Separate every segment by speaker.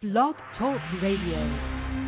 Speaker 1: Blog Talk Radio.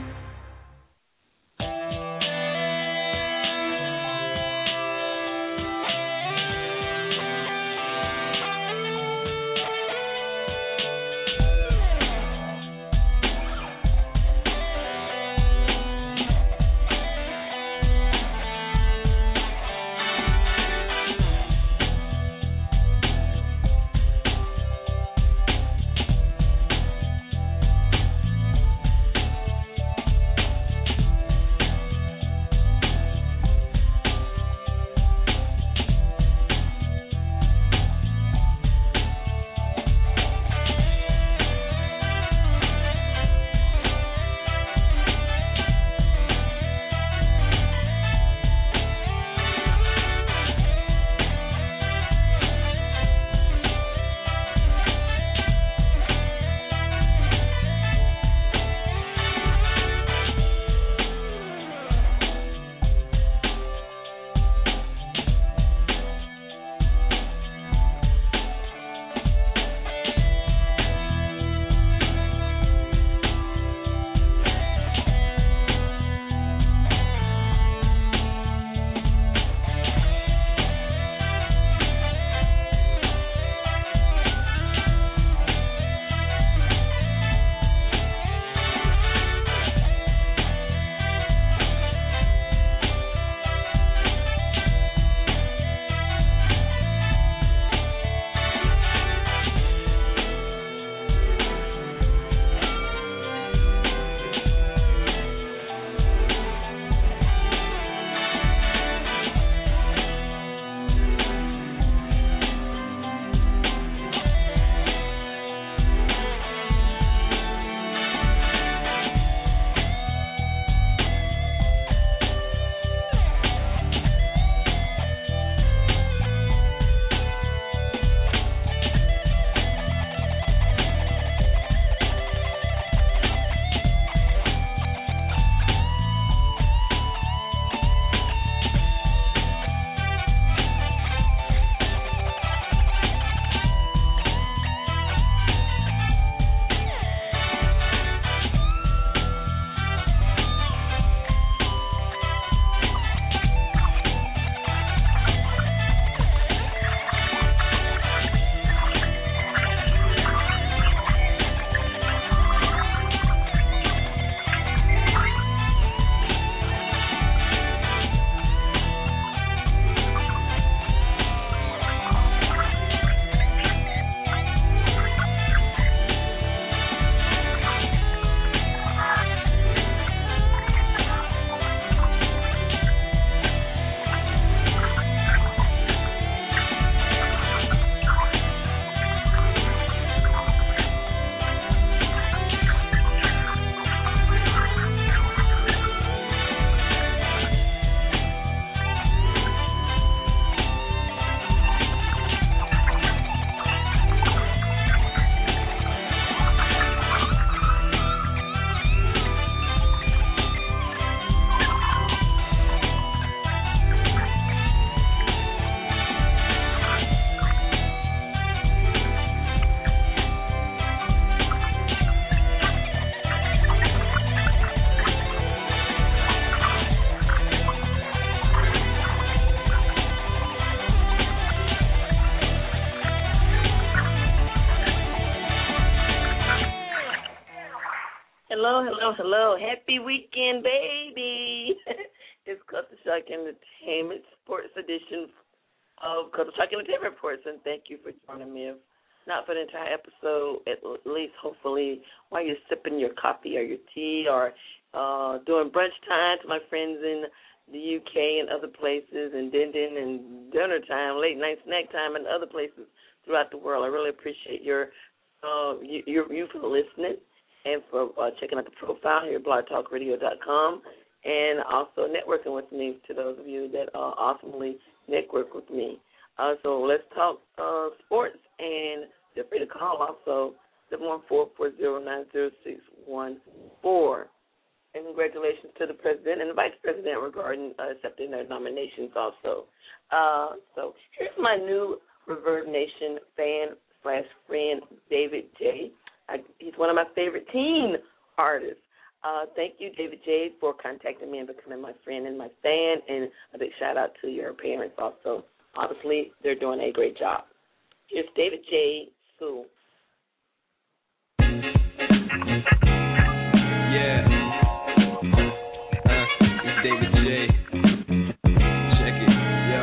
Speaker 2: Hello. Happy weekend, baby. It's Culture Shock Entertainment Sports Edition of Culture Shock Entertainment Reports, and thank you for joining me. If not for the entire episode, at least hopefully while you're sipping your coffee or your tea or doing brunch time to my friends in the UK and other places, and dinner time, late night snack time, and other places throughout the world. I really appreciate you for listening and for checking out the profile here at blogtalkradio.com, and also networking with me, to those of you that awesomely network with me. So let's talk sports, and feel free to call also 714-409-0614. And congratulations to the president and the vice president regarding accepting their nominations also. So here's my new Reverb Nation fan/friend, David J. He's one of my favorite teen artists. Thank you, David J., for contacting me and becoming my friend and my fan, and a big shout-out to your parents also. Obviously, they're doing a great job. Here's David J. School.
Speaker 3: Yeah. It's David J. Check it. Yo.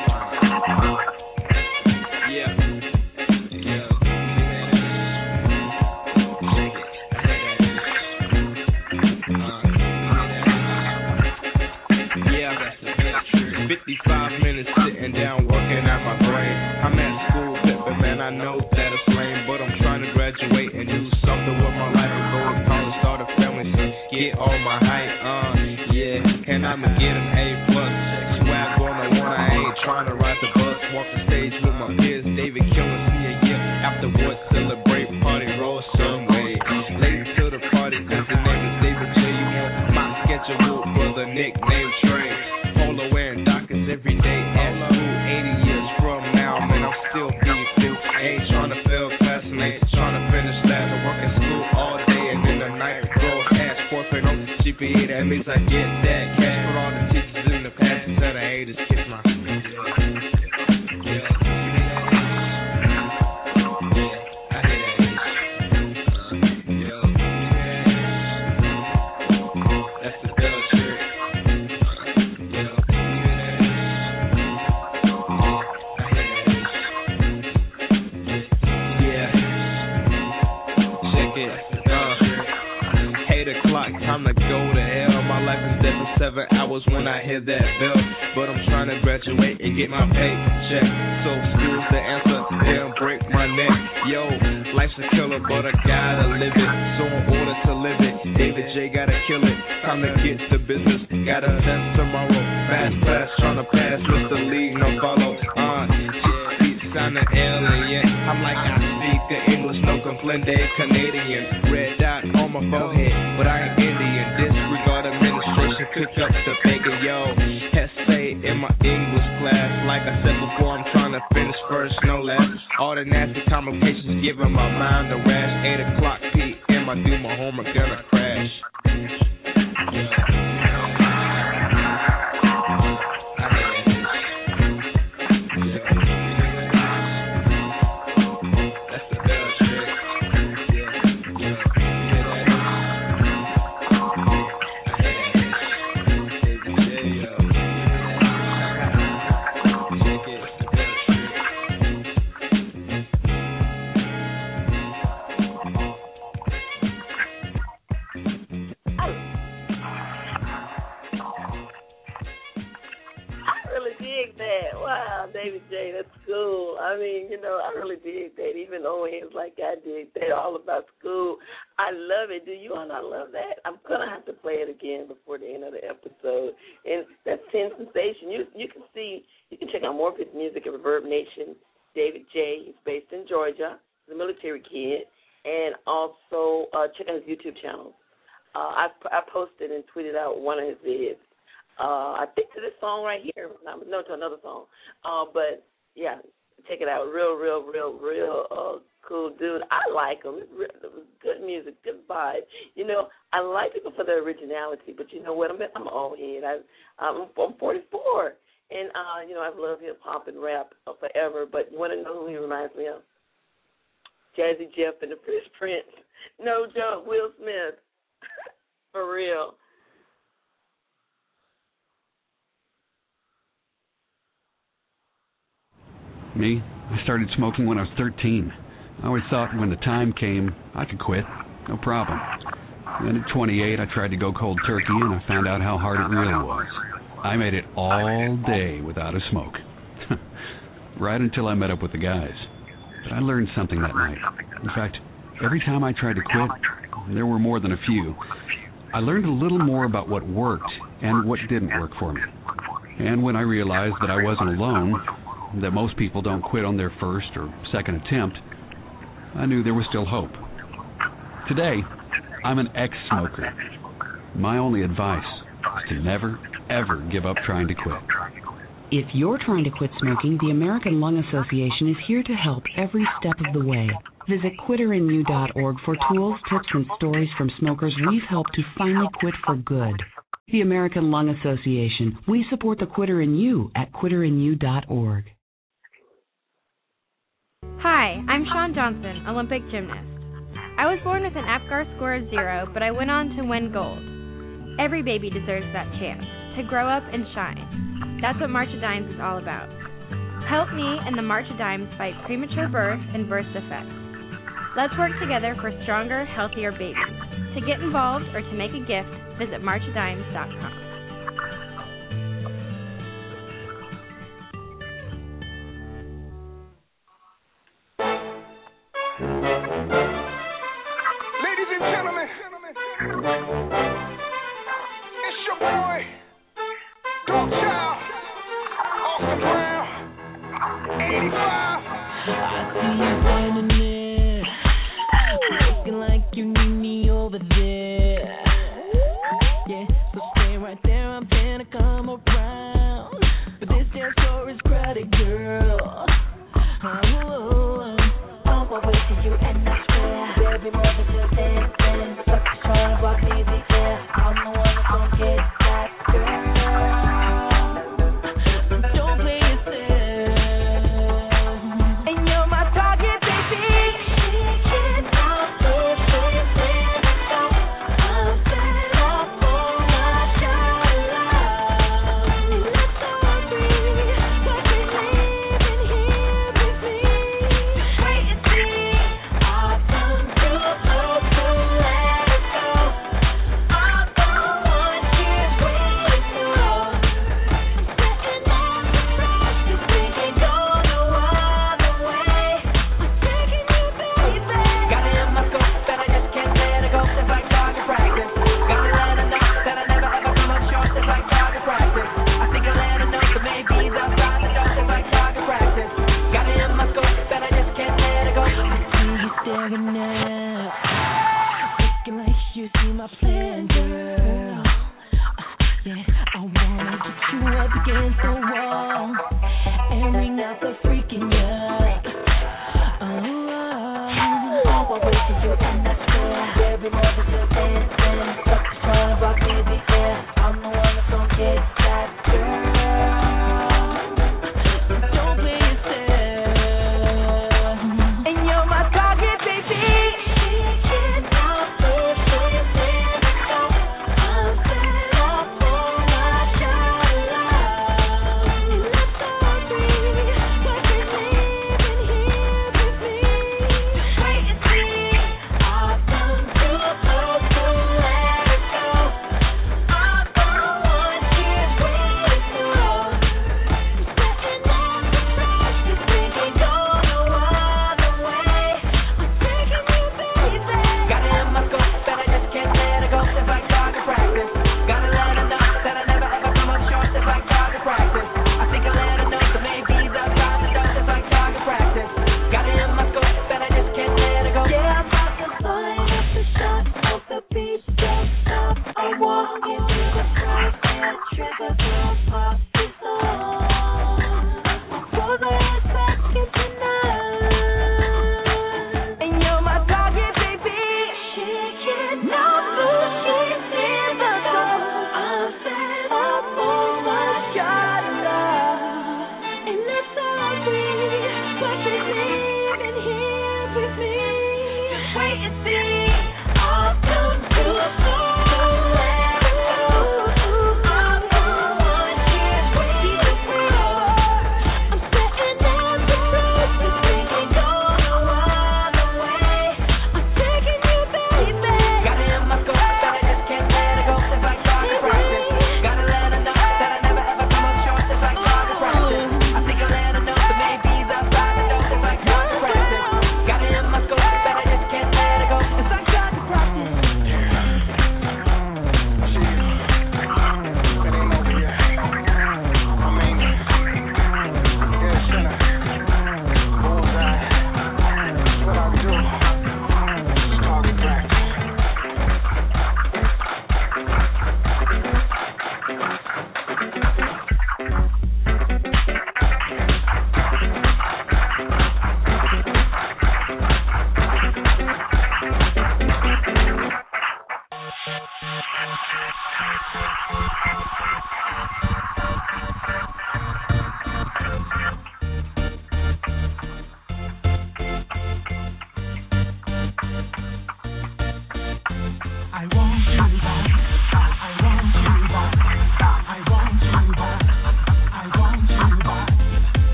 Speaker 3: Yeah. Yo. Check it. 55 minutes sitting down working at my brain. I'm at school, pimping, man, I know that it's lame, but I'm trying to graduate and do something with my life and go to college, start a family, so get all my height, yeah, and I'ma get an A+. Swag on the one, I ain't trying to ride the bus, walk the stage with my peers, David killing me a year afterwards, celebrate, party, roll some way. Late to the party, cause the name is David J. You want my schedule for the nickname Trey. Polo wearing Dockers every day at school. 80 years from now, man, I'm still beefing. Ain't trying to fail class and ain't trying to finish last. I work at school all day and in the night go ass. 4.0 GPA, that means I get that cash. For all the teachers in the past, instead of haters, kiss my time to go to hell. My life is dead for 7 hours when I hear that bell. But I'm trying to graduate and get my paycheck. So school's the answer, they'll break my neck. Yo, life's a killer, but I gotta live it. So in order to live it, David J gotta kill it. Time to get to business, gotta test tomorrow. Fast class, trying to pass Mr. Lee, no follow. Sounding alien. I'm like I speak the English, no comprende Canadian. Red dot on my forehead, but I ain't Indian. Disregard administration, cook up the bacon, yo. Essay in my English class. Like I said before, I'm trying to finish first, no last. All the nasty complications giving my mind a rash. 8 o'clock p.m. I do my homework, gonna crash.
Speaker 2: David J, that's cool. I mean, I really dig that. Even old heads like I dig that, all about school. I love it. Do you all not love that? I'm going to have to play it again before the end of the episode. And that's 10 Sensation. You can check out more of his music at Reverb Nation. David J, he's based in Georgia. He's a military kid. And also check out his YouTube channel. I posted and tweeted out one of his vids. I think to this song right here. No, to another song. But, yeah, check it out. Real cool dude. I like him. It was good music, good vibe. I like people for their originality, but you know what? I'm an old head. I'm 44. And, I've loved hip-hop and rap forever. But you want to know who he reminds me of? Jazzy Jeff and the Fresh Prince. No joke, Will Smith. For real.
Speaker 4: Me, I started smoking when I was 13. I always thought when the time came, I could quit. No problem. Then at 28, I tried to go cold turkey, and I found out how hard it really was. I made it all day without a smoke. Right until I met up with the guys. But I learned something that night. In fact, every time I tried to quit, there were more than a few, I learned a little more about what worked and what didn't work for me. And when I realized that I wasn't alone, that most people don't quit on their first or second attempt, I knew there was still hope. Today, I'm an ex-smoker. My only advice is to never, ever give up trying to quit.
Speaker 1: If you're trying to quit smoking, the American Lung Association is here to help every step of the way.
Speaker 5: Visit quitterinyou.org for tools, tips, and stories from smokers we've helped to finally quit for good. The American Lung Association. We support the quitter in you at quitterinyou.org.
Speaker 6: Hi, I'm Shawn Johnson, Olympic gymnast. I was born with an APGAR score of 0, but I went on to win gold. Every baby deserves that chance to grow up and shine. That's what March of Dimes is all about. Help me and the March of Dimes fight premature birth and birth defects. Let's work together for stronger, healthier babies. To get involved or to make a gift, visit marchofdimes.com.
Speaker 7: Ladies and gentlemen, it's your boy, Dog Child, Austin Brown, 85.
Speaker 8: I see you standing there, looking like you need me over there. Yeah, so stay right there, I'm gonna come around. But this dance floor is crowded, girl.
Speaker 9: Don't go wasting you, and I swear there'll be more than just dancing. Fuck the song, rock music, yeah. I'm the one that's gonna get that girl.
Speaker 8: Don't play yourself, and you're my target, baby.
Speaker 9: Shake it out, baby, stop.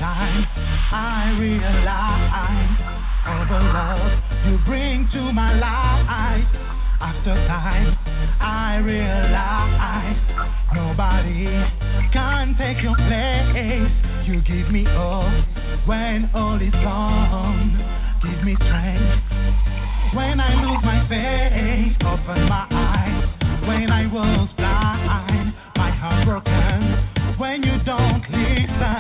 Speaker 10: time, I realize all the love you bring to my life. After time, I realize nobody can take your place. You give me all when all is gone. Give me strength when I lose my faith. Open my eyes when I was blind. My heart broken when you don't listen.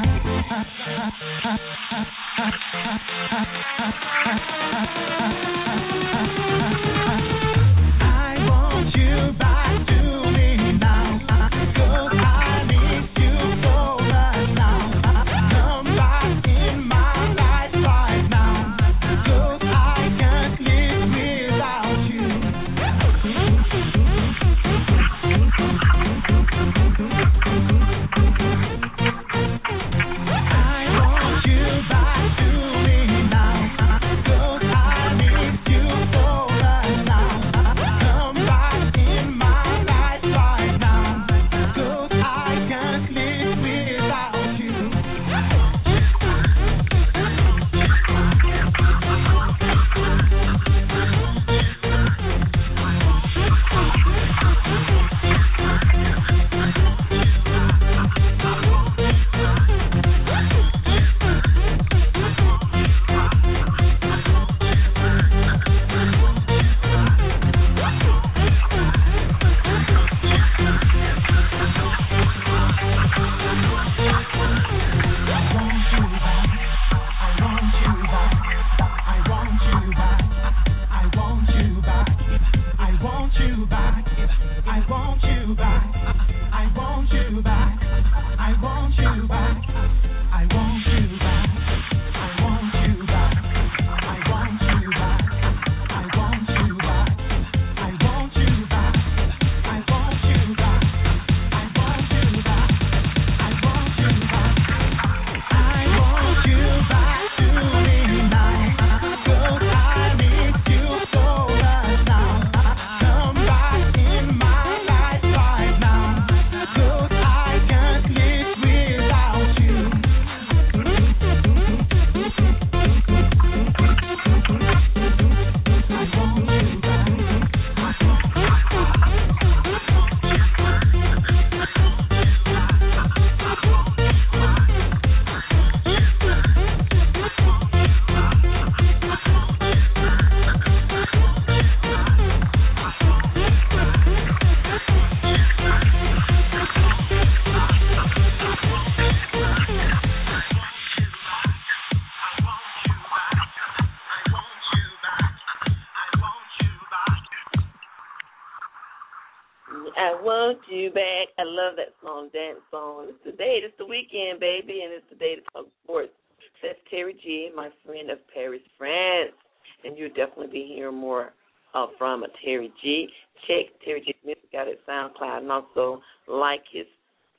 Speaker 2: I want you back. I love that song, dance song. It's the day. It's the weekend, baby, and it's the day to talk sports. That's Terry G, my friend of Paris, France. And you'll definitely be hearing more from Terry G. Check Terry G's music out at SoundCloud and also like his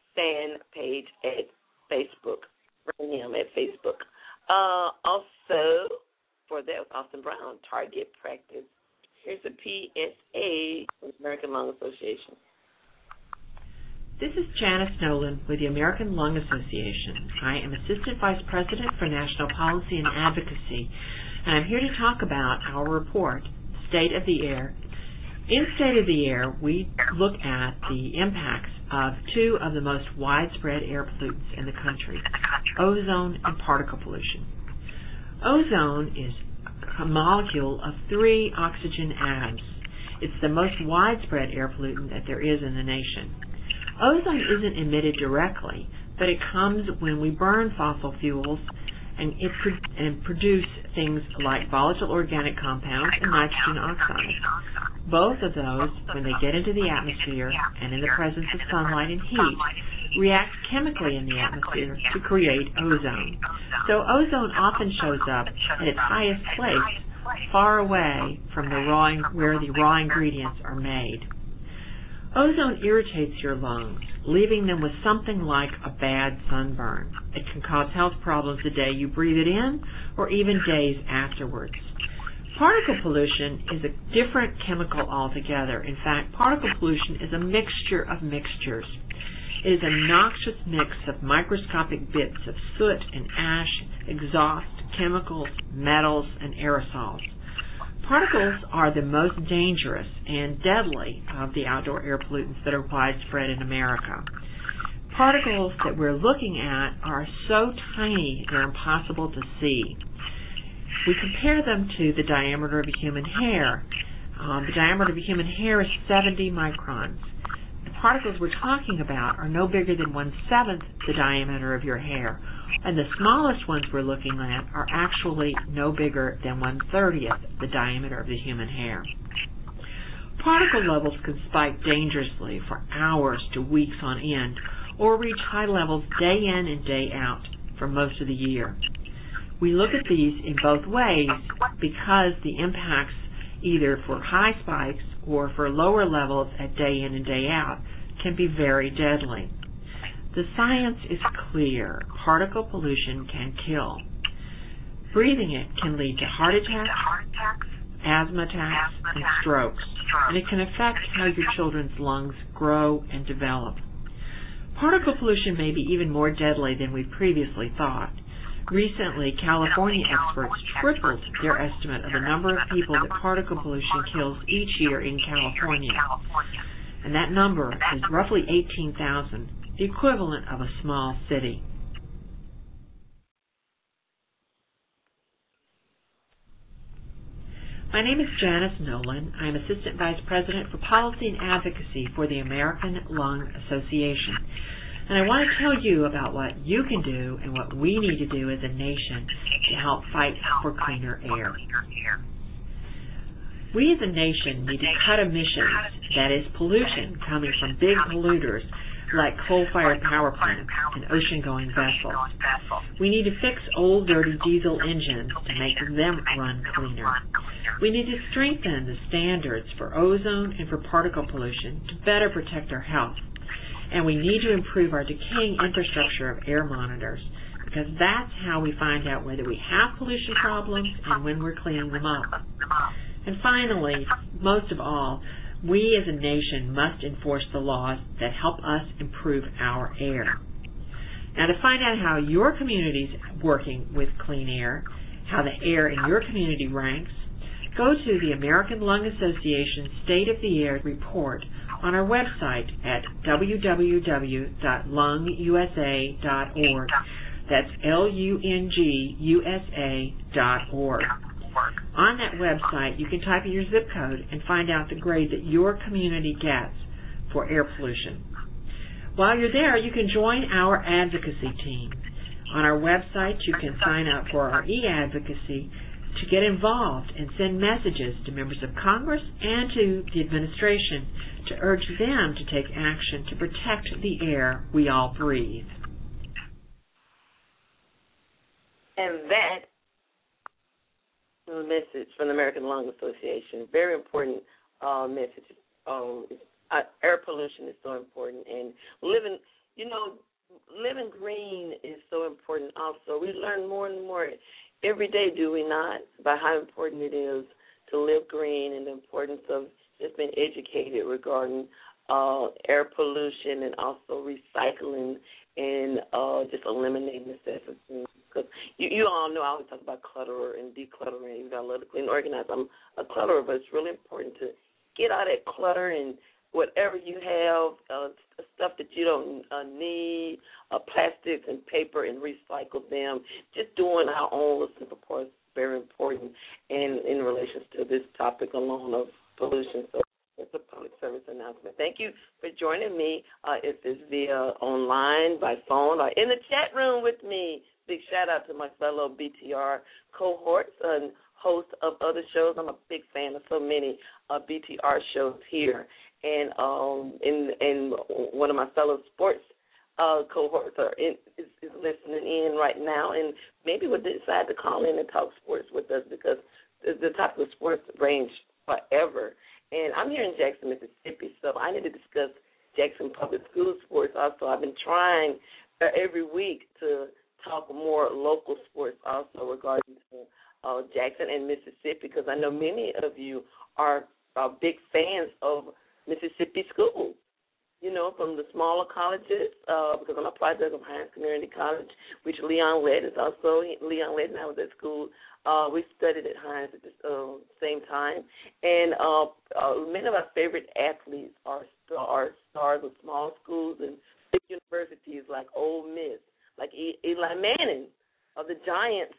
Speaker 2: fan page at Facebook. Bring him at Facebook. Also, for that was Austin Brown, Target Practice. Here's a PSA from the American Lung Association.
Speaker 11: This is Janice Nolan with the American Lung Association. I am Assistant Vice President for National Policy and Advocacy, and I'm here to talk about our report, State of the Air. In State of the Air, we look at the impacts of two of the most widespread air pollutants in the country, ozone and particle pollution. Ozone is a molecule of 3 oxygen atoms. It's the most widespread air pollutant that there is in the nation. Ozone isn't emitted directly, but it comes when we burn fossil fuels and produce things like volatile organic compounds and nitrogen oxides. Both of those, when they get into the atmosphere and in the presence of sunlight and heat, react chemically in the atmosphere to create ozone. So ozone often shows up at its highest place, far away from where the raw ingredients are made. Ozone irritates your lungs, leaving them with something like a bad sunburn. It can cause health problems the day you breathe it in or even days afterwards. Particle pollution is a different chemical altogether. In fact, particle pollution is a mixture of mixtures. It is a noxious mix of microscopic bits of soot and ash, exhaust, chemicals, metals, and aerosols. Particles are the most dangerous and deadly of the outdoor air pollutants that are widespread in America. Particles that we're looking at are so tiny they're impossible to see. We compare them to the diameter of a human hair. The diameter of a human hair is 70 microns. The particles we're talking about are no bigger than 1/7 the diameter of your hair, and the smallest ones we're looking at are actually no bigger than 1/30th the diameter of the human hair. Particle levels can spike dangerously for hours to weeks on end, or reach high levels day in and day out for most of the year. We look at these in both ways because the impacts either for high spikes or for lower levels at day in and day out can be very deadly. The science is clear. Particle pollution can kill. Breathing it can lead to heart attacks, asthma attacks, and strokes, and it can affect how your children's lungs grow and develop. Particle pollution may be even more deadly than we previously thought. Recently, California experts tripled their estimate of the number of people that particle pollution kills each year in California. And that number is roughly 18,000, the equivalent of a small city. My name is Janice Nolan. I am Assistant Vice President for Policy and Advocacy for the American Lung Association. And I want to tell you about what you can do and what we need to do as a nation to help fight for cleaner air. We as a nation need to cut emissions, that is pollution coming from big polluters like coal-fired power plants and ocean-going vessels. We need to fix old dirty diesel engines to make them run cleaner. We need to strengthen the standards for ozone and for particle pollution to better protect our health. And we need to improve our decaying infrastructure of air monitors, because that's how we find out whether we have pollution problems and when we're cleaning them up. And finally, most of all, we as a nation must enforce the laws that help us improve our air. Now, to find out how your community is working with clean air, how the air in your community ranks, go to the American Lung Association State of the Air report on our website at www.lungusa.org. That's lungusa.org. On that website, you can type in your zip code and find out the grade that your community gets for air pollution. While you're there, you can join our advocacy team. On our website, you can sign up for our e-advocacy to get involved and send messages to members of Congress and to the administration to urge them to take action to protect the air we all breathe.
Speaker 2: And that message from the American Lung Association, very important message. Air pollution is so important, and living green is so important also. We learn more and more every day, do we not, about how important it is to live green and the importance of just being educated regarding air pollution and also recycling and just eliminating necessities. Because you all know I always talk about clutter and decluttering. You got to love to clean and organize. I'm a clutterer, but it's really important to get out of that clutter and whatever you have, stuff that you don't need, plastics and paper, and recycle them. Just doing our own little simple parts is very important in relation to this topic alone of pollution. So it's a public service announcement. Thank you for joining me. If it's via online, by phone, or in the chat room with me. Big shout out to my fellow BTR cohorts and hosts of other shows. I'm a big fan of so many BTR shows here. And one of my fellow sports cohorts is listening in right now, and maybe we'll decide to call in and talk sports with us, because the topic of sports range forever. And I'm here in Jackson, Mississippi, so I need to discuss Jackson Public School sports also. I've been trying every week to talk more local sports also regarding Jackson and Mississippi, because I know many of you are big fans of Mississippi schools. from the smaller colleges, because I'm a product of Hines Community College, which Leon led is also. Leon led and I was at school. We studied at Hines at the same time. And many of our favorite athletes are stars of small schools and big universities like Ole Miss, like Eli Manning of the Giants.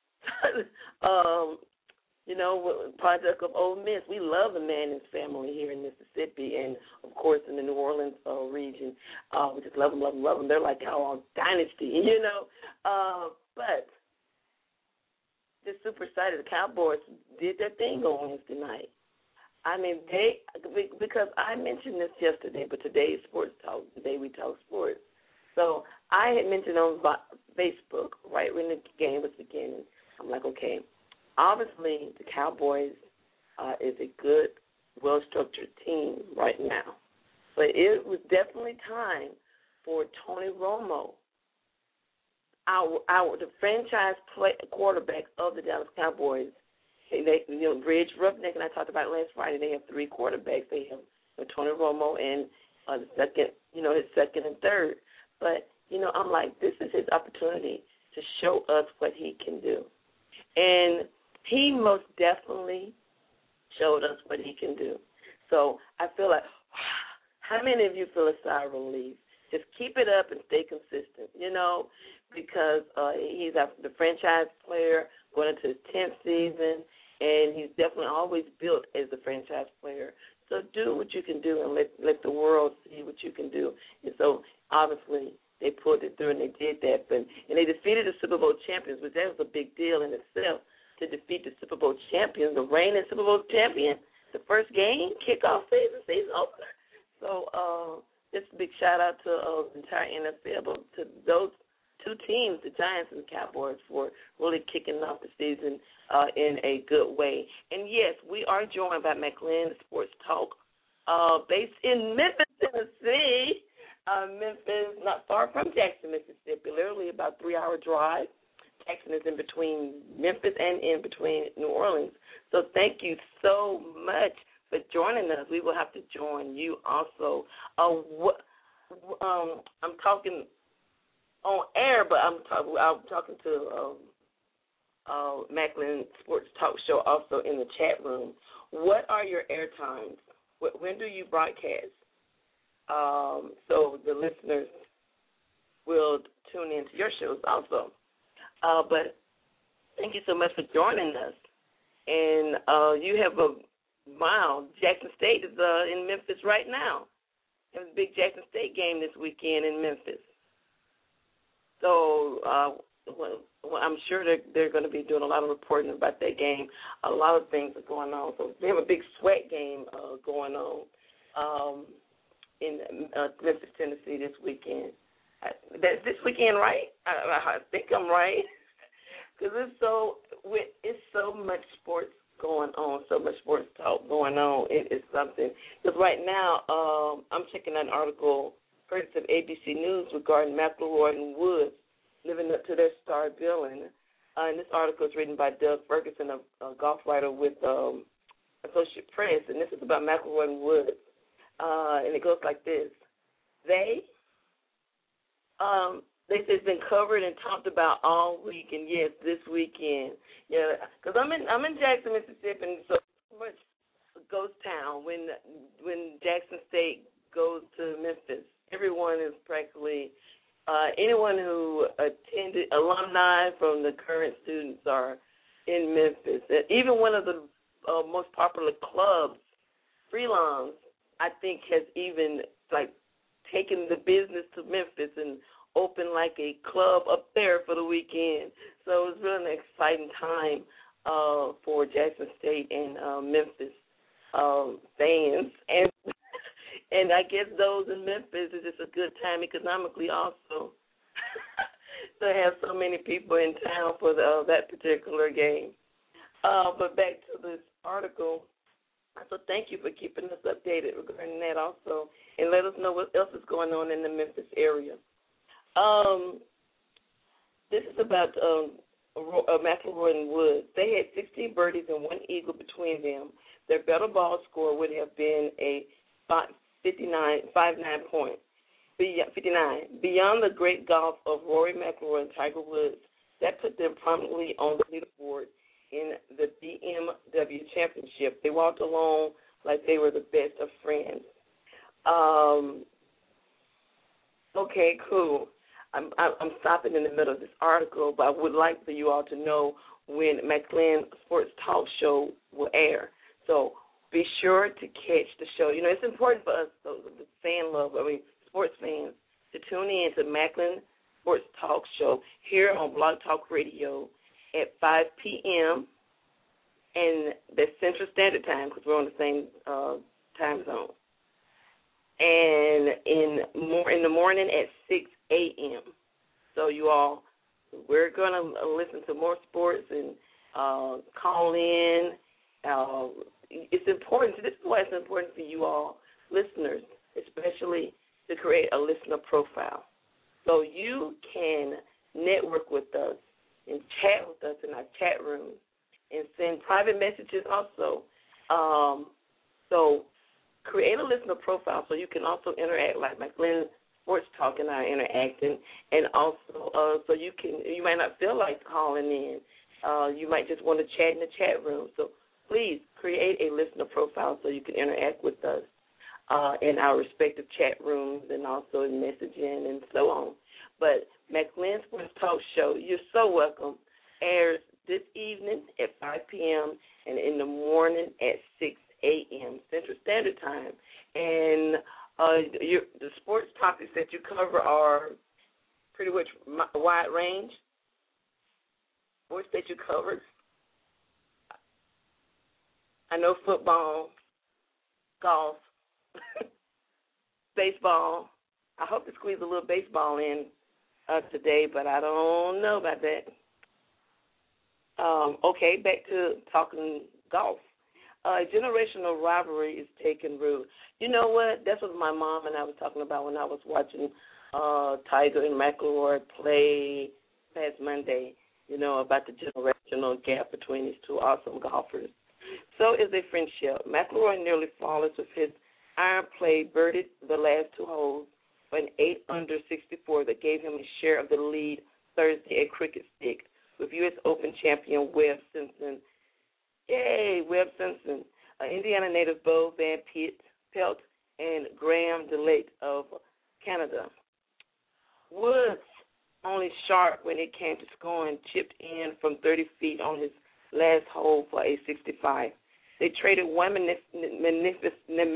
Speaker 2: Product of Ole Miss. We love the Manning's family here in Mississippi and, of course, in the New Orleans region. We just love them, love them, love them. They're like our dynasty, But just super excited. The Cowboys did their thing on Wednesday night. I mean, because I mentioned this yesterday, but today is Sports Talk. Today we talk sports. So I had mentioned on Facebook right when the game was beginning, I'm like, okay, obviously the Cowboys is a good, well-structured team right now. But it was definitely time for Tony Romo, the franchise quarterback of the Dallas Cowboys. Bridge Roughneck, and I talked about it last Friday. They have three quarterbacks. They have Tony Romo and his second and third. But, I'm like, this is his opportunity to show us what he can do. And he most definitely showed us what he can do. So I feel like, how many of you feel a sigh of relief? Just keep it up and stay consistent, because he's the franchise player going into his 10th season, and he's definitely always built as a franchise player. So do what you can do and let the world see what you can do. And so obviously they pulled it through and they did that. And they defeated the Super Bowl champions, which that was a big deal in itself, to defeat the Super Bowl champions, the reigning Super Bowl champion, the first game, kickoff season opener. So just a big shout-out to the entire NFL, but to those two teams, the Giants and the Cowboys, for really kicking off the season in a good way. And, yes, we are joined by McLean Sports Talk, based in Memphis, Tennessee. Memphis, not far from Jackson, Mississippi, literally about a 3-hour drive. Jackson is in between Memphis and in between New Orleans. So thank you so much for joining us. We will have to join you also. I'm talking on air, but I'm talking to Macklin Sports Talk Show also in the chat room. What are your air times? When do you broadcast? So the listeners will tune into your shows also. But thank you so much for joining us. And you have Jackson State is in Memphis right now. There's a big Jackson State game this weekend in Memphis. So I'm sure they're going to be doing a lot of reporting about that game. A lot of things are going on. So they have a big sweat game going on in Memphis, Tennessee this weekend. That's this weekend, right? I think I'm right. Because it's so much sports going on, so much sports talk going on. It is something. Because right now, I'm checking out an article courtesy of ABC News regarding McElroy and Woods living up to their star billing. And this article is written by Doug Ferguson, a golf writer with Associated Press, and this is about McElroy and Woods. And it goes like this. They say it's been covered and talked about all week, and yes, this weekend. Yeah, because I'm in Jackson, Mississippi, and so much ghost town when Jackson State goes to Memphis. Everyone is practically anyone who attended, alumni from the current students are in Memphis. And even one of the most popular clubs, Freelons, I think has even taken the business to Memphis and opened like a club up there for the weekend. So it's really an exciting time for Jackson State and Memphis fans. And I guess those in Memphis, it's just a good time economically also to have so many people in town for that particular game. But back to this article. So thank you for keeping us updated regarding that also, and let us know what else is going on in the Memphis area. This is about McElroy and Woods. They had 16 birdies and 1 eagle between them. Their better ball score would have been a 59 points. 59. Beyond the great golf of Rory McIlroy and Tiger Woods, that put them prominently on the leaderboard in the BMW Championship. They walked along like they were the best of friends. Okay, cool. I'm stopping in the middle of this article, but I would like for you all to know when McLean Sports Talk Show will air. So be sure to catch the show. You know, it's important for us, the sports fans, to tune in to Macklin Sports Talk Show here on Blog Talk Radio at 5 p.m. and the Central Standard Time, because we're on the same time zone. And in the morning at 6 a.m. So you all, we're going to listen to more sports and call in. It's important. This is why it's important for you all, listeners, especially to create a listener profile. So you can network with us and chat with us in our chat room and send private messages also. So create a listener profile so you can also interact like McLean Sports Talk and I interacting, and also so you might not feel like calling in. You might just want to chat in the chat room. So please create a listener profile so you can interact with us in our respective chat rooms and also in messaging and so on. But McLean Sports Talk Show, you're so welcome, airs this evening at 5 p.m. and in the morning at 6 a.m. Central Standard Time. And the sports topics that you cover are pretty much a wide range. Sports that you covered, I know football, golf, baseball. I hope to squeeze a little baseball in today, but I don't know about that. Okay, back to talking golf. Generational rivalry is taking root. You know what? That's what my mom and I was talking about when I was watching Tiger and McIlroy play past Monday, you know, about the generational gap between these two awesome golfers. So is their friendship. McIlroy nearly flawless with his iron play, birdied the last two holes for an 8-under 64 that gave him a share of the lead Thursday at Cricket Stick with U.S. Open champion Webb Simpson. Yay, Webb Simpson, Indiana native Bo Van Pelt, and Graham DeLate of Canada. Woods, only sharp when it came to scoring, chipped in from 30 feet on his last hole for a 65. They traded one magnificent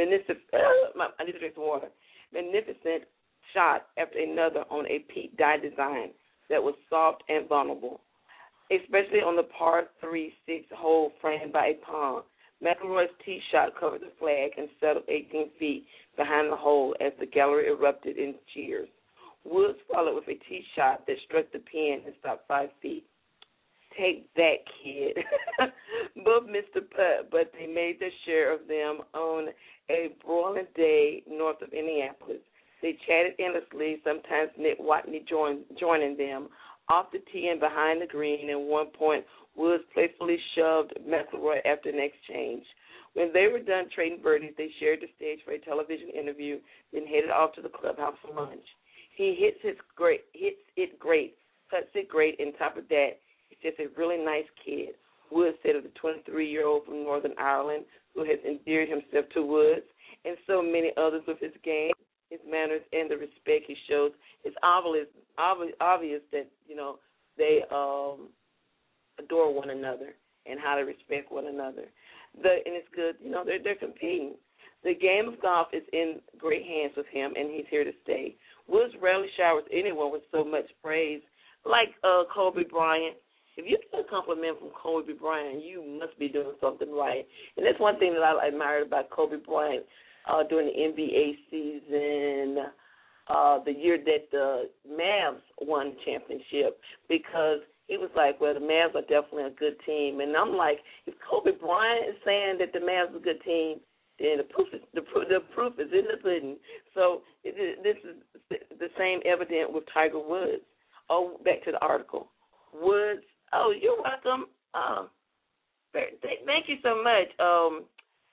Speaker 2: shot after another on a Pete Dye design that was soft and vulnerable, especially on the par 3-6 hole framed by a palm. McIlroy's tee shot covered the flag and settled 18 feet behind the hole as the gallery erupted in cheers. Woods followed with a tee shot that struck the pin and stopped 5 feet. Take that, kid. Both missed the putt, but they made their share of them on a broiling day north of Indianapolis. They chatted endlessly, sometimes Nick Watney joining them off the tee and behind the green. At one point, Woods playfully shoved McIlroy after an exchange. When they were done trading birdies, they shared the stage for a television interview, then headed off to the clubhouse for lunch. He hits it great, cuts it great, and top of that, he's just a really nice kid, Woods said of the 23-year-old from Northern Ireland who has endeared himself to Woods and so many others with his game, his manners, and the respect he shows. It's obvious that, you know, they adore one another and how they respect one another. And it's good, you know, they're competing. The game of golf is in great hands with him, and he's here to stay. Woods rarely showers anyone with so much praise, like Kobe Bryant. If you get a compliment from Kobe Bryant, you must be doing something right. And that's one thing that I admired about Kobe Bryant during the NBA season, the year that the Mavs won the championship, because he was like, well, the Mavs are definitely a good team. And I'm like, if Kobe Bryant is saying that the Mavs are a good team, then the proof is in the pudding. So this is the same evident with Tiger Woods. Oh, back to the article. Woods, oh, you're welcome. Thank you so much.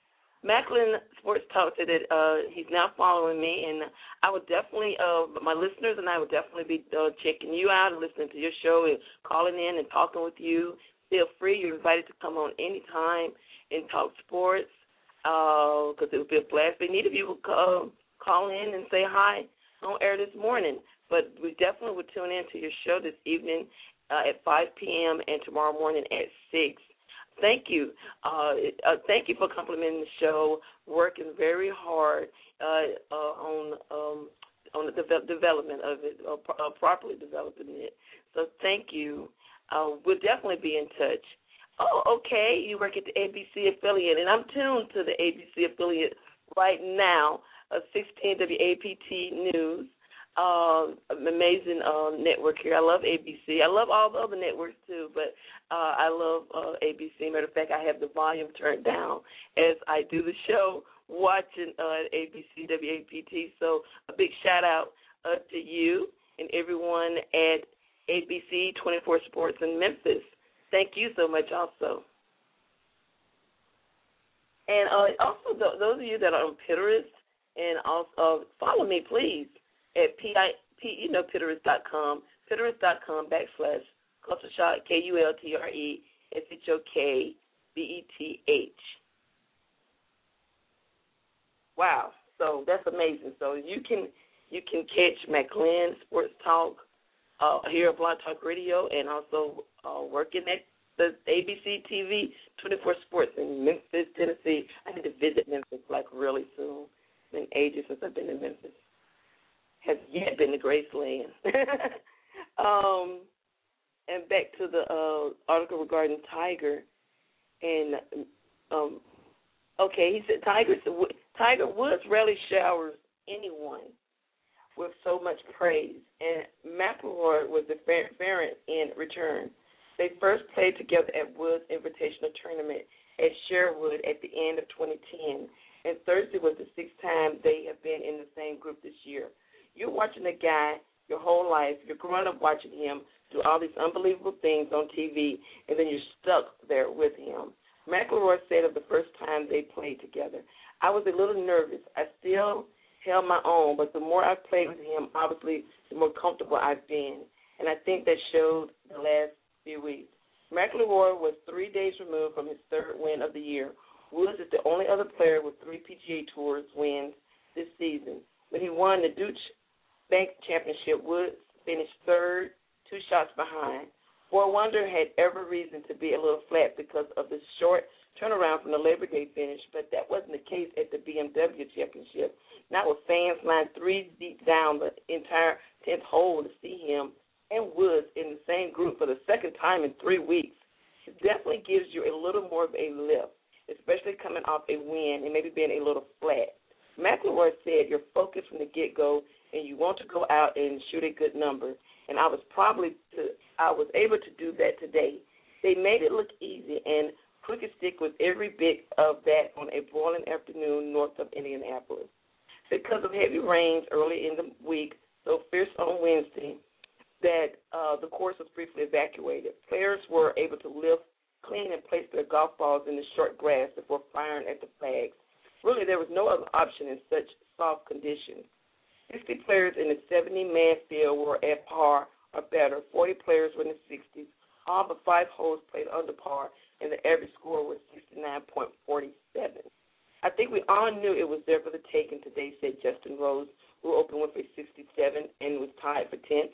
Speaker 2: Macklin Sports Talk said that he's now following me, and I would definitely, my listeners and I would definitely be checking you out and listening to your show and calling in and talking with you. Feel free. You're invited to come on anytime and talk sports because it would be a blast. If any of you will call in and say hi on air this morning. But we definitely would tune in to your show this evening at 5 p.m. and tomorrow morning at 6. Thank you. Thank you for complimenting the show, working very hard on the development of it, properly developing it. So thank you. We'll definitely be in touch. Oh, okay. You work at the ABC affiliate, and I'm tuned to the ABC affiliate right now, 16 WAPT News. Amazing network here. I love ABC. I love all the other networks too, but I love ABC. Matter of fact, I have the volume turned down as I do the show watching ABC WAPT. So a big shout out to you and everyone at ABC 24 Sports in Memphis. Thank you so much also. And also those of you that are on Pinterest, and also follow me, please, at Pinterest.com, Pinterest.com/Culture Shock, KULTRESHOKBETH. Wow, so that's amazing. So you can catch Macklin Sports Talk here at Blog Talk Radio, and also working at the ABC TV 24 Sports in Memphis, Tennessee. I need to visit Memphis like really soon. It's been ages since I've been in Memphis. Has yet been to Graceland. And back to the article regarding Tiger. And, okay, he said Tiger Woods rarely showers anyone with so much praise. And McIlroy was the favorite in return. They first played together at Woods Invitational Tournament at Sherwood at the end of 2010. And Thursday was the sixth time they have been in the same group this year. You're watching a guy your whole life. You're growing up watching him do all these unbelievable things on TV, and then you're stuck there with him. McIlroy said of the first time they played together, I was a little nervous. I still held my own, but the more I've played with him, obviously, the more comfortable I've been. And I think that showed the last few weeks. McIlroy was 3 days removed from his third win of the year. Woods is the only other player with 3 PGA Tours wins this season. When he won the Deutsche Bank Championship, Woods finished third, 2 shots behind. For Wonder had every reason to be a little flat because of the short turnaround from the Labor Day finish, but that wasn't the case at the BMW Championship. Not with fans lined 3 deep down the entire 10th hole to see him and Woods in the same group for the second time in 3 weeks. It definitely gives you a little more of a lift, especially coming off a win and maybe being a little flat. McIlroy said you're focused from the get-go and you want to go out and shoot a good number, and I was able to do that today. They made it look easy, and Crooked Stick was every bit of that on a broiling afternoon north of Indianapolis. Because of heavy rains early in the week, so fierce on Wednesday, that the course was briefly evacuated. Players were able to lift, clean, and place their golf balls in the short grass before firing at the flags. Really, there was no other option in such soft conditions. 60 players in the 70-man field were at par or better. 40 players were in the 60s. All but 5 holes played under par, and the average score was 69.47. I think we all knew it was there for the taking today, said Justin Rose, who opened with a 67 and was tied for 10th.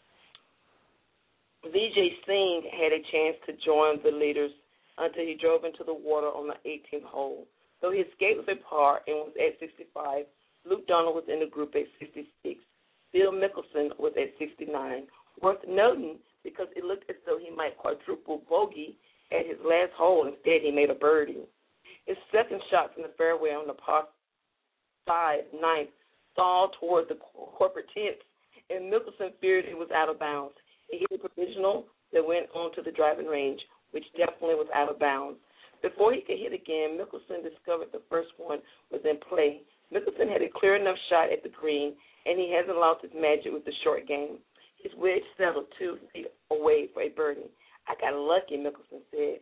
Speaker 2: Vijay Singh had a chance to join the leaders until he drove into the water on the 18th hole. Though he escaped with a par and was at 65, Luke Donald was in the group at 66. Phil Mickelson was at 69. Worth noting because it looked as though he might quadruple bogey at his last hole. Instead, he made a birdie. His second shot from the fairway on the par 5, 9th, stalled toward the corporate tents, and Mickelson feared it was out of bounds. He hit a provisional that went on to the driving range, which definitely was out of bounds. Before he could hit again, Mickelson discovered the first one was in play. Mickelson had a clear enough shot at the green, and he hasn't lost his magic with the short game. His wedge settled 2 feet away for a birdie. I got lucky, Mickelson said.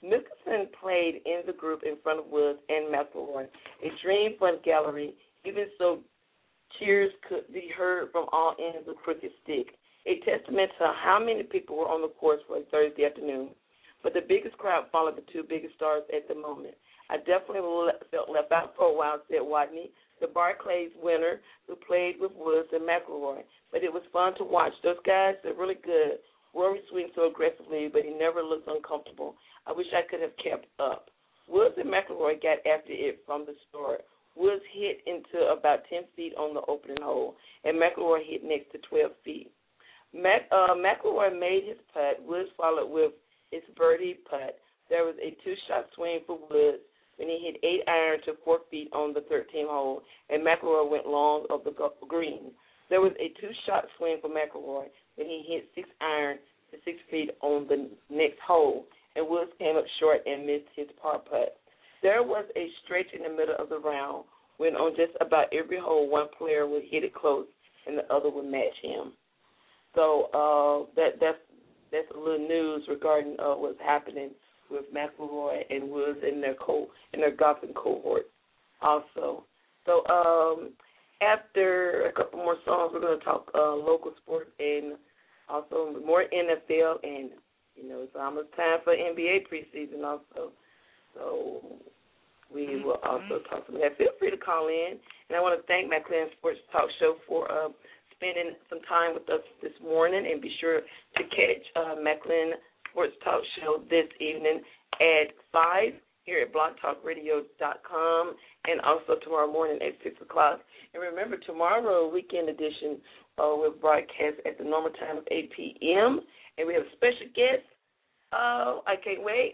Speaker 2: Mickelson played in the group in front of Woods and McIlroy, a dream fun gallery, even so cheers could be heard from all ends of Crooked Stick, a testament to how many people were on the course for a Thursday afternoon. But the biggest crowd followed the two biggest stars at the moment. I definitely felt left out for a while, said Watney, the Barclays winner who played with Woods and McIlroy. But it was fun to watch. Those guys, they're really good. Rory swings so aggressively, but he never looks uncomfortable. I wish I could have kept up. Woods and McIlroy got after it from the start. Woods hit into about 10 feet on the opening hole, and McIlroy hit next to 12 feet. McIlroy made his putt. Woods followed with his birdie putt. There was a two-shot swing for Woods when he hit 8 iron to 4 feet on the 13th hole, and McIlroy went long of the green. There was a two-shot swing for McIlroy when he hit 6 iron to 6 feet on the next hole, and Woods came up short and missed his par putt. There was a stretch in the middle of the round when on just about every hole one player would hit it close and the other would match him. So that's a little news regarding what's happening with McIlroy and Woods and their golfing cohort also. So after a couple more songs, we're going to talk local sports and also more NFL, and it's almost time for NBA preseason also. So we will also talk about that. Feel free to call in, and I want to thank McLean Sports Talk Show for spending some time with us this morning, and be sure to catch McLean Sports Talk Show this evening at 5 here at blogtalkradio.com, and also tomorrow morning at 6 o'clock. And remember, tomorrow, weekend edition, will broadcast at the normal time of 8 p.m., and we have a special guest. Oh, I can't wait.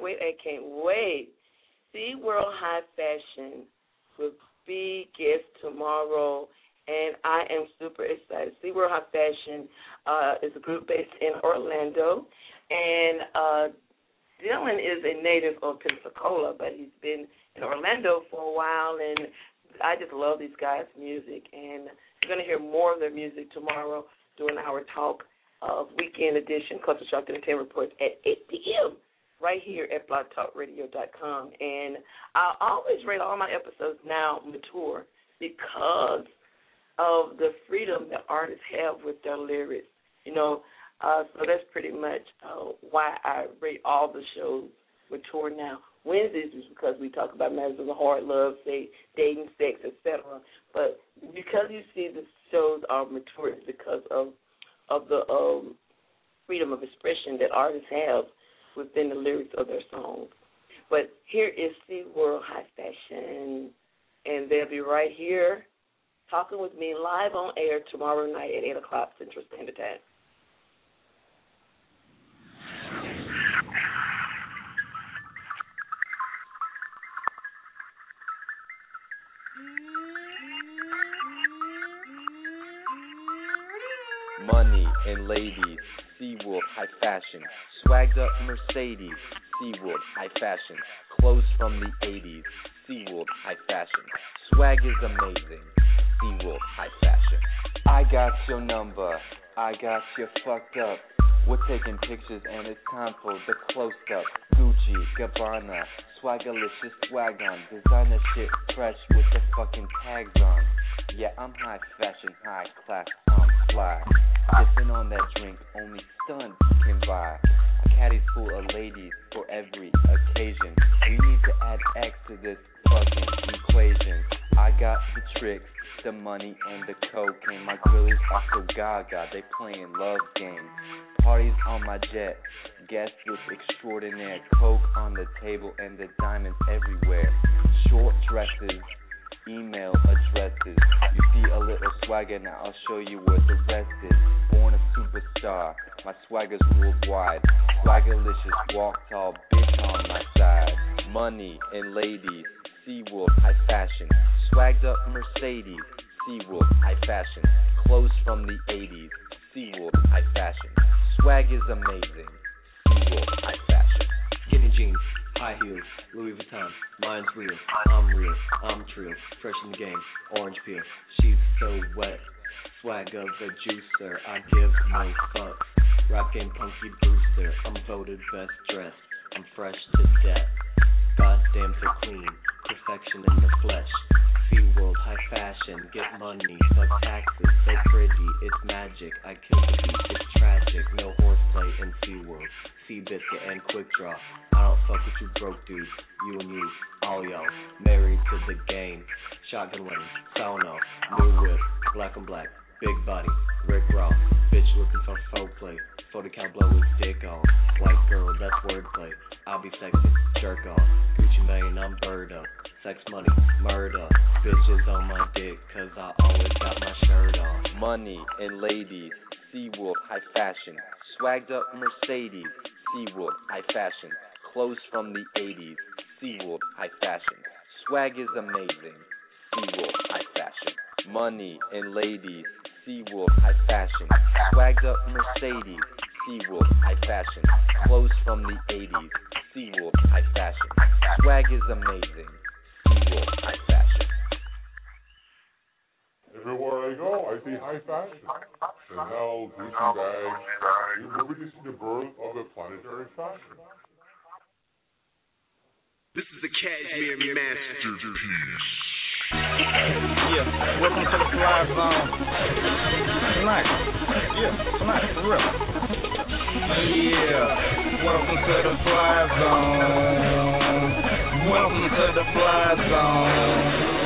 Speaker 2: SeaWorld High Fashion will be guest tomorrow, and I am super excited. SeaWorld High Fashion is a group based in Orlando, and Dylan is a native of Pensacola, but he's been in Orlando for a while, and I just love these guys' music, and you're going to hear more of their music tomorrow during our talk of Weekend Edition, Culture Shock Entertainment Reports at 8 p.m. right here at blogtalkradio.com. And I always rate all my episodes now mature because of the freedom that artists have with their lyrics, so that's pretty much why I rate all the shows mature now. Wednesdays is because we talk about matters of the heart, love, say, dating, sex, etc. But because you see the shows are mature, it's because of the freedom of expression that artists have within the lyrics of their songs. But here is SeaWorld High Fashion, and they'll be right here talking with me live on air tomorrow night at 8 o'clock Central Standard Time.
Speaker 12: Money and ladies, SeaWorld High Fashion. Swagged up Mercedes, SeaWorld High Fashion. Clothes from the 80s, SeaWorld High Fashion. Swag is amazing, SeaWorld High Fashion. I got your number, I got you fucked up. We're taking pictures and it's time for the close-up. Gucci, Gabbana, Swagalicious swag on. Designer shit fresh with the fucking tags on. Yeah, I'm high fashion, high class, I'm fly. Sipping on that drink, only stunts can buy. A caddy's full of ladies for every occasion. We need to add X to this fucking equation. I got the tricks, the money, and the cocaine. My girlies are so gaga, they playing love games. Parties on my jet, guests with extraordinaire. Coke on the table and the diamonds everywhere. Short dresses, email addresses. You see a little swagger, now I'll show you what the rest is. Born a superstar, my swagger's worldwide. Swaggerlicious, walk tall, bitch on my side. Money and ladies, SeaWorld High Fashion. Swagged up Mercedes, SeaWorld High Fashion. Clothes from the 80s, SeaWorld High Fashion. Swag is amazing, SeaWorld High Fashion.
Speaker 13: Skinny jeans, high heels, Louis Vuitton, mine's real, I'm trill, fresh in the game, orange peel. She's so wet, swag of a juicer, I give no fucks. Rap game punky booster, I'm voted best dressed. I'm fresh to death. Goddamn so clean, perfection in the flesh. SeaWorld, high fashion, get money, fuck taxes, so pretty, it's magic. I kill the beat, it's tragic. No horseplay in SeaWorld. Seabiscuit and Quick Draw. I don't fuck with you broke dudes. You and you, all y'all, married to the game. Shotgun wedding, sauna, new whip, black on black, big body, Rick Ross. Bitch looking for faux play. 40 cal blow his dick on. White girl, that's wordplay. I'll be sexy, jerk off. Gucci Mane, I'm bird up. Sex, money, murder. Bitches on my dick, cause I always got my shirt on.
Speaker 12: Money and ladies, SeaWorld high fashion. Swagged up Mercedes, SeaWorld high fashion. Clothes from the 80s, SeaWorld high fashion. Swag is amazing, SeaWorld high fashion. Money and ladies, SeaWorld high fashion. Swagged up Mercedes, SeaWorld high fashion. Clothes from the 80s, SeaWorld high fashion. Swag is amazing, SeaWorld high fashion.
Speaker 14: Everywhere I go, I see high fashion. Chanel, Gucci bags. You're witnessing the birth of a planetary fashion.
Speaker 3: This is the Cashmere Masterpiece.
Speaker 15: Yeah, welcome to the Fly Zone. Tonight. Yeah, tonight, for real. Yeah, welcome to the Fly Zone. Welcome to the Fly Zone.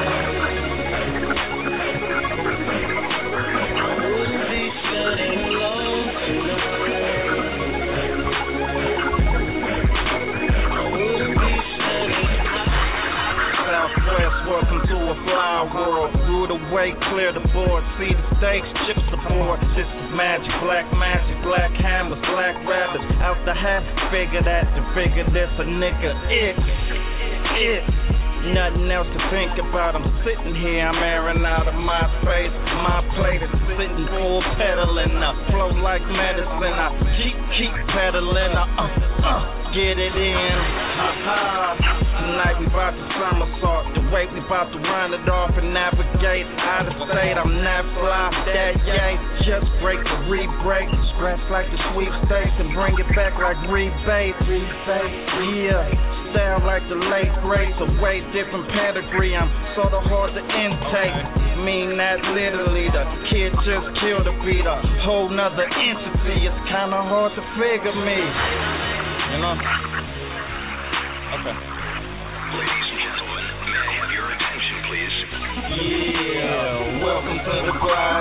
Speaker 15: Welcome to a fly world. Through the way, clear the board. See the stakes, chips the board. This is magic, black hammers, black rabbits. Out the hat, figure that, to figure this a nigga. It. Nothing else to think about. I'm sitting here, I'm airing out of my face. My plate is sitting full pedaling. I flow like medicine. I keep pedaling. Get it in. Tonight we bout to somersault. The way we bout to run it off and navigate out of state. I'm not fly, that yay. Just break the re-break. Scratch like the sweepstakes and bring it back like rebate. Yeah. Sound like the late greats, a way different pedigree. I'm sorta hard to intake. Mean that literally, the kid just killed a beat, a whole nother entity. It's kinda hard to figure me. You know? Okay.
Speaker 16: Ladies and gentlemen, may I have your attention, please?
Speaker 15: Yeah, welcome to the Fly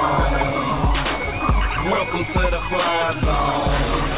Speaker 15: Zone. Welcome to the Fly Zone.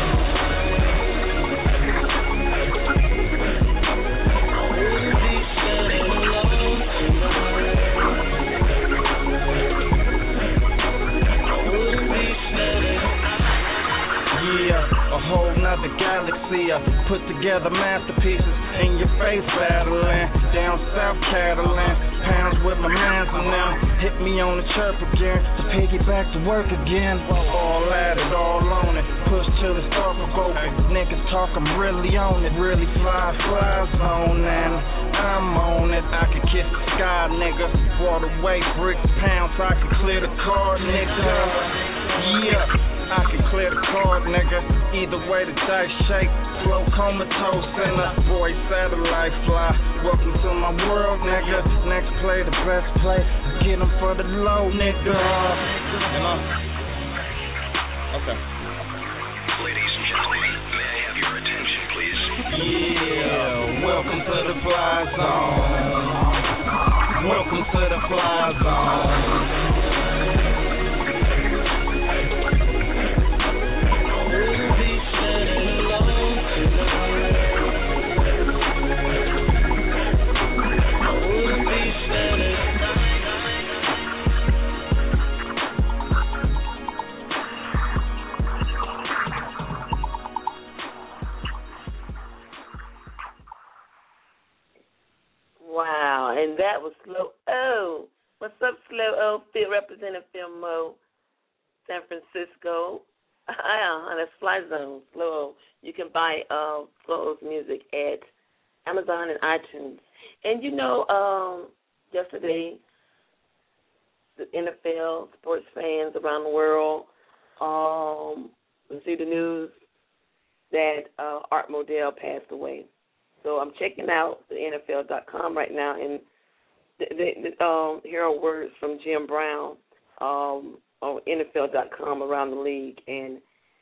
Speaker 15: A whole nother galaxy, I put together masterpieces in your face battling, down south Catalan, pounds with my mans and them, hit me on the chirp again, to piggyback to work again, all at it, all on it, push till it's thought provoking, niggas talk, I'm really on it, really fly zone, and I'm on it, I can kiss the sky, nigga, water weight, bricks, pounds, I can clear the car, nigga, yeah. I can clear the card, nigga. Either way, the dice shake. Slow comatose in a boy satellite fly. Welcome to my world, nigga. Next play, the best play. Get them for the low, nigga. You know? Okay.
Speaker 16: Ladies and gentlemen, may I have your attention, please?
Speaker 15: Yeah, welcome to the Fly Zone. Welcome to the Fly Zone.
Speaker 2: Wow, and that was Slow O. What's up, Slow O? Field Representative Phil Mo, San Francisco. That's Fly Zone, Slow O. You can buy Slow O's music at Amazon and iTunes. And you know, yesterday, the NFL, sports fans around the world, we see the news that Art Modell passed away. So I'm checking out the NFL.com right now, and here are words from Jim Brown on NFL.com around the league, and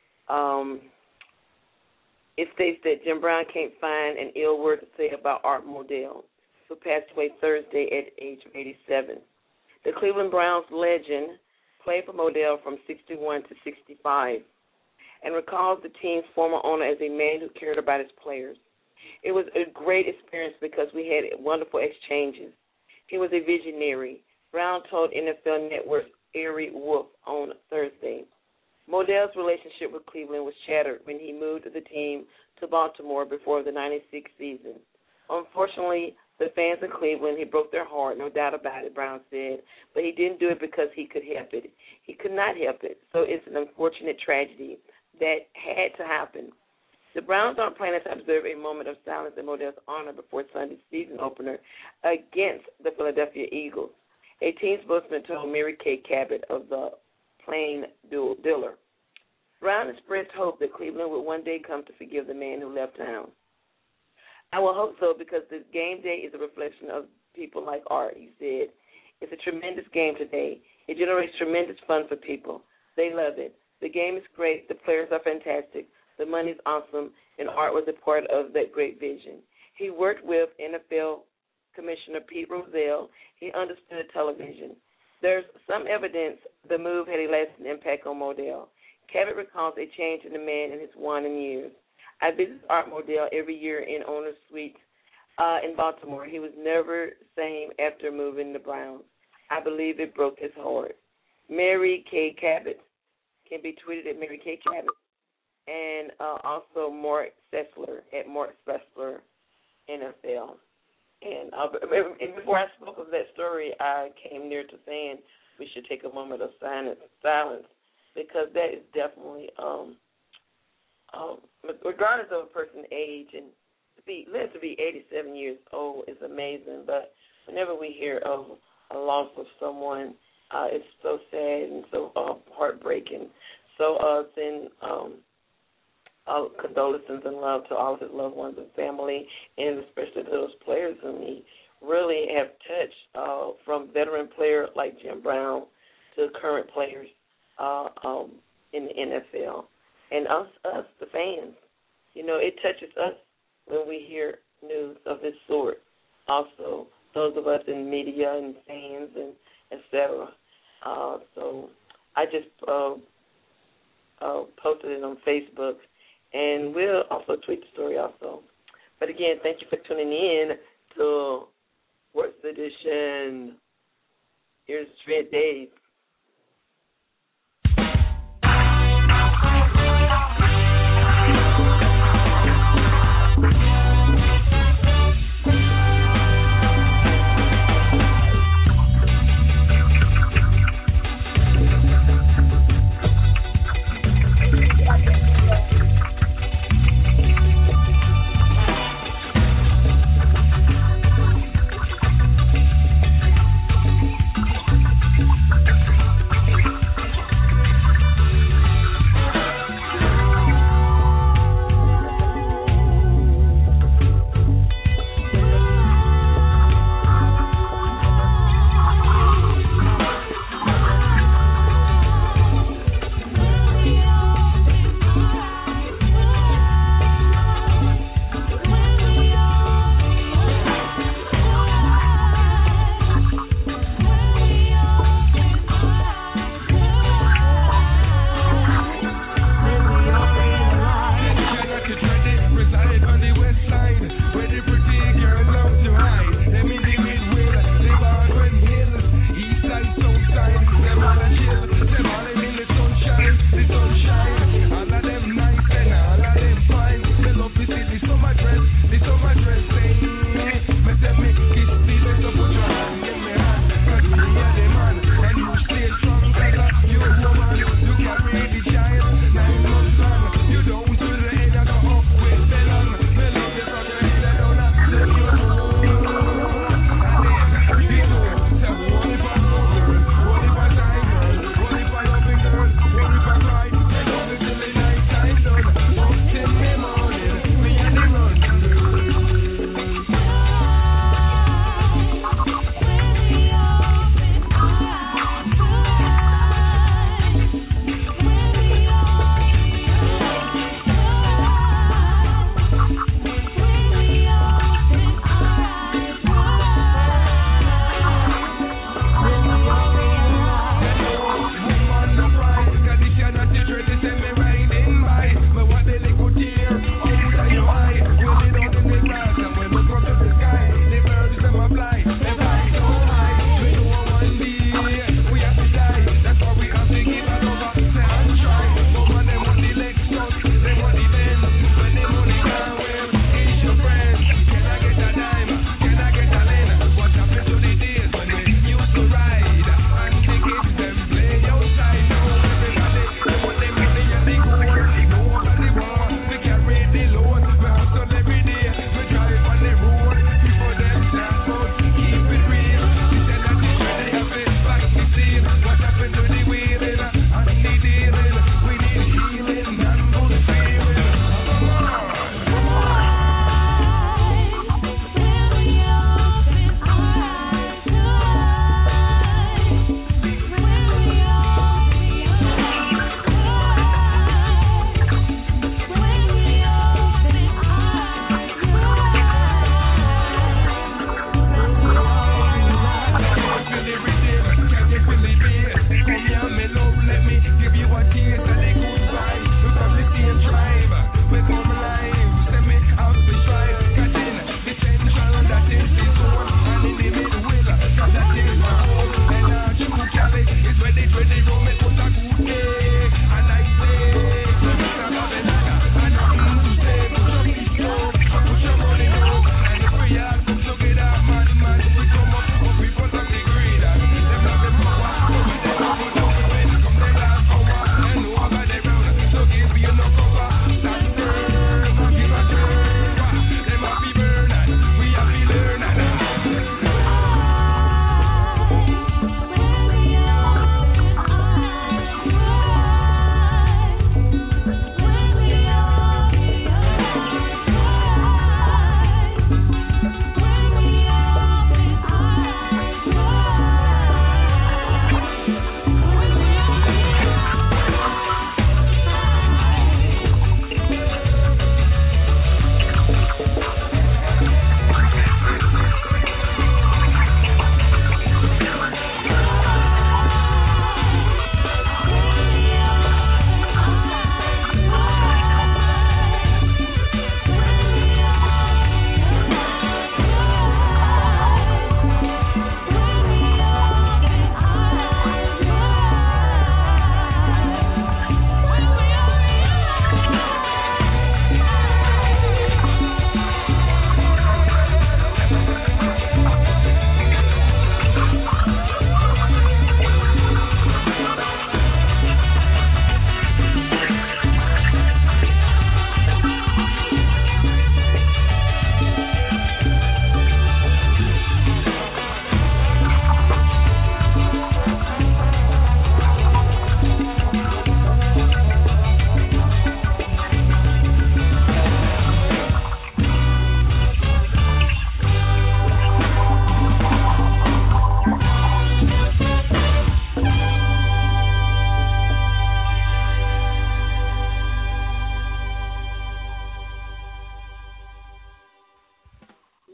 Speaker 2: it states that Jim Brown can't find an ill word to say about Art Modell, who passed away Thursday at the age of 87. The Cleveland Browns legend played for Modell from 61 to 65 and recalls the team's former owner as a man who cared about his players. It was a great experience because we had wonderful exchanges. He was a visionary, Brown told NFL Network's Ari Wolf on Thursday. Modell's relationship with Cleveland was shattered when he moved the team to Baltimore before the 96 season. Unfortunately, the fans in Cleveland, he broke their heart, no doubt about it, Brown said, but he didn't do it because he could help it. He could not help it, so it's an unfortunate tragedy that had to happen. The Browns are planning to observe a moment of silence in Modell's honor before Sunday's season opener against the Philadelphia Eagles. A team spokesman told Mary Kay Cabot of the Plain Dealer. Brown expressed hope that Cleveland would one day come to forgive the man who left town. I will hope so because this game day is a reflection of people like Art, he said. It's a tremendous game today. It generates tremendous fun for people. They love it. The game is great. The players are fantastic. The money's awesome, and Art was a part of that great vision. He worked with NFL Commissioner Pete Rozelle. He understood television. There's some evidence the move had a lasting impact on Modell. Cabot recalls a change in the man in his waning years. I visit Art Modell every year in owner's suite in Baltimore. He was never the same after moving the Browns. I believe it broke his heart. Mary Kay Cabot can be tweeted at Mary Kay Cabot. And also Mark Sessler at Mark Sessler NFL. And before I spoke of that story, I came near to saying we should take a moment of silence because that is definitely, regardless of a person's age, and to be 87 years old is amazing. But whenever we hear of a loss of someone, it's so sad and so heartbreaking. So send condolences and love to all of his loved ones and family, and especially to those players whom he really have touched, from veteran players like Jim Brown to current players in the NFL. And us, the fans, it touches us when we hear news of this sort. Also, those of us in media and fans and et cetera. So I just posted it on Facebook. And we'll also tweet the story also. But again, thank you for tuning in to Sports Edition. Here's Fred Dave.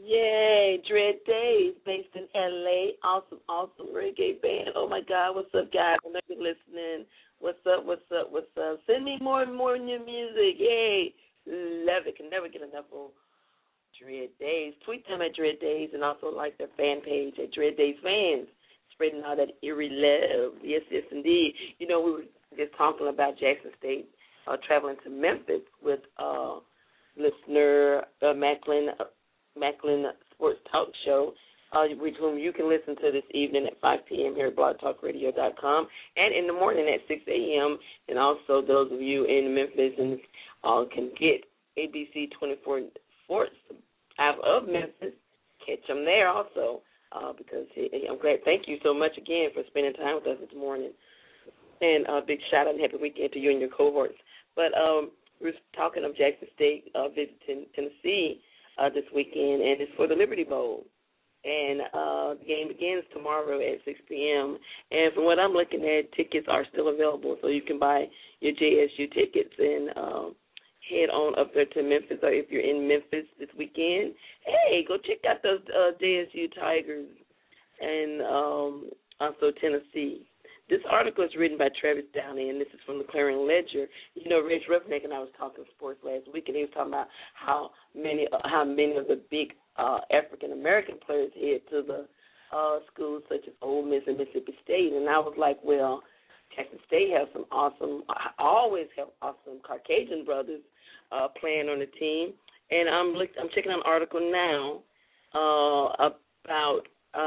Speaker 2: Yay, Dread Days, based in L.A. Awesome, awesome reggae band. Oh, my God. What's up, guys? I know you're listening. What's up, what's up, what's up? Send me more and more new music. Yay. Love it. Can never get enough of Dread Days. Tweet them at Dread Days and also like their fan page at Dread Days Fans. Spreading all that eerie love. Yes, yes, indeed. You know, we were just talking about Jackson State traveling to Memphis with listener Macklin Sports Talk Show, with whom you can listen to this evening at 5 p.m. here at blogtalkradio.com and in the morning at 6 a.m. And also those of you in Memphis and can get ABC 24 Sports out of Memphis. Catch them there also because I'm glad. Thank you so much again for spending time with us this morning. And a big shout-out and happy weekend to you and your cohorts. But we're talking of Jackson State visiting Tennessee this weekend, and it's for the Liberty Bowl. And the game begins tomorrow at 6 p.m. And from what I'm looking at, tickets are still available, so you can buy your JSU tickets and head on up there to Memphis. Or if you're in Memphis this weekend, hey, go check out those JSU Tigers and also Tennessee. This article is written by Travis Downey, and this is from the Clarion Ledger. You know, Rich Roughneck and I was talking sports last week, and he was talking about how many of the big African American players head to the schools such as Ole Miss and Mississippi State, and I was like, well, Jackson State has some awesome, always have awesome Caucasian brothers playing on the team, and I'm checking out an article now about.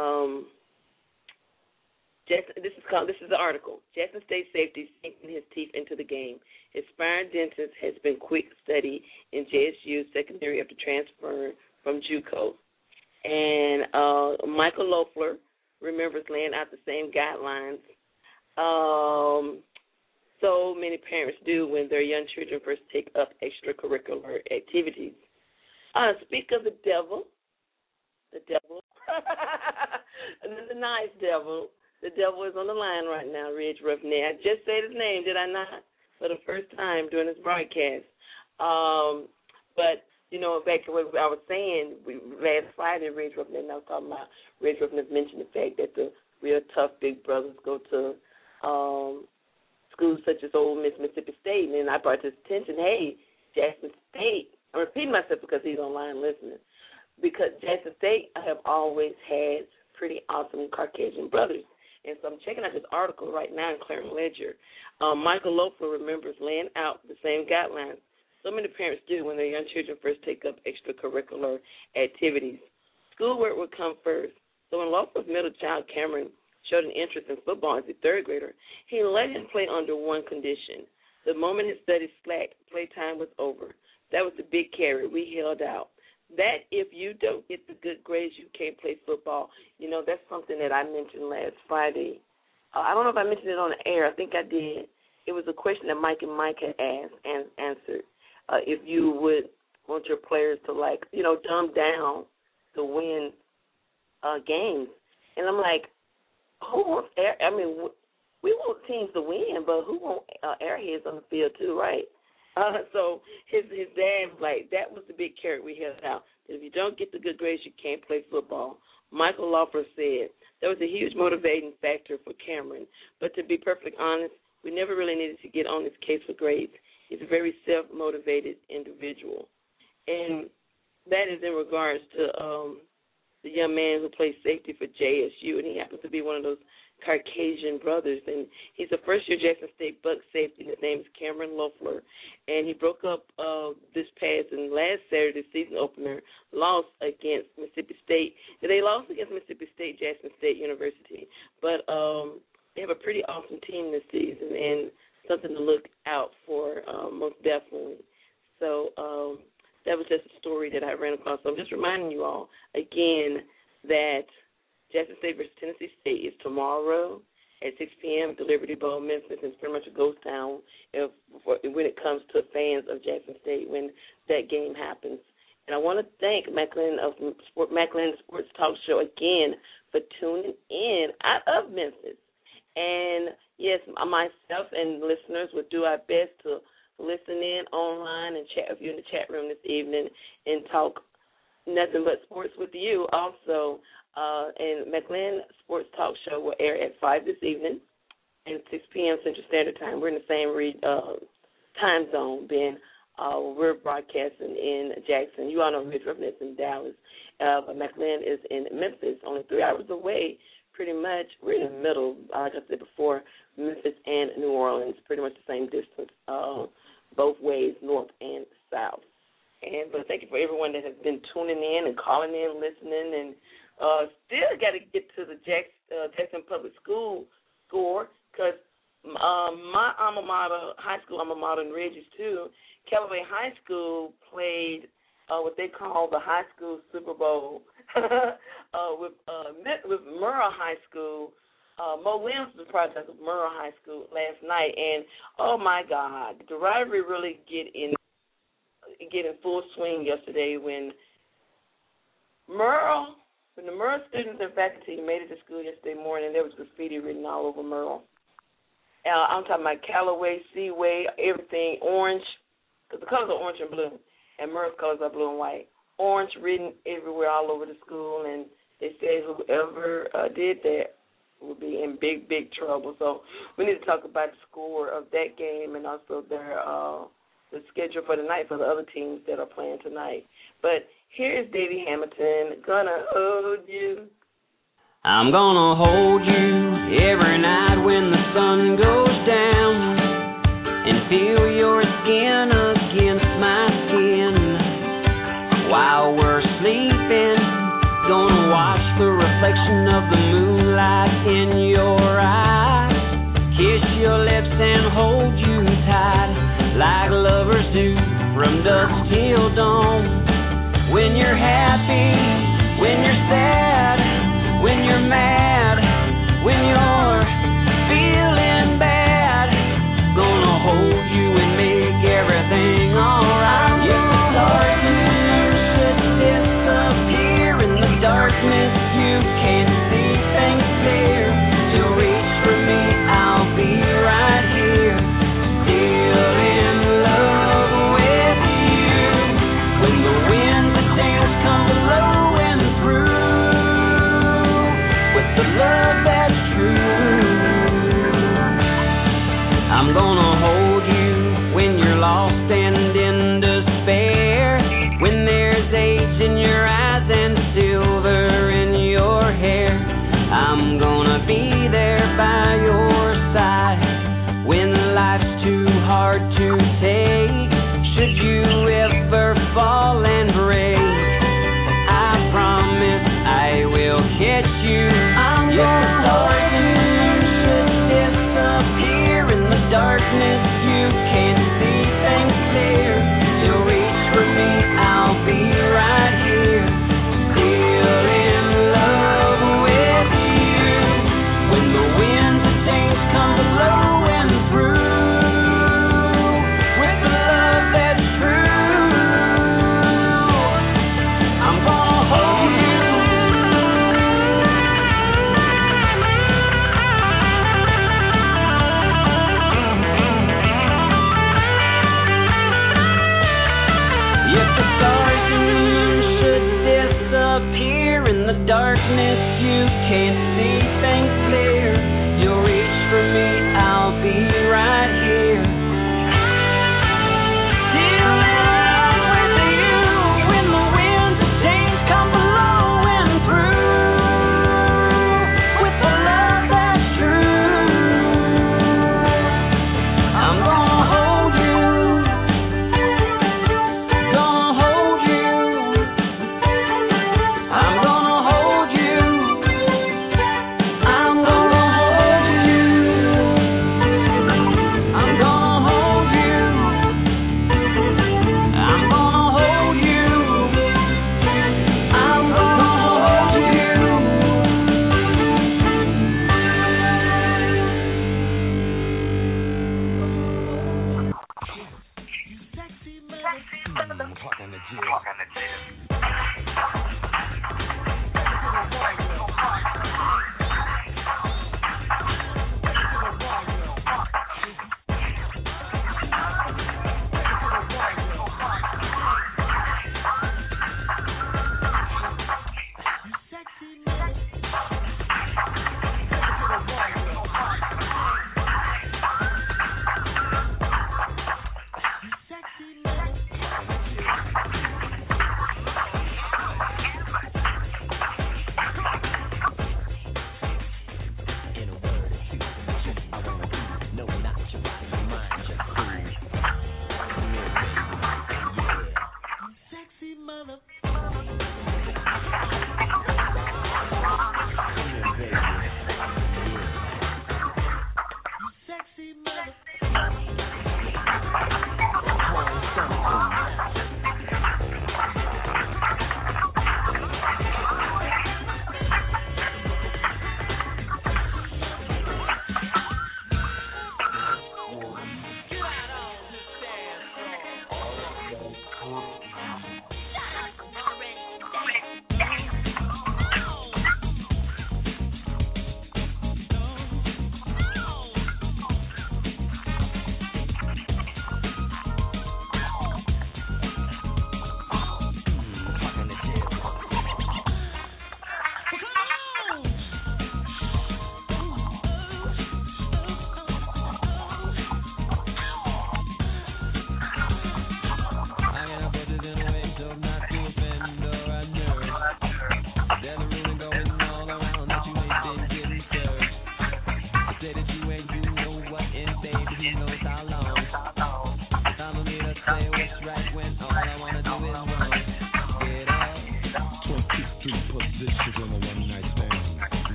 Speaker 2: This is the article. Jackson State safety sinking his teeth into the game. Aspiring dentist has been quick study in JSU secondary after transfer from JUCO. And Michael Loeffler remembers laying out the same guidelines so many parents do when their young children first take up extracurricular activities. Speak of the devil, and then the nice devil. The devil is on the line right now, Ridge Roughneck. I just said his name, did I not? For the first time during this broadcast. But, you know, back to what I was saying, last Friday, Ridge Roughneck, and I was talking about, Ridge Roughneck mentioned the fact that the real tough big brothers go to schools such as Ole Miss, Mississippi State, and then I brought to his attention, hey, Jackson State, I'm repeating myself because he's online listening, because Jackson State have always had pretty awesome Caucasian brothers. And so I'm checking out this article right now in Clarion Ledger. Michael Loeffler remembers laying out the same guidelines so many parents do when their young children first take up extracurricular activities. Schoolwork would come first. So when Loeffler's middle child, Cameron, showed an interest in football as a third grader, he let him play under one condition. The moment his studies slacked, playtime was over. That was the big carrot we held out. That if you don't get the good grades, you can't play football. You know, that's something that I mentioned last Friday. I don't know if I mentioned it on the air. I think I did. It was a question that Mike and Mike had asked and answered. If you would want your players to, like, you know, dumb down to win games. And I'm like, who wants we want teams to win, but who wants airheads on the field too, right? So his dad was like, that was the big carrot we held out. If you don't get the good grades, you can't play football. Michael Loeffler said that was a huge motivating factor for Cameron. But to be perfectly honest, we never really needed to get on his case for grades. He's a very self-motivated individual. And that is in regards to the young man who plays safety for JSU, and he happens to be one of those Caucasian brothers, and he's a first-year Jackson State Buck safety. His name is Cameron Loeffler, and he broke up this past and last Saturday's season opener, lost against Mississippi State. They lost against Mississippi State, Jackson State University, but they have a pretty awesome team this season and something to look out for most definitely. So that was just a story that I ran across. So I'm just reminding you all, again, that Jackson State versus Tennessee State is tomorrow at 6 p.m. at the Liberty Bowl, Memphis. It's pretty much a ghost town when it comes to fans of Jackson State when that game happens. And I want to thank Macklin Sports Talk Show again for tuning in out of Memphis. And, yes, myself and listeners will do our best to listen in online and chat with you in the chat room this evening and talk Nothing But Sports with You also. And McLean Sports Talk Show will air at 5 this evening and 6 p.m. Central Standard Time. We're in the same time zone, Ben. We're broadcasting in Jackson. You all know Ridge Roughnecks in Dallas. But McLean is in Memphis, only 3 hours away, pretty much. We're in the middle, like I said before, Memphis and New Orleans, pretty much the same distance, both ways, north and south. But thank you for everyone that has been tuning in and calling in, listening, and still got to get to the Jackson Public School score because my alma mater, high school alma mater in Regis too, Callaway High School played what they call the high school Super Bowl with Murrah High School. Mo Williams was the project of Murrah High School last night, and oh my God, the rivalry really get in full swing yesterday when the Murrah students and faculty made it to school yesterday morning. There was graffiti written all over Murrah. I'm talking about Callaway, Seaway, everything orange, because the colors are orange and blue, and Murrah's colors are blue and white. Orange written everywhere all over the school, and they said whoever did that would be in big, big trouble. So we need to talk about the score of that game and also the schedule for the night for the other teams that are playing tonight. But here's Davey Hamilton, Gonna Hold You.
Speaker 17: I'm gonna hold you every night when the sun goes down and feel your skin against my skin while we're sleeping. Gonna watch the reflection of the moonlight in your eyes, kiss your lips and hold you tight like lovers do from dusk till dawn. When you're happy, when you're sad, when you're mad, when you're feeling bad, gonna hold you and make everything alright. If the stars and the moon should disappear in the darkness, you can't see things clear. To reach for me, I'll be right here, still in love with you. When the winds of tears come blowing through, the love that's true, I'm gonna hold you when you're lost and in despair, when there's age in your eyes and silver in your hair. I'm gonna be there by your side when life's too hard to take. Should you ever fall and break, I promise I will catch you. If the stars and the moon should disappear in the darkness, you can't see things clear. To reach for me, I'll be right here, still in love with you. When the winds of change come blowing through, with the love that's true, I'm gonna hold you. In the darkness, you can't see things clear. You'll reach for me, I'll be right here, still in love with you. When the winds of change come blowing through, with the love that's true, I'm gonna hold you, gonna hold you. I'm gonna hold you. I'm gonna hold you. I'm gonna hold you. I'm gonna hold you. I'm gonna hold you.
Speaker 18: Clock on the jig.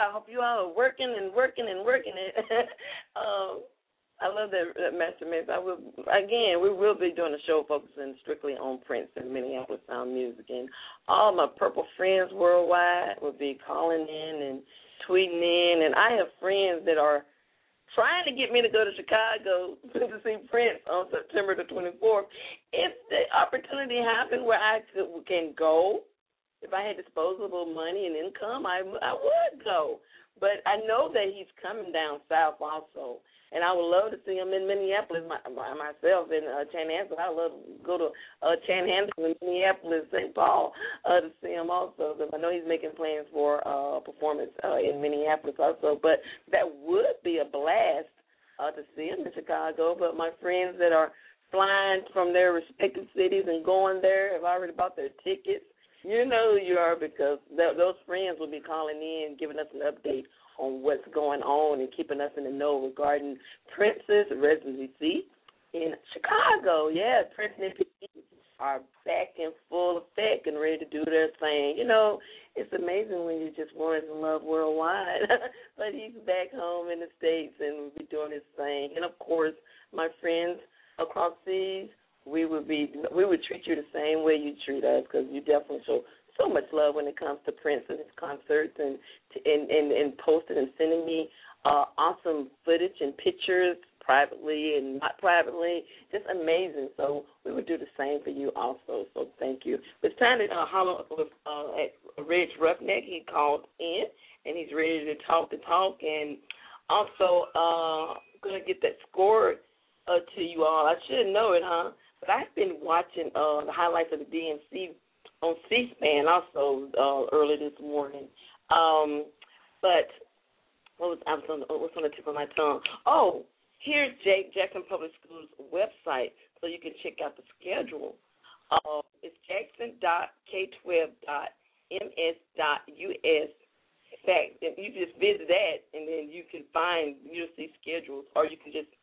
Speaker 2: I hope you all are working and working and working it. I love that, Master Mix. We will be doing a show focusing strictly on Prince and Minneapolis sound music. And all my purple friends worldwide will be calling in and tweeting in. And I have friends that are trying to get me to go to Chicago to see Prince on September the 24th. If the opportunity happened where I can go, if I had disposable money and income, I would go. But I know that he's coming down south also. And I would love to see him in Minneapolis myself in Chanhassen. I love to go to Chanhassen in Minneapolis, St. Paul, to see him also. Because I know he's making plans for a performance in Minneapolis also. But that would be a blast to see him in Chicago. But my friends that are flying from their respective cities and going there have already bought their tickets. You know who you are, because those friends will be calling in, giving us an update on what's going on and keeping us in the know regarding Prince's residency in Chicago. Yeah, Prince and NPC are back in full effect and ready to do their thing. You know, it's amazing when you just want and love worldwide. But he's back home in the States and will be doing his thing. And, of course, my friends across seas, we would treat you the same way you treat us, because you definitely show so much love when it comes to Prince and his concerts and posting and sending me awesome footage and pictures privately and not privately. Just amazing. So we would do the same for you also. So thank you. It's time to holler with Reg Roughneck. He called in and he's ready to talk. And also I'm going to get that score to you all. I should know it, huh? But I've been watching the highlights of the DNC on C-SPAN also early this morning. But what's on the tip of my tongue? Oh, here's Jackson Public Schools website, so you can check out the schedule. It's jackson.k12.ms.us. In fact, if you just visit that, and then you'll see schedules, or you can just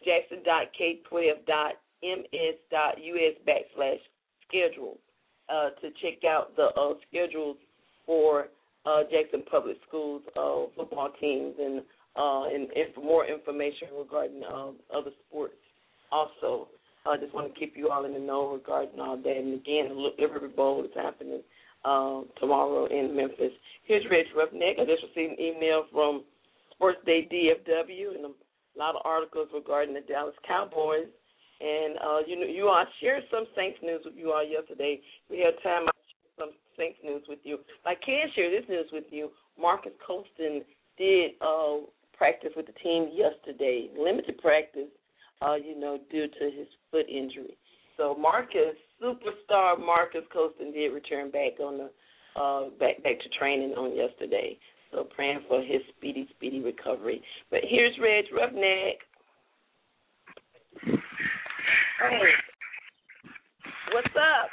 Speaker 2: jackson.k12.ms.us/schedule. To check out the schedules for Jackson Public Schools football teams and for more information regarding other sports. Also, I just want to keep you all in the know regarding all that. And again, the Liberty Bowl is happening tomorrow in Memphis. Here's Reg Roughneck. I just received an email from Sports Day DFW and a lot of articles regarding the Dallas Cowboys. And, you all, I shared some Saints news with you all yesterday. We had time to share some Saints news with you. I can share this news with you. Marcus Colston did practice with the team yesterday, limited practice, due to his foot injury. So superstar Marcus Colston did return back on the back to training on yesterday. So praying for his speedy recovery. But here's Reg Roughneck. Hey, what's up?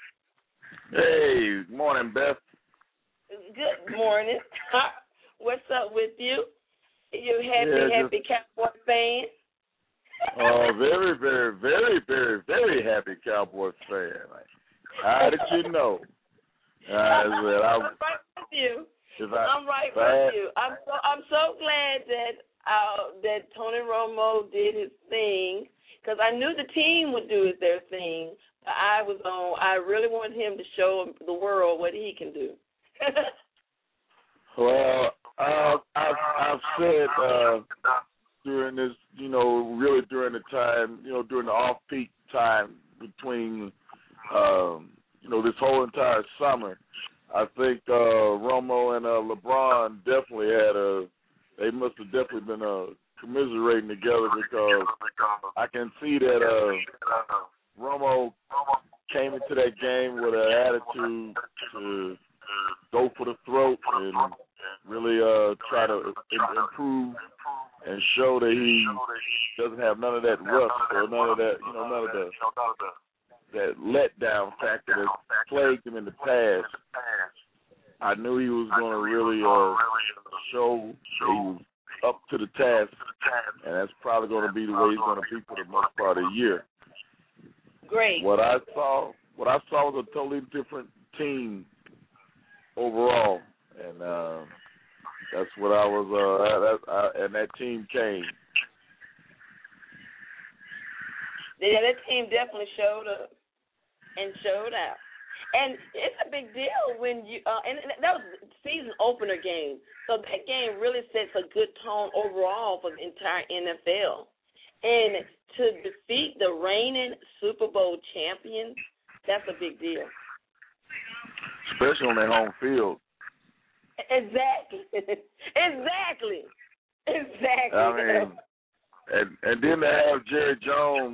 Speaker 19: Hey, morning, Beth.
Speaker 2: Good morning. What's up with you? You happy Cowboy fan?
Speaker 19: Oh, very, very, very, very, very happy Cowboy fan. How did you know?
Speaker 2: I'm right with you. I'm right with you. I'm so glad that Tony Romo did his thing, because I knew the team would do their thing. I really wanted him to show the world what he can do.
Speaker 19: Well, I've said during this, really during the time, during the off-peak time between, this whole entire summer, I think Romo and LeBron definitely they must have definitely been commiserating together, because I can see that Romo came into that game with an attitude to go for the throat and really try to improve and show that he doesn't have none of that rust or none of that, none of that letdown factor that plagued him in the past. I knew he was going to really show that he was up to the task, and that's probably going to be the way he's going to be for the most part of the year.
Speaker 2: Great.
Speaker 19: What I saw was a totally different team overall, and That's what I was. And that team came.
Speaker 2: Yeah, that team definitely showed up and showed out. And it's a big deal when you and that was a season opener game. So that game really sets a good tone overall for the entire NFL. And to defeat the reigning Super Bowl champions, that's a big deal.
Speaker 19: Especially on their home field.
Speaker 2: Exactly.
Speaker 19: I mean, and then to have Jerry Jones,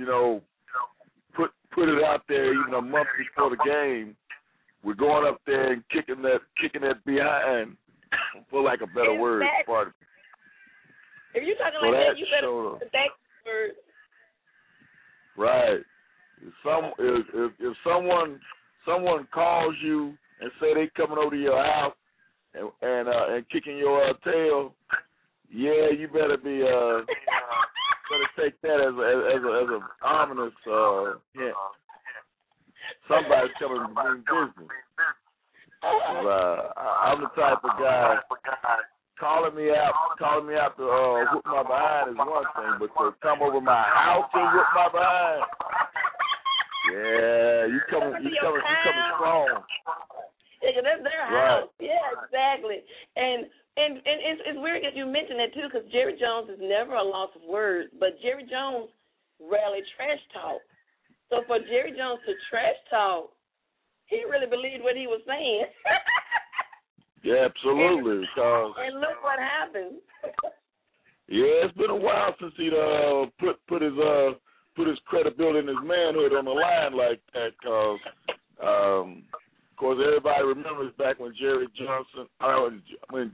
Speaker 19: put it out there even a month before the game. We're going up there and kicking that behind, for like a better word. Pardon.
Speaker 2: If you're talking like that, you better put that word.
Speaker 19: Right. If someone calls you and say they coming over to your house and kicking your tail, yeah, you better be better take that as an ominous hint. Somebody's coming to bring business. I'm the type of guy. Calling me out to whoop my behind is one thing, but to come over my house and whoop my behind, yeah, you coming strong.
Speaker 2: Yeah, that's their house. Right. Yeah, exactly. And it's weird that you mentioned that too, because Jerry Jones is never a loss of words, but Jerry Jones rarely trash talk. So for Jerry Jones to trash talk, he really believed what he was saying.
Speaker 19: Yeah, absolutely.
Speaker 2: And look what happened.
Speaker 19: Yeah, it's been a while since he put his credibility and his manhood on the line like that. Cause of course, everybody remembers back when Jimmy Johnson, when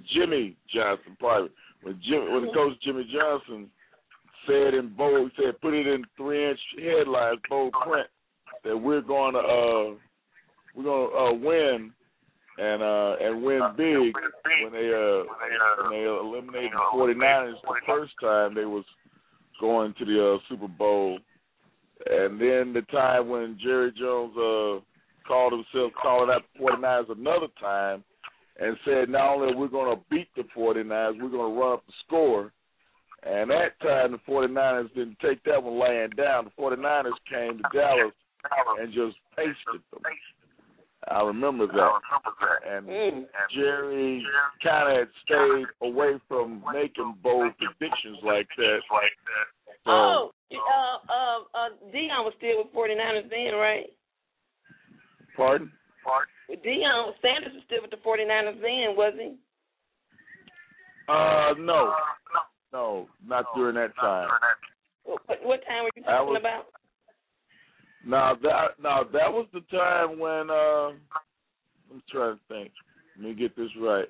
Speaker 19: Coach Jimmy Johnson said in bold, put it in 3-inch headlines, bold print, that we're going to win. And win big when they eliminated the 49ers the first time they was going to the Super Bowl. And then the time when Jerry Jones called himself calling out the 49ers another time and said not only are we going to beat the 49ers, we're going to run up the score. And that time the 49ers didn't take that one laying down. The 49ers came to Dallas and just pasted them. I remember that. And Jerry kind of had stayed away from making bold predictions like that. So,
Speaker 2: Deion was still with 49ers then, right?
Speaker 19: Pardon?
Speaker 2: Deion Sanders was still with the 49ers then, was he?
Speaker 19: No, not during that time.
Speaker 2: What time were you talking about?
Speaker 19: Now that was the time when I'm trying to think. Let me get this right.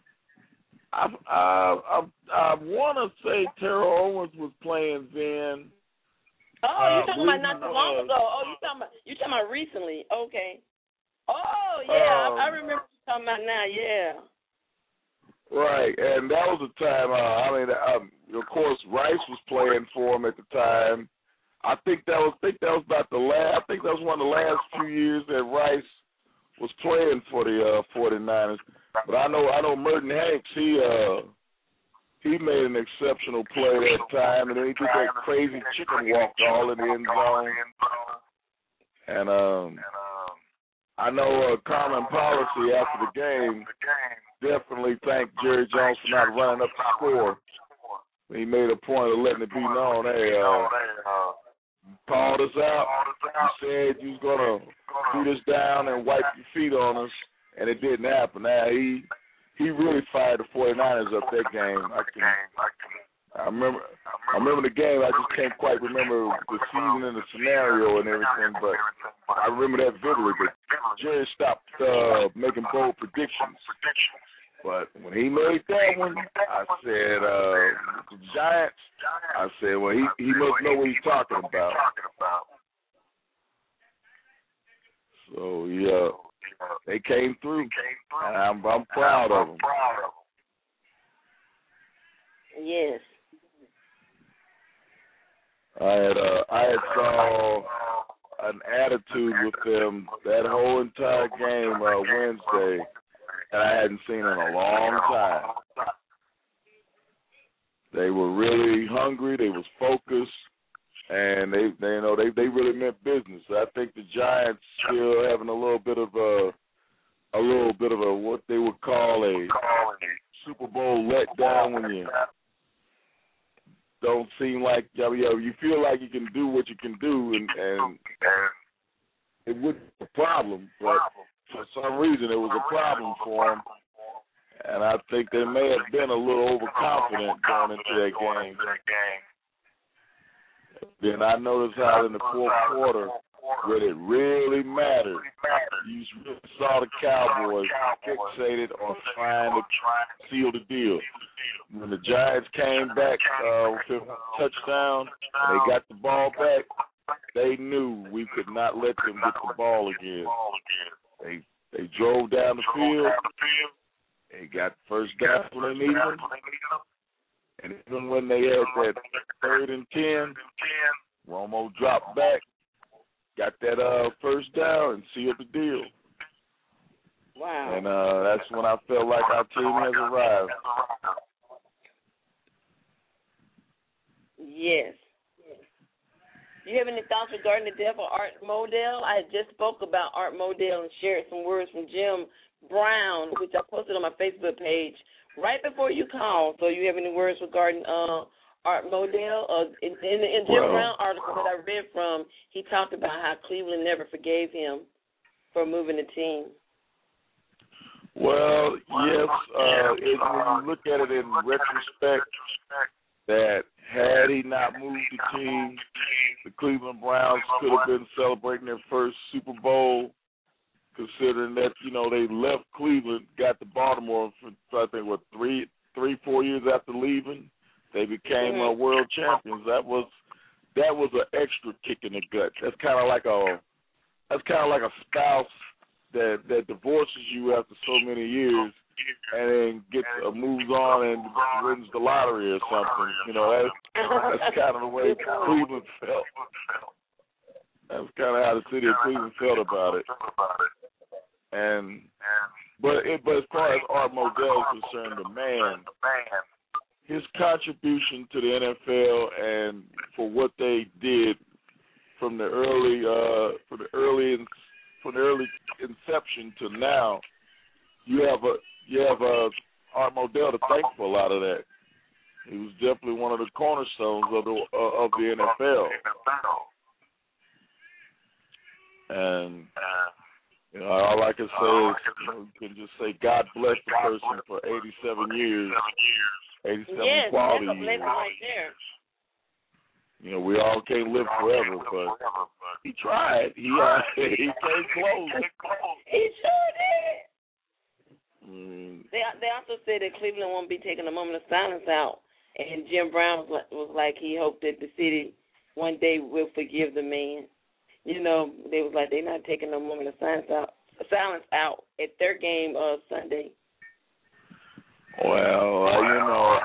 Speaker 19: I want to say Terrell Owens was playing then.
Speaker 2: Oh, you're talking about not too long ago. Oh, you're talking about recently. Okay. Oh yeah, I remember you talking about now. Yeah.
Speaker 19: Right, and that was the time. Of course, Rice was playing for him at the time. I think that was about the last. I think that was one of the last few years that Rice was playing for the 49ers. But I know Merton Hanks. He made an exceptional play that time, and then he did that crazy chicken walk all in the end zone. And I know Common Policy after the game definitely thanked Jerry Jones for not running up the score. He made a point of letting it be known, hey, called us out. You said you was going to beat us down and wipe your feet on us, and it didn't happen. Now, he really fired the 49ers up that game. I remember the game. I just can't quite remember the season and the scenario and everything, but I remember that vividly. But Jerry stopped making bold predictions. But when he made that one, I said, the Giants, I said, well, he must know what he's talking about. So, yeah, they came through, and I'm proud of them.
Speaker 2: Yes.
Speaker 19: I had saw an attitude with them that whole entire game Wednesday, and I hadn't seen in a long time. They were really hungry. They was focused, and they really meant business. I think the Giants still having a little bit of a what they would call a Super Bowl letdown when you don't seem like you feel like you can do what you can do, and it wouldn't be a problem, but for some reason it was a problem for them. And I think they may have been a little overconfident going into that game. Then I noticed how in the fourth quarter, when it really mattered, you really saw the Cowboys fixated on trying to seal the deal. When the Giants came back with a touchdown and they got the ball back, they knew we could not let them get the ball again. They drove down the field. They got first down when they needed them. And even when they had that 3rd and 10, Romo dropped back, got that first down, and sealed the deal.
Speaker 2: Wow.
Speaker 19: And that's when I felt like our team has arrived.
Speaker 2: Yes. Do you have any thoughts regarding the death of Art Modell? I had just spoke about Art Modell and shared some words from Jim Brown, which I posted on my Facebook page right before you called. So you have any words regarding Art Modell? In the Jim Brown article that I read from, he talked about how Cleveland never forgave him for moving the team.
Speaker 19: Well, yes, when you look at it in retrospect, that had he not moved the team, the Cleveland Browns could have been celebrating their first Super Bowl, considering that, they left Cleveland, got to Baltimore for, I think, 4 years after leaving. They became world champions. That was an extra kick in the gut. That's kind of like a spouse that divorces you after so many years and then moves on and wins the lottery or something. That's kind of the way Cleveland felt. That's kind of how the city of Cleveland felt about it. But as far as Art Modell is concerned, the man, his contribution to the NFL and for what they did from the early inception to now, you have Art Modell to thank for a lot of that. He was definitely one of the cornerstones of the NFL. And all I can say is you can just say God bless the person for 87 years, 87 quality years.
Speaker 2: Right there.
Speaker 19: We all can't live forever, but he tried. He came close.
Speaker 2: He sure did. They also said that Cleveland won't be taking a moment of silence out, and Jim Brown was like he hoped that the city one day will forgive the man. They was like they're not taking no moment of silence out at their game Sunday.
Speaker 19: Well,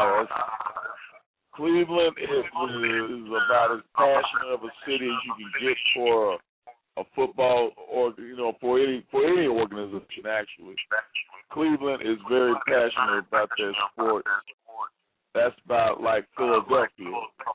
Speaker 19: Cleveland is about as passionate of a city as you can get for a football or for any organization actually. Cleveland is very passionate about their sport. That's about like Philadelphia.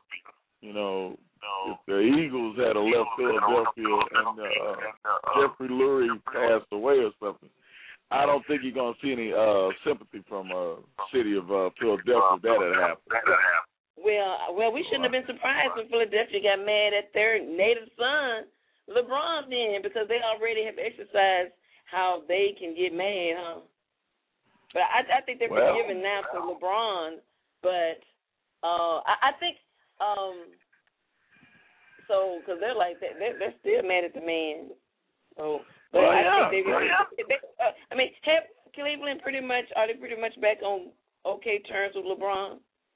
Speaker 19: If the Eagles had left Philadelphia and Jeffrey Lurie passed away or something, I don't think you're going to see any sympathy from the city of Philadelphia if that had happened.
Speaker 2: Well, we shouldn't have been surprised when Philadelphia got mad at their native son, LeBron, then, because they already have exercised how they can get mad, huh? But I think they're forgiven now for LeBron. But I think because they're like they're still mad at the man. So, but I think have Cleveland pretty much back on okay terms with LeBron?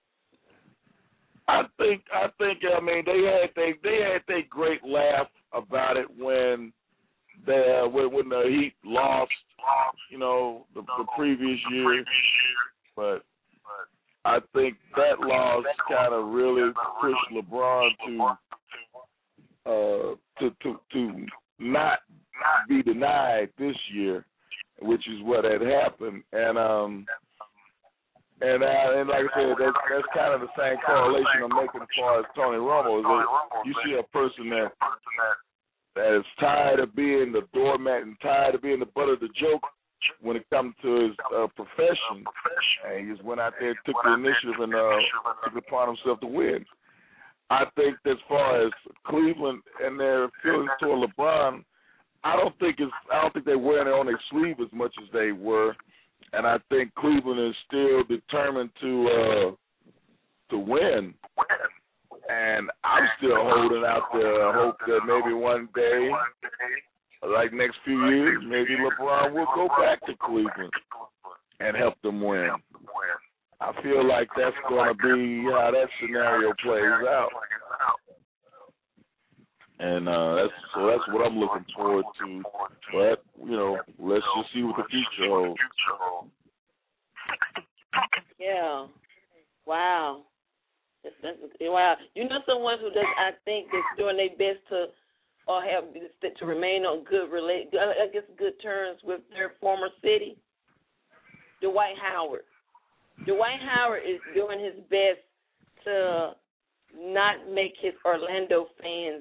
Speaker 19: I think they had their great laugh about it when the Heat lost, the previous year. But I think that loss kind of really pushed LeBron to not be denied this year, which is what had happened. And And like I said, that's kind of the same correlation I'm making as far as Tony Romo. Is that you see a person that is tired of being the doormat and tired of being the butt of the joke when it comes to his profession, and he just went out there and took the initiative and took it upon himself to win. I think as far as Cleveland and their feelings toward LeBron, I don't think they're wearing it on their sleeve as much as they were. And I think Cleveland is still determined to win. And I'm still holding out the hope that maybe one day, like next few years, maybe LeBron will go back to Cleveland and help them win. I feel like that's going to be how that scenario plays out. And that's what I'm looking forward to. But, let's just see what the future holds.
Speaker 2: Yeah. Wow. Wow. Someone who does, I think, that's doing their best to remain on good terms with their former city? Dwight Howard. Dwight Howard is doing his best to not make his Orlando fans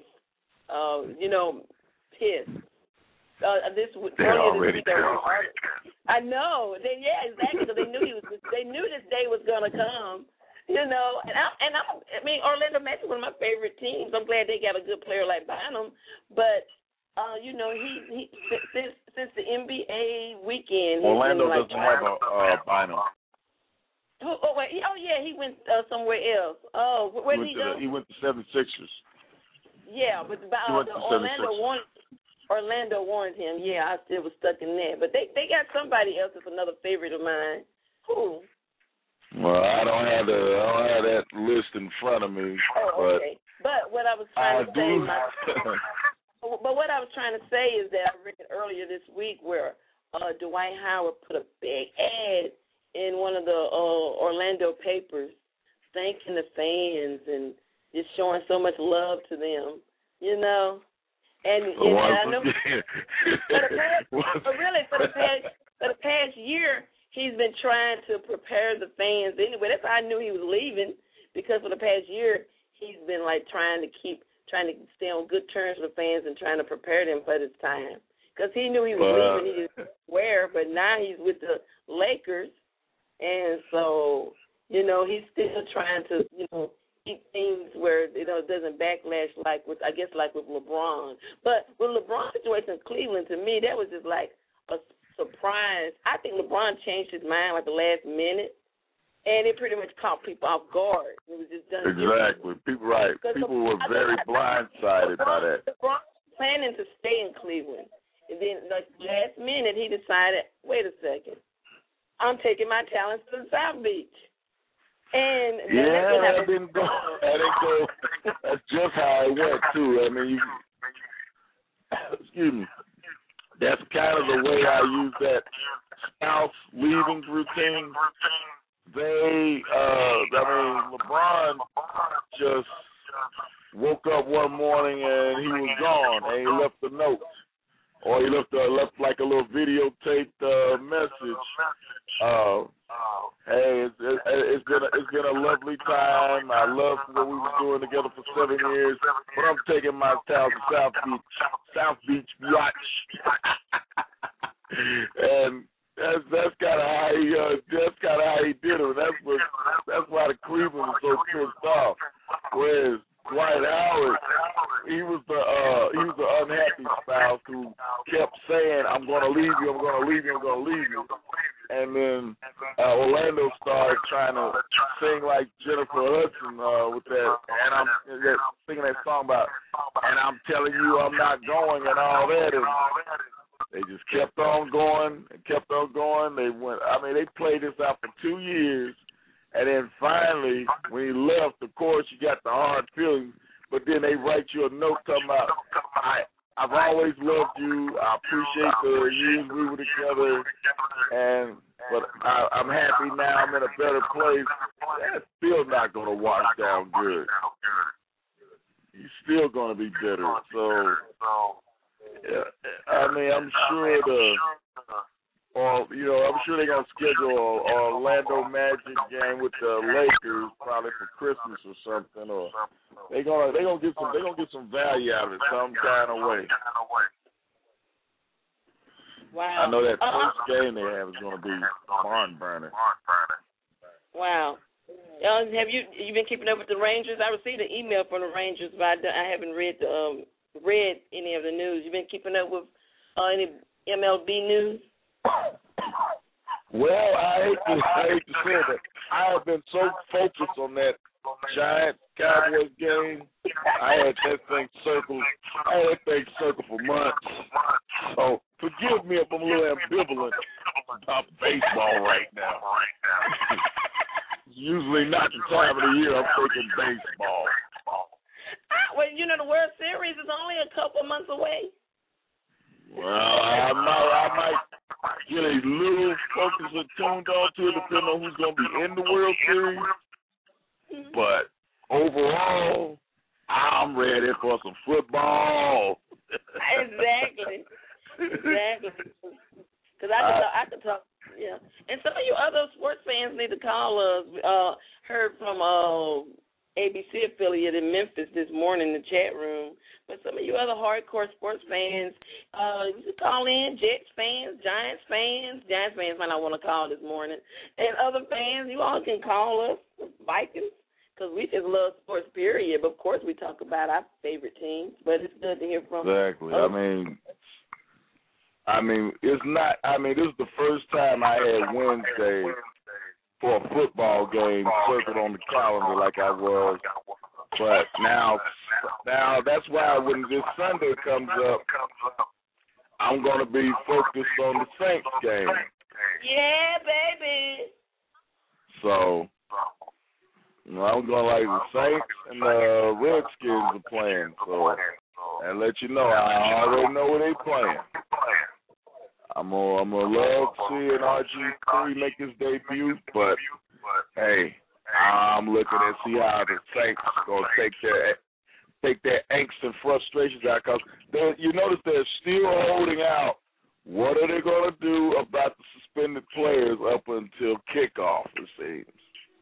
Speaker 2: pissed.
Speaker 19: They're already
Speaker 2: I know. Exactly. Because they knew this day was gonna come. And Orlando Magic is one of my favorite teams. I'm glad they got a good player like Bynum. But he since the NBA weekend,
Speaker 19: Orlando doesn't have a Bynum.
Speaker 2: Oh wait. Oh yeah, he went somewhere else. Oh, where did he go?
Speaker 19: He went to 76ers.
Speaker 2: Yeah, but Orlando wanted him. Yeah, I still was stuck in that. But they got somebody else that's another favorite of mine. Who?
Speaker 19: Well, I don't have that list in front of me.
Speaker 2: Oh, okay. But what I was trying to say, what I was trying to say is that I read earlier this week where Dwight Howard put a big ad in one of the Orlando papers, thanking the fans and just showing so much love to them, And I know for the past year, he's been trying to prepare the fans. Anyway, that's how I knew he was leaving, because for the past year, he's been trying to stay on good terms with fans and trying to prepare them for this time. Because he knew he was leaving, he didn't swear, but now he's with the Lakers, and so he's still trying to keep things where it doesn't backlash like with LeBron. But with LeBron's situation in Cleveland, to me, that was just like a surprise. I think LeBron changed his mind at the last minute, and it pretty much caught people off guard. It was just done
Speaker 19: exactly. People were very blindsided by that.
Speaker 2: LeBron was planning to stay in Cleveland, and then last minute he decided, wait a second, I'm taking my talents to the South Beach. And
Speaker 19: that didn't go. That's just how it went too. I mean, excuse me. That's kind of the way I use that spouse leaving routine. LeBron just woke up one morning and he was gone, and he left a note, or he left like a little videotaped message. Hey, it's been a lovely time. I love what we were doing together for 7 years, but I'm taking my talent to South Beach Yacht. And that's kind of how he did it. That's why the Cleveland was so pissed off. Whereas Dwight Howard, he was the unhappy spouse who kept saying, "I'm going to leave you. I'm going to leave you. I'm going to leave you." And then Orlando started trying to sing like Jennifer Hudson with that, and I'm singing that song about, and I'm telling you I'm not going and all that. And they just kept on going and kept on going. They played this out for 2 years. And then finally, when he left, of course, you got the hard feelings. But then they write you a note talking about, I've always loved you. I appreciate the years we were together. But I'm happy now. I'm in a better place. That's still not going to wash down good. He's still going to be bitter. So, yeah, I'm sure Or, I'm sure they're gonna schedule a Orlando Magic game with the Lakers probably for Christmas or something, or they're gonna get some value out of it some kind of way.
Speaker 2: Wow.
Speaker 19: I know that first game they have is gonna be barn burner.
Speaker 2: Wow. Have you been keeping up with the Rangers? I received an email from the Rangers, but I haven't read any of the news. You been keeping up with any MLB news?
Speaker 19: Well, I hate to say that. I have been so focused on that Giants Cowboys game. I had that thing circled for months. So forgive me if I'm a little ambivalent about baseball right now. Usually not the time of the year I'm thinking baseball.
Speaker 2: Well, the World Series is only a couple months away.
Speaker 19: Well, I might get a little focused and tuned on to it depending on who's going to be in the World Series. But overall, I'm ready for some football.
Speaker 2: Exactly. Because I could talk. Yeah. And some of you other sports fans need to call us. Heard from ABC affiliate in Memphis this morning in the chat room. But some of you other hardcore sports fans, you can call in. Jets fans, Giants fans. Giants fans might not want to call this morning. And other fans, you all can call us, Vikings, because we just love sports, period. But, of course, we talk about our favorite teams. But it's good to hear from
Speaker 19: Exactly. I mean, it's not. This is the first time I had Wednesday for a football game circled on the calendar like I was. But now that's why when this Sunday comes up, I'm going to be focused on the Saints game.
Speaker 2: Yeah, baby.
Speaker 19: So, I'm going like the Saints and the Redskins are playing. So, and let you know, I already know where they playing. I'm gonna love seeing RG3 make his debut, but hey, I'm looking to see how the Saints gonna take their angst and frustrations out. Cause you notice they're still holding out. What are they gonna do about the suspended players up until kickoff? It seems,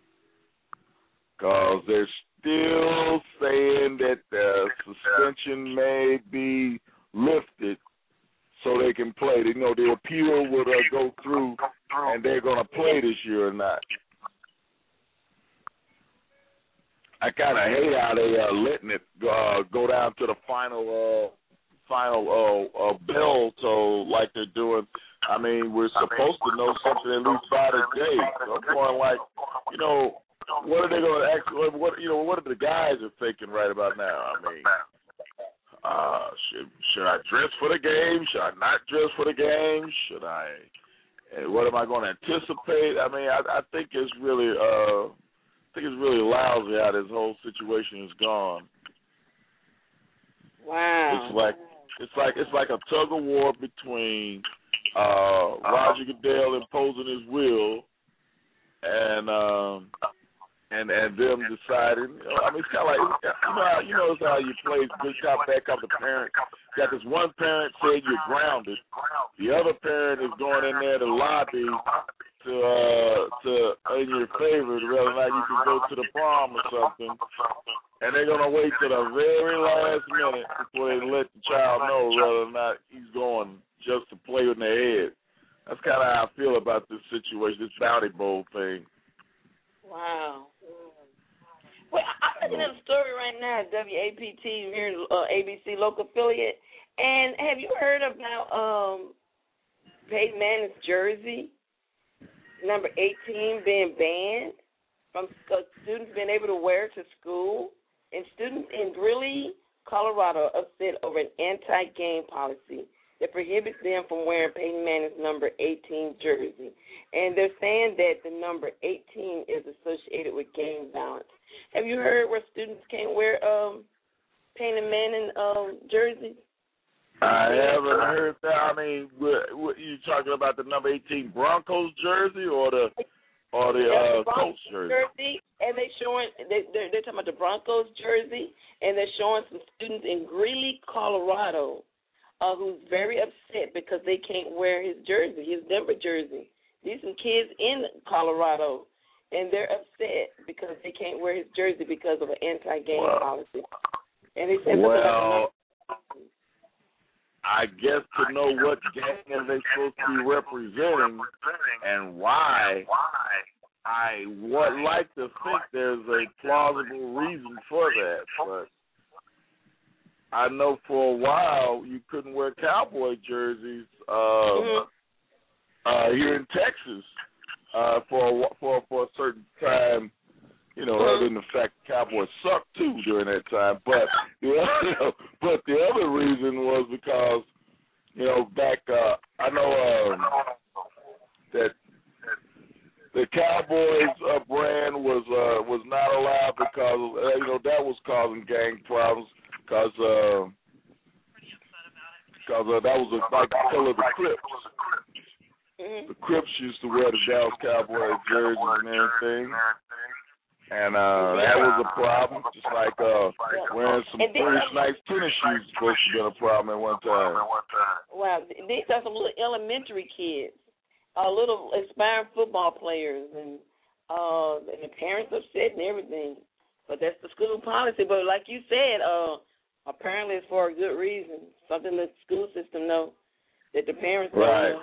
Speaker 19: cause they're still saying that the suspension may be lifted so they can play. The appeal will go through, and they're going to play this year or not. I kind of hate how they are letting it go down to the final bell toll like they're doing. I mean, we're supposed to know something at least by today. So I'm going like, what are they going to actually? What are the guys are thinking right about now? I mean, should I dress for the game? Should I not dress for the game? Should I? What am I going to anticipate? I mean, I think it's really, lousy how this whole situation has gone.
Speaker 2: Wow.
Speaker 19: It's like a tug of war between Roger Goodell imposing his will and them deciding. It's kind of like you know how you play good cop bad cop. The parent got this one parent saying you're grounded. The other parent is going in there to lobby to in your favor whether or not you can go to the prom or something. And they're gonna wait till the very last minute before they let the child know whether or not he's going just to play in their head. That's kind of how I feel about this situation, this Bounty Bowl thing.
Speaker 2: Wow. Well, I'm looking at a story right now at WAPT, here, ABC local affiliate. And have you heard about Peyton Manning's jersey, number 18, being banned from students being able to wear it to school? And students in Greeley, Colorado, are upset over an anti-game policy that prohibits them from wearing Peyton Manning's number 18 jersey. And they're saying that the number 18 is associated with gang violence. Have you heard where students can't wear Peyton Manning jerseys?
Speaker 19: I haven't heard that. I mean, what you talking about, the number 18 Broncos jersey or the Colts jersey?
Speaker 2: And they're talking about the Broncos jersey, and they're showing some students in Greeley, Colorado, who's very upset because they can't wear his jersey, his Denver jersey. These are kids in Colorado, and they're upset because they can't wear his jersey because of an anti-gang policy. And they said,
Speaker 19: well, I guess to know what gang are they supposed to be representing and why, I would like to think there's a plausible reason for that, but I know for a while you couldn't wear Cowboy jerseys here in Texas for a certain time. You know, other than the fact the Cowboys sucked too during that time, but the other reason was because back I know that the Cowboys brand was not allowed because that was causing gang problems because that was like the color of the Crips. The Crips used to wear the Dallas Cowboys jerseys and everything. And that was a problem, just like wearing some pretty nice tennis shoes was supposed to be a problem at one time.
Speaker 2: Wow, these are some little elementary kids, little aspiring football players, and the parents upset and everything. But that's the school policy. But like you said, apparently it's for a good reason, something that the school system know that the parents don't know.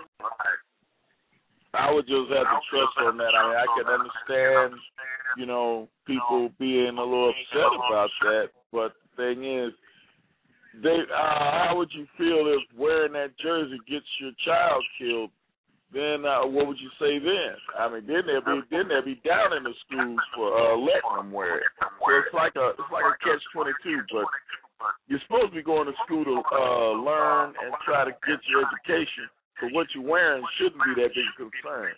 Speaker 19: I would just have to trust on that. I mean, I can understand, people being a little upset about that. But the thing is, how would you feel if wearing that jersey gets your child killed? Then what would you say then? I mean, then they'll be down in the schools for letting them wear it. So it's like a catch-22. But you're supposed to be going to school to learn and try to get your education. So what you're wearing shouldn't be that big a concern.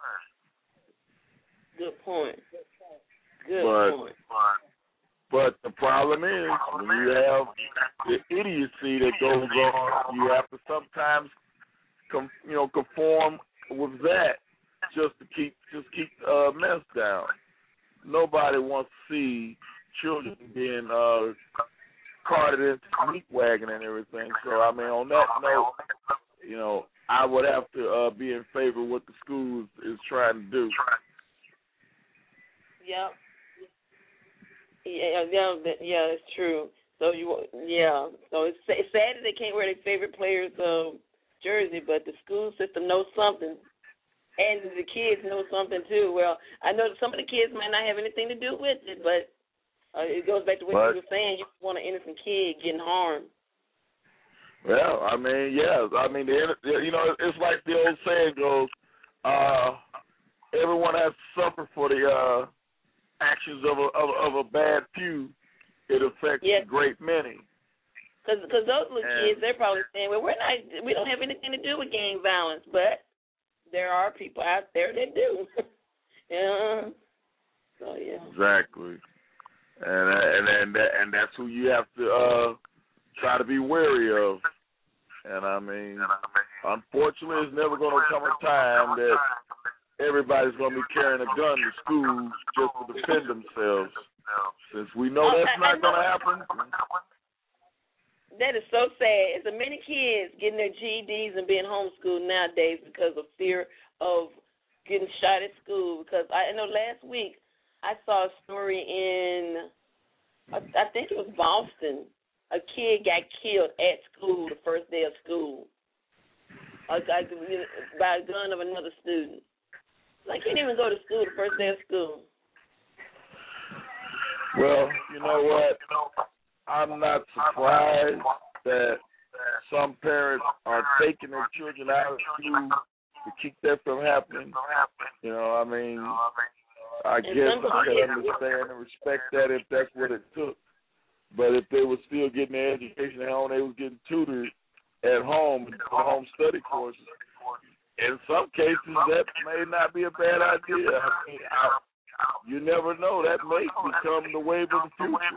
Speaker 2: Good point. Point.
Speaker 19: But the problem is when you have the idiocy that goes on, you have to sometimes conform with that just to keep mess down. Nobody wants to see children being carted into the meat wagon and everything. So I mean, on that note, I would have to be in favor of what the school is trying to do.
Speaker 2: Yep. Yeah, it's true. So so it's sad that they can't wear their favorite player's jersey, but the school system knows something, and the kids know something too. Well, I know that some of the kids might not have anything to do with it, but it goes back to what you were saying. You want an innocent kid getting harmed.
Speaker 19: Well, I mean, it's like the old saying goes, everyone has to suffer for the actions of a bad few. It affects a great many.
Speaker 2: Because those little kids, they're probably saying, well, we don't have anything to do with gang violence, but there are people out there that do. So yeah. Exactly.
Speaker 19: And that's who you have to try to be wary of. And I mean, unfortunately, it's never going to come a time that everybody's going to be carrying a gun to school just to defend themselves. Since we know that's not going to happen.
Speaker 2: That is so sad. It's many kids getting their GEDs and being homeschooled nowadays because of fear of getting shot at school. Because I know last week I saw a story in, I think it was Boston. A kid got killed at school the first day of school by a gun of another student. Like, he didn't even go to school the first day of school.
Speaker 19: Well, you know what? I'm not surprised that some parents are taking their children out of school to keep that from happening. I mean, I guess I can understand and respect that if that's what it took. But if they were still getting their education at home, they were getting tutored at home, home study courses. In some cases, that may not be a bad idea. I mean, you never know. That may become the wave of the future.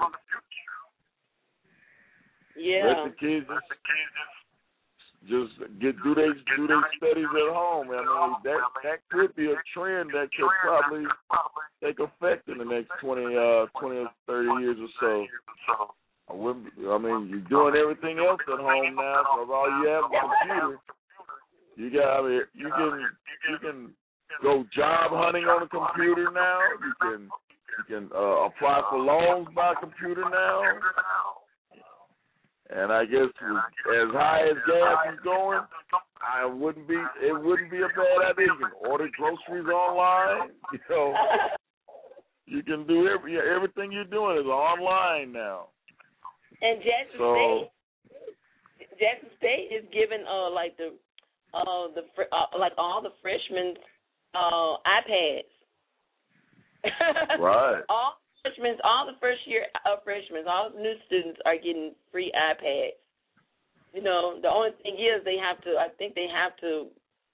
Speaker 2: Yeah.
Speaker 19: Let the kids just do their studies at home. I mean, that could be a trend that could probably take effect in the next 20 or 30 years or so. I mean, you're doing everything else at home now, so all you have is a computer. You can go job hunting on a computer now. You can apply for loans by computer now. And I guess as high as gas is going, it wouldn't be a bad idea. You can order groceries online. You can do everything you're doing is online now.
Speaker 2: And Jackson State is giving like all the freshmen iPads.
Speaker 19: Right.
Speaker 2: All the first year freshmen, all the new students are getting free iPads. The only thing is I think they have to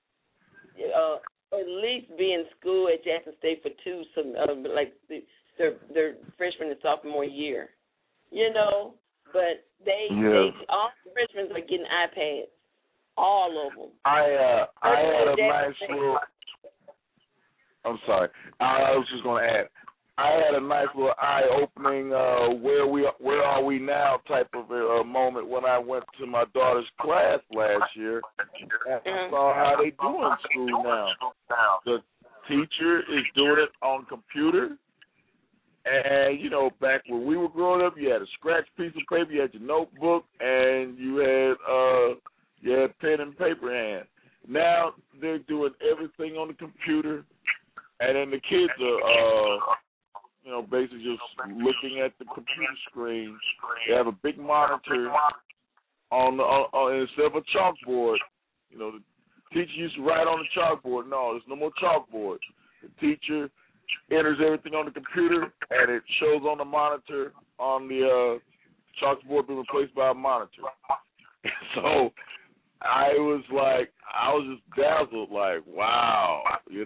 Speaker 2: at least be in school at Jackson State for their freshman and sophomore year. But all the freshmen are getting iPads, all of them.
Speaker 19: I had a nice little. I'm sorry. I was just going to add. I had a nice little eye-opening where are we now type of a moment when I went to my daughter's class last year and I saw how they do in school now. The teacher is doing it on computer, and back when we were growing up, you had a scratch piece of paper, you had your notebook, and you had pen and paper in hand. Now they're doing everything on the computer, and then the kids are basically just looking at the computer screen. They have a big monitor on instead of a chalkboard. The teacher used to write on the chalkboard. No, there's no more chalkboard. The teacher enters everything on the computer, and it shows on the monitor on the chalkboard being replaced by a monitor. So I was just dazzled, wow,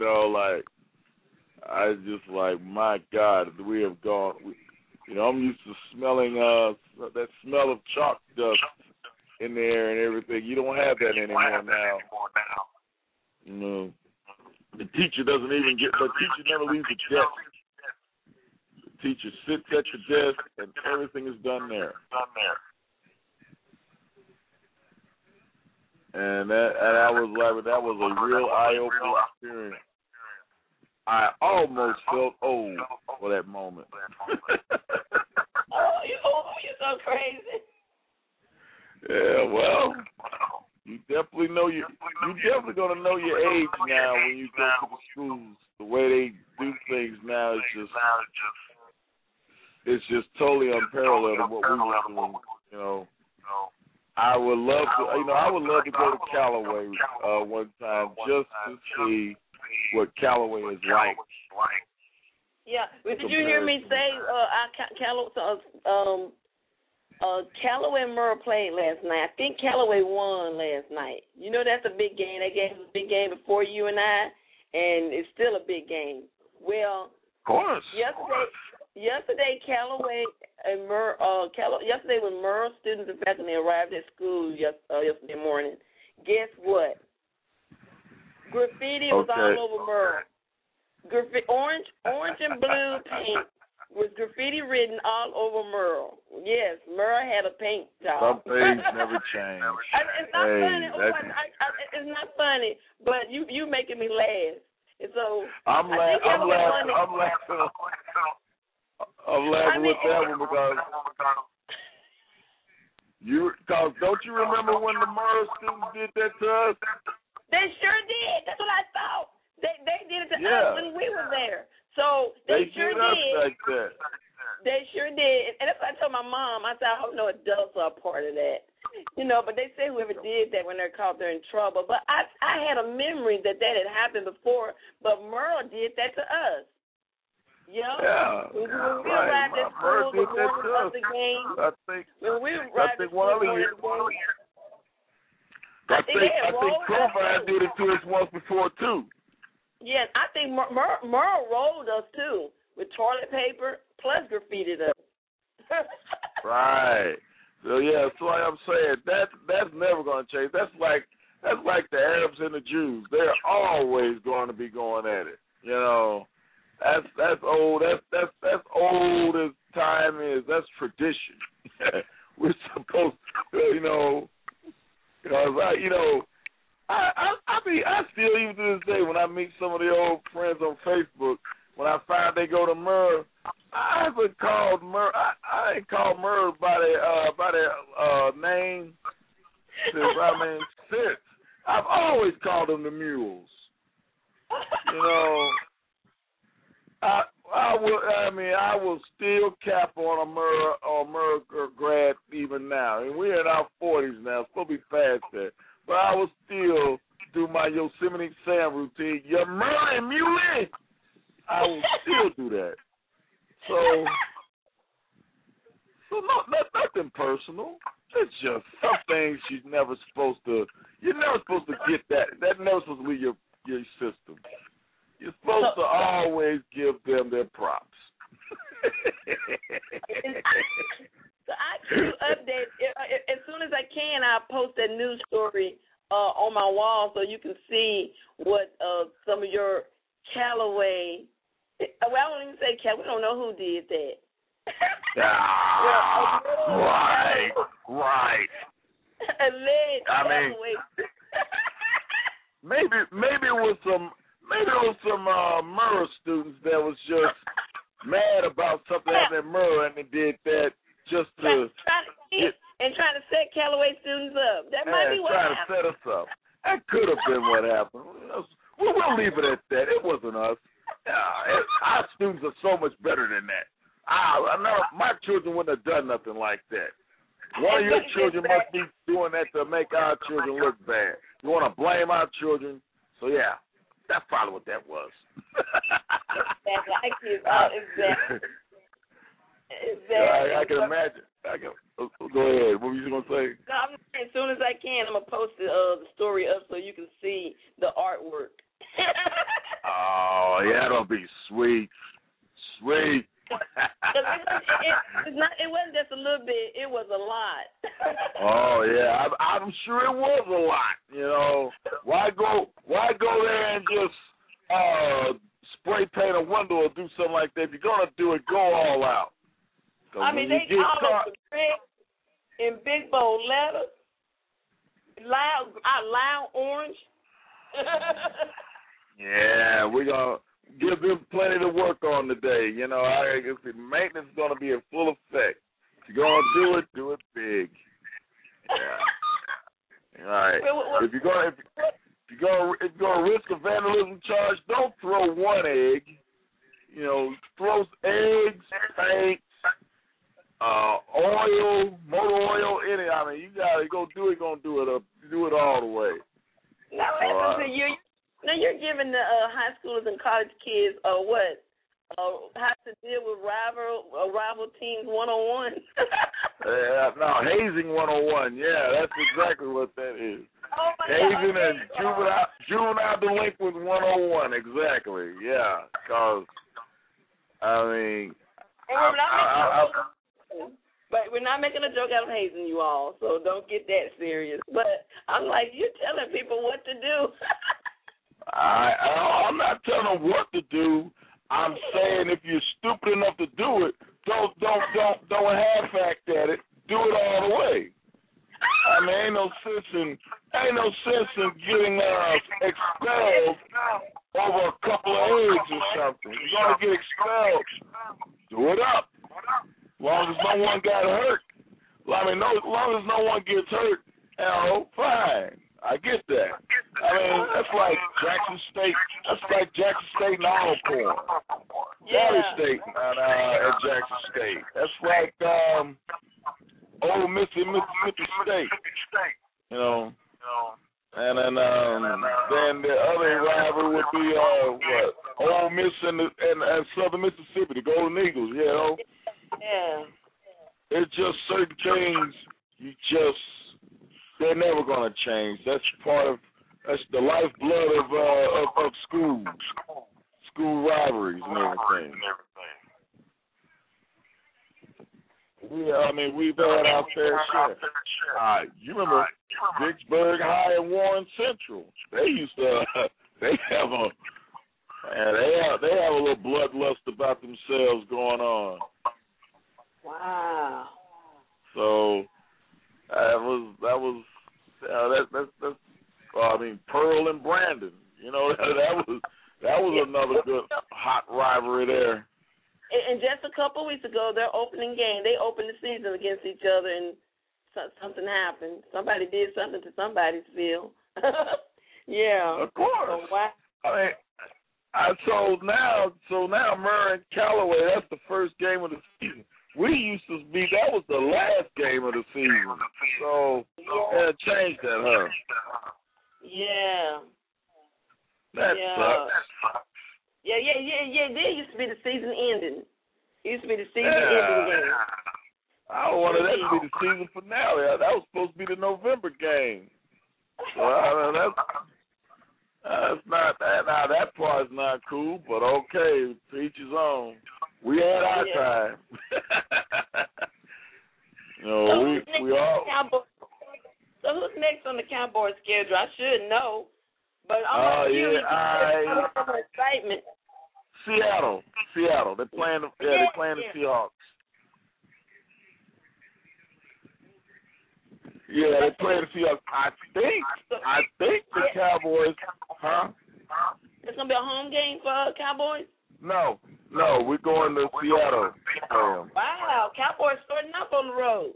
Speaker 19: I just my God, we have gone. I'm used to smelling that smell of chalk dust in the air and everything. You don't have that anymore now. The teacher doesn't even the teacher never leaves the desk. The teacher sits at the desk and everything is done there. And that was a real eye-opening experience. I almost felt old for that moment.
Speaker 2: You're so crazy.
Speaker 19: Yeah, well, you definitely you're definitely gonna know your age now when you go to the schools. The way they do things now is just totally unparalleled to what we were doing. I would love to go to Callaway one time just to see what Callaway is like.
Speaker 2: Yeah, did you hear me say Callaway and Murrah played last night? I think Callaway won last night. That's a big game. That game was a big game before you and I, and it's still a big game. Well,
Speaker 19: of course.
Speaker 2: Yesterday Callaway and yesterday when Murrah students and faculty arrived at school yesterday morning, guess what? Graffiti was all over Murrah. Orange and blue paint was graffiti written all over Murrah. Yes, Murrah had a paint job.
Speaker 19: Some things never change.
Speaker 2: It's not funny. It's not funny, but you making me laugh. And so
Speaker 19: I'm laughing with that one because don't you remember when the Murrah students did that to us?
Speaker 2: They sure did. That's what I thought. They did it to us when we were there. So they sure did.
Speaker 19: Like that.
Speaker 2: They sure did. And that's what I told my mom. I said, I hope no adults are a part of that. But they say whoever did that when they're caught, they're in trouble. But I had a memory that had happened before, but Murrah did that to us.
Speaker 19: Yeah.
Speaker 2: When we arrived at school, the morning of the game.
Speaker 19: I think
Speaker 2: one of the
Speaker 19: I think Provine did it to us once before, too.
Speaker 2: Yes, I think Murrah rolled us, too, with toilet paper plus graffitied us.
Speaker 19: Right. So, that's why I'm saying that's never going to change. That's like the Arabs and the Jews. They're always going to be going at it. That's old. That's old as time is. That's tradition. We're supposed to, because I still, even to this day, when I meet some of the old friends on Facebook, when I find they go to Murr, I haven't called Murr. I ain't called Murr by their name since. I've always called them the Mules. You know, I will still cap on a Murr grad even now, and we're in our 40s now. It's supposed to be past that, but I will still do my Yosemite Sam routine. You're Murr and Muley. I will still do that. So nothing personal. It's just some things you're never supposed to get that. That's never supposed to leave your system. You're supposed to always give them their props.
Speaker 2: So I do update as soon as I can. I post that news story on my wall so you can see what some of your Callaway. Well, I won't even say Callaway. We don't know who did that.
Speaker 19: Right.
Speaker 2: Alleged Callaway.
Speaker 19: Maybe it was some Murrah students that was just mad about something happening at Murrah, and they did that just to
Speaker 2: trying to set Callaway students up. That might be what happened.
Speaker 19: Trying to set us up. That could have been what happened. We'll leave it at that. It wasn't us. Our students are so much better than that. I know my children wouldn't have done nothing like that. One of your children must be doing that to make our children look bad. You want to blame our children? So, yeah, that's probably what that was.
Speaker 2: Exactly.
Speaker 19: I can imagine. Go ahead. What were you going to say?
Speaker 2: No, as soon as I can, I'm going to post the story up so you can see the artwork.
Speaker 19: Oh, yeah, that'll be sweet. Sweet.
Speaker 2: It wasn't just a little bit. It was a lot.
Speaker 19: Oh yeah, I'm sure it was a lot. You know, why go there and just spray paint a window or do something like that? If you're gonna do it, go all out.
Speaker 2: I mean, they called it red in big bold letters, loud orange.
Speaker 19: Yeah, we're gonna give them plenty to work on today. You know, I guess the maintenance is going to be in full effect. If you're going to do it big. Yeah. All right. If you're going to risk a vandalism charge, don't throw one egg. You know, throw eggs, paint, oil, motor oil, any. I mean, you got to go do it. Gonna do it all the way.
Speaker 2: Now, Now you're giving the high schoolers and college kids how to deal with rival teams 101.
Speaker 19: No, hazing 101. Yeah, that's exactly what that is.
Speaker 2: Oh my
Speaker 19: hazing
Speaker 2: God.
Speaker 19: And juvenile delinquent 101. Exactly. Yeah, because I mean,
Speaker 2: but we're not making a joke out of hazing you all, so don't get that serious. But I'm like, you're telling people what to do.
Speaker 19: I'm not telling them what to do. I'm saying if you're stupid enough to do it, don't half-act at it. Do it all the way. I mean, ain't no sense in getting expelled over a couple of eggs or something. You're gonna get expelled. Do it up. As long as no one got hurt. I mean, as long as no one gets hurt, fine. I get that. I mean, that's like Jackson State. That's like Jackson State and Alcorn. Valley State at Jackson State. That's like Ole Miss and Mississippi State. You know. And then the other rival would be Ole Miss and Southern Mississippi, the Golden Eagles. You know.
Speaker 2: Yeah.
Speaker 19: It's just certain things they're never gonna change. That's the lifeblood of schools, school rivalries and everything. Yeah, I mean we've had our fair share. You remember Vicksburg High and Warren Central? They used to they have a little bloodlust about themselves going on.
Speaker 2: Wow.
Speaker 19: So that's Pearl and Brandon. You know, that was another good hot rivalry there.
Speaker 2: And just a couple of weeks ago, their opening game, they opened the season against each other, and something happened. Somebody did something to somebody's field. Yeah.
Speaker 19: Of course.
Speaker 2: So why?
Speaker 19: So now Murray and Callaway, that's the first game of the season. We used to be, that was the last game of the season. So, changed that, huh?
Speaker 2: Yeah.
Speaker 19: That sucks.
Speaker 2: Yeah. There used to be the season ending. It used to be the season ending game.
Speaker 19: I wanted that to be the season finale. That was supposed to be the November game. So that's not that. Now that part's not cool, but okay, to each his own. We had our time. We all.
Speaker 2: So who's next on the Cowboys schedule? I should know, but I'm curious. Excitement.
Speaker 19: Seattle. They're playing. They're playing the Seahawks. Yeah, they're playing the Seahawks. I think the Cowboys. Huh?
Speaker 2: It's gonna be a home game for Cowboys.
Speaker 19: No, we're going to Seattle.
Speaker 2: Wow, Cowboys starting up on the road.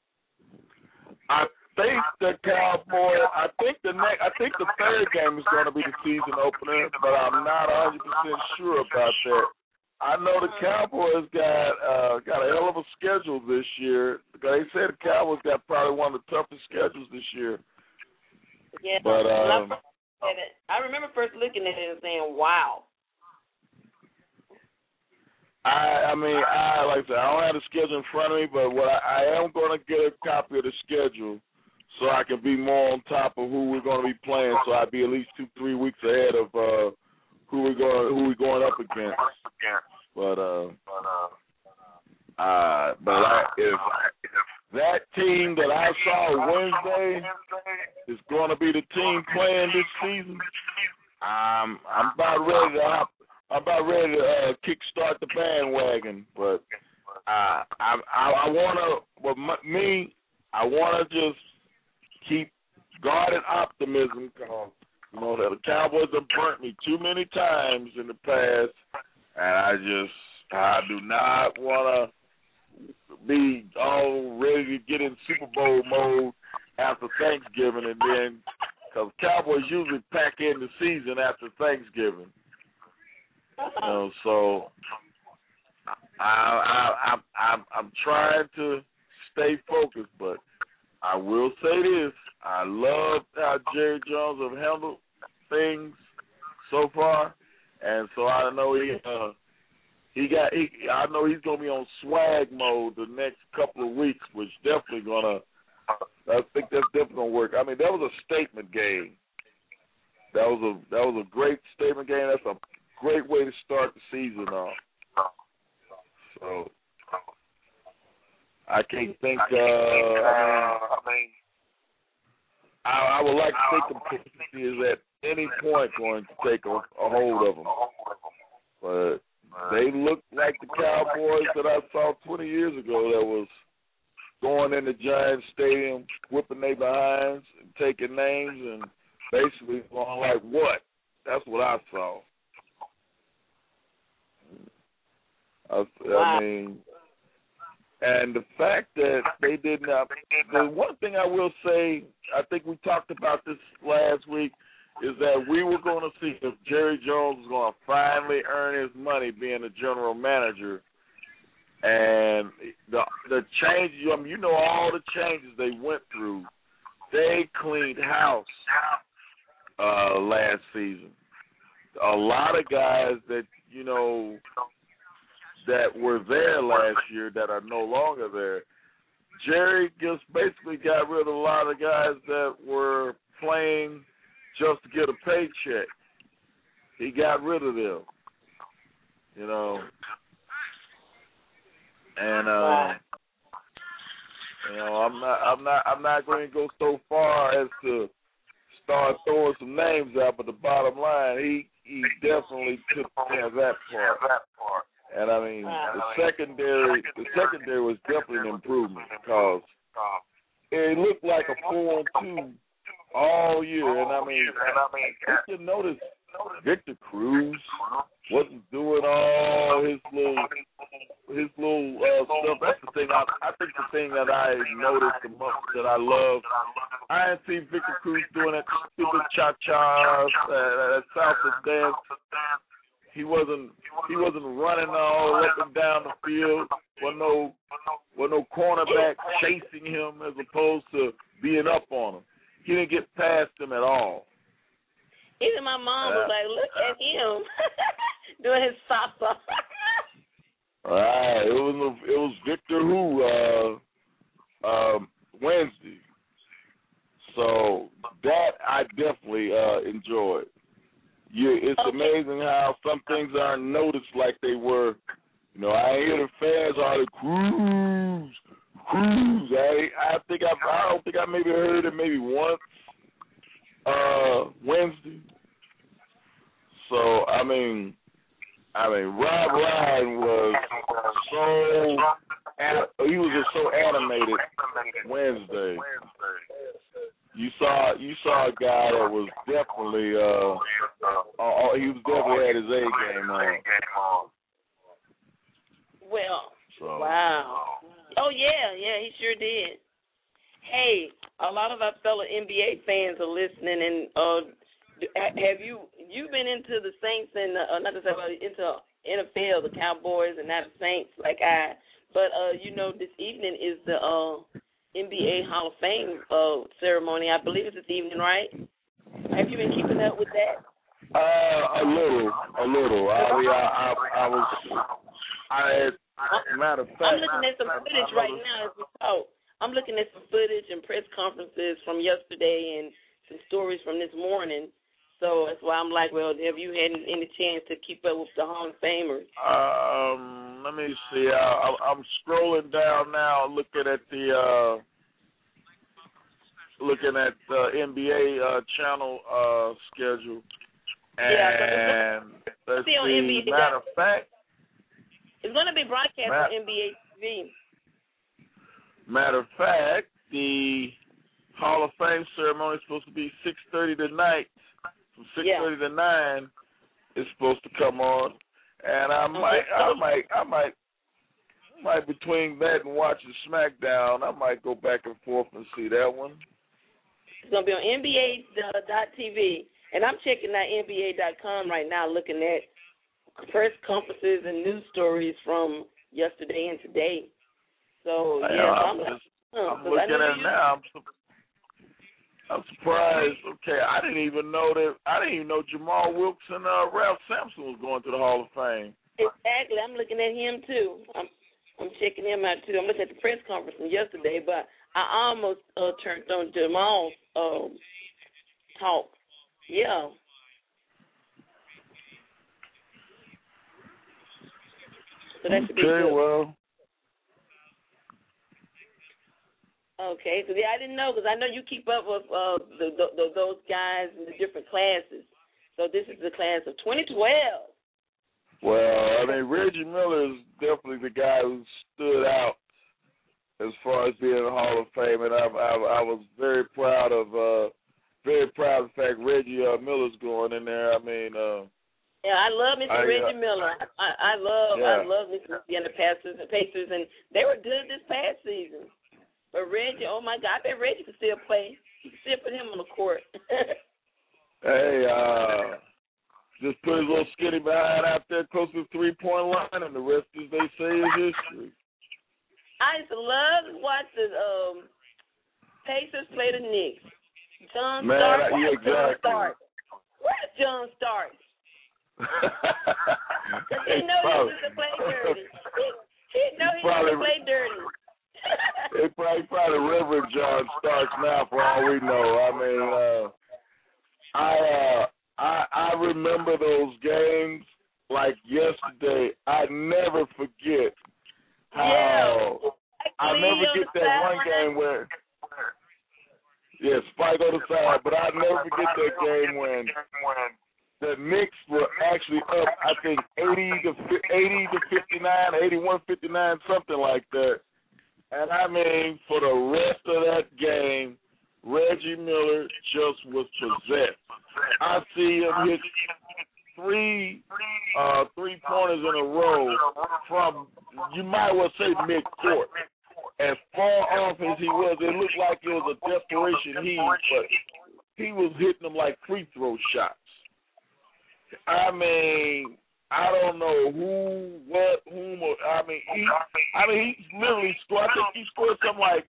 Speaker 19: I think the Cowboys. I think the third game is going to be the season opener, but I'm not 100% sure about that. I know the Cowboys got a hell of a schedule this year. They said the Cowboys got probably one of the toughest schedules this year.
Speaker 2: Yeah,
Speaker 19: but
Speaker 2: I remember first looking at it and saying, "Wow."
Speaker 19: I mean, like I said, I don't have the schedule in front of me, but what I am going to get a copy of the schedule so I can be more on top of who we're going to be playing. So I'd be at least 2-3 weeks ahead of who we're going up against. But if that team that I saw Wednesday is going to be the team playing this season, I'm about ready to kickstart the bandwagon. But I want to just keep guarded optimism because the Cowboys have burnt me too many times in the past, and I do not want to be all ready to get in Super Bowl mode after Thanksgiving, and then because Cowboys usually pack in the season after Thanksgiving. So I'm trying to stay focused, but I will say this: I love how Jerry Jones have handled things so far, and so I know I know he's gonna be on swag mode the next couple of weeks, which definitely I think that's definitely gonna work. I mean, that was a statement game. That was a great statement game. That's a great way to start the season off. So I can't think. I would like to think consistency is at any point going to take a hold of them, but they look like the Cowboys that I saw 20 years ago that was going in the Giants Stadium, whipping their behinds and taking names and basically going like, what? That's what I saw. I mean, and the fact that they did not, the one thing I will say, I think we talked about this last week, is that we were going to see if Jerry Jones was going to finally earn his money being a general manager. And the changes, all the changes they went through, they cleaned house last season. A lot of guys that, that were there last year that are no longer there. Jerry just basically got rid of a lot of guys that were playing just to get a paycheck. He got rid of them, And I'm not going to go so far as to start throwing some names out, but the bottom line, he definitely took care of that part. And I mean, the secondary was definitely an improvement because it looked like a 4-on-2 all year. And I mean, you notice Victor Cruz wasn't doing all his little stuff. That's the thing. I think the thing that I noticed the most that I love, I didn't see Victor Cruz doing that stupid cha-cha, that salsa dance. He wasn't running all up and down the field. Wasn't no cornerback chasing him as opposed to being up on him. He didn't get past him at all.
Speaker 2: Even my mom was like, "Look at him doing his salsa."
Speaker 19: All right, it was Victor who Wednesday. So that I definitely enjoyed. It's amazing how some things aren't noticed like they were. You know, I hear the fans all the Cruz. I don't think I maybe heard it maybe once Wednesday. So I mean, Rob Ryan was just so animated Wednesday. You saw a guy that was definitely he was definitely had his A game on.
Speaker 2: Well, wow. Oh yeah, he sure did. Hey, a lot of our fellow NBA fans are listening, and have you been into the Saints and not to say into NFL, the Cowboys, and not the Saints like I? But this evening is the NBA Hall of Fame ceremony. I believe it's this evening, right? Have you been keeping up with that?
Speaker 19: A little. Matter of fact,
Speaker 2: I'm looking at some footage right now as we talk. I'm looking at some footage and press conferences from yesterday and some stories from this morning. So that's why I'm like, well, have you had any chance to keep up with the Hall of Famers?
Speaker 19: Let me see. I'm scrolling down now, looking at the NBA channel schedule, and let's see. Matter of fact,
Speaker 2: it's going to be broadcast on NBA TV.
Speaker 19: Matter of fact, the Hall of Fame ceremony is supposed to be 6:30 tonight. From 6:30 to 9, it's supposed to come on, and I might between that and watching SmackDown, I might go back and forth and see that one.
Speaker 2: It's gonna be on NBA.TV, and I'm checking out NBA.com right now, looking at press conferences and news stories from yesterday and today. So
Speaker 19: I'm looking at it now. I'm surprised. Okay, I didn't even know Jamal Wilkes and Ralph Sampson was going to the Hall of Fame.
Speaker 2: Exactly. I'm looking at him too. I'm checking him out too. I'm looking at the press conference from yesterday, but I almost turned on Jamal's talk. Yeah. So that should be good.
Speaker 19: Well.
Speaker 2: Okay, so I didn't know, because I know you keep up with those guys in the different classes. So this is the class of 2012.
Speaker 19: Well, Reggie Miller is definitely the guy who stood out as far as being in the Hall of Fame, and I was very proud of the fact Reggie Miller's going in there.
Speaker 2: Yeah, I love Mr. Reggie Miller. I love Mr. and the Pacers, and they were good this past season. But Reggie, oh my God, I bet Reggie can still play. You can still put him on the court.
Speaker 19: Hey, just put his little skinny behind out there close to the 3-point line, and the rest, as they say, is history.
Speaker 2: I used to love to watch the Pacers play the Knicks. John Starks.
Speaker 19: Yeah, exactly.
Speaker 2: Where's John Starks? Because he know he used to play dirty. He know he used to play dirty.
Speaker 19: They probably Reverend John Starks now, for all we know. I remember those games like yesterday. I never forget how. I never forget that one game where. Yeah, Spike on the side, but I never forget that game when the Knicks were actually up, I think 80 to 59, 81-59, something like that. And for the rest of that game, Reggie Miller just was possessed. I see him hit three-pointers in a row from, you might well say, mid-court. As far off as he was, it looked like it was a desperation heave, but he was hitting them like free throw shots. I mean, I don't know who, what, whom. He literally scored. I think he scored something like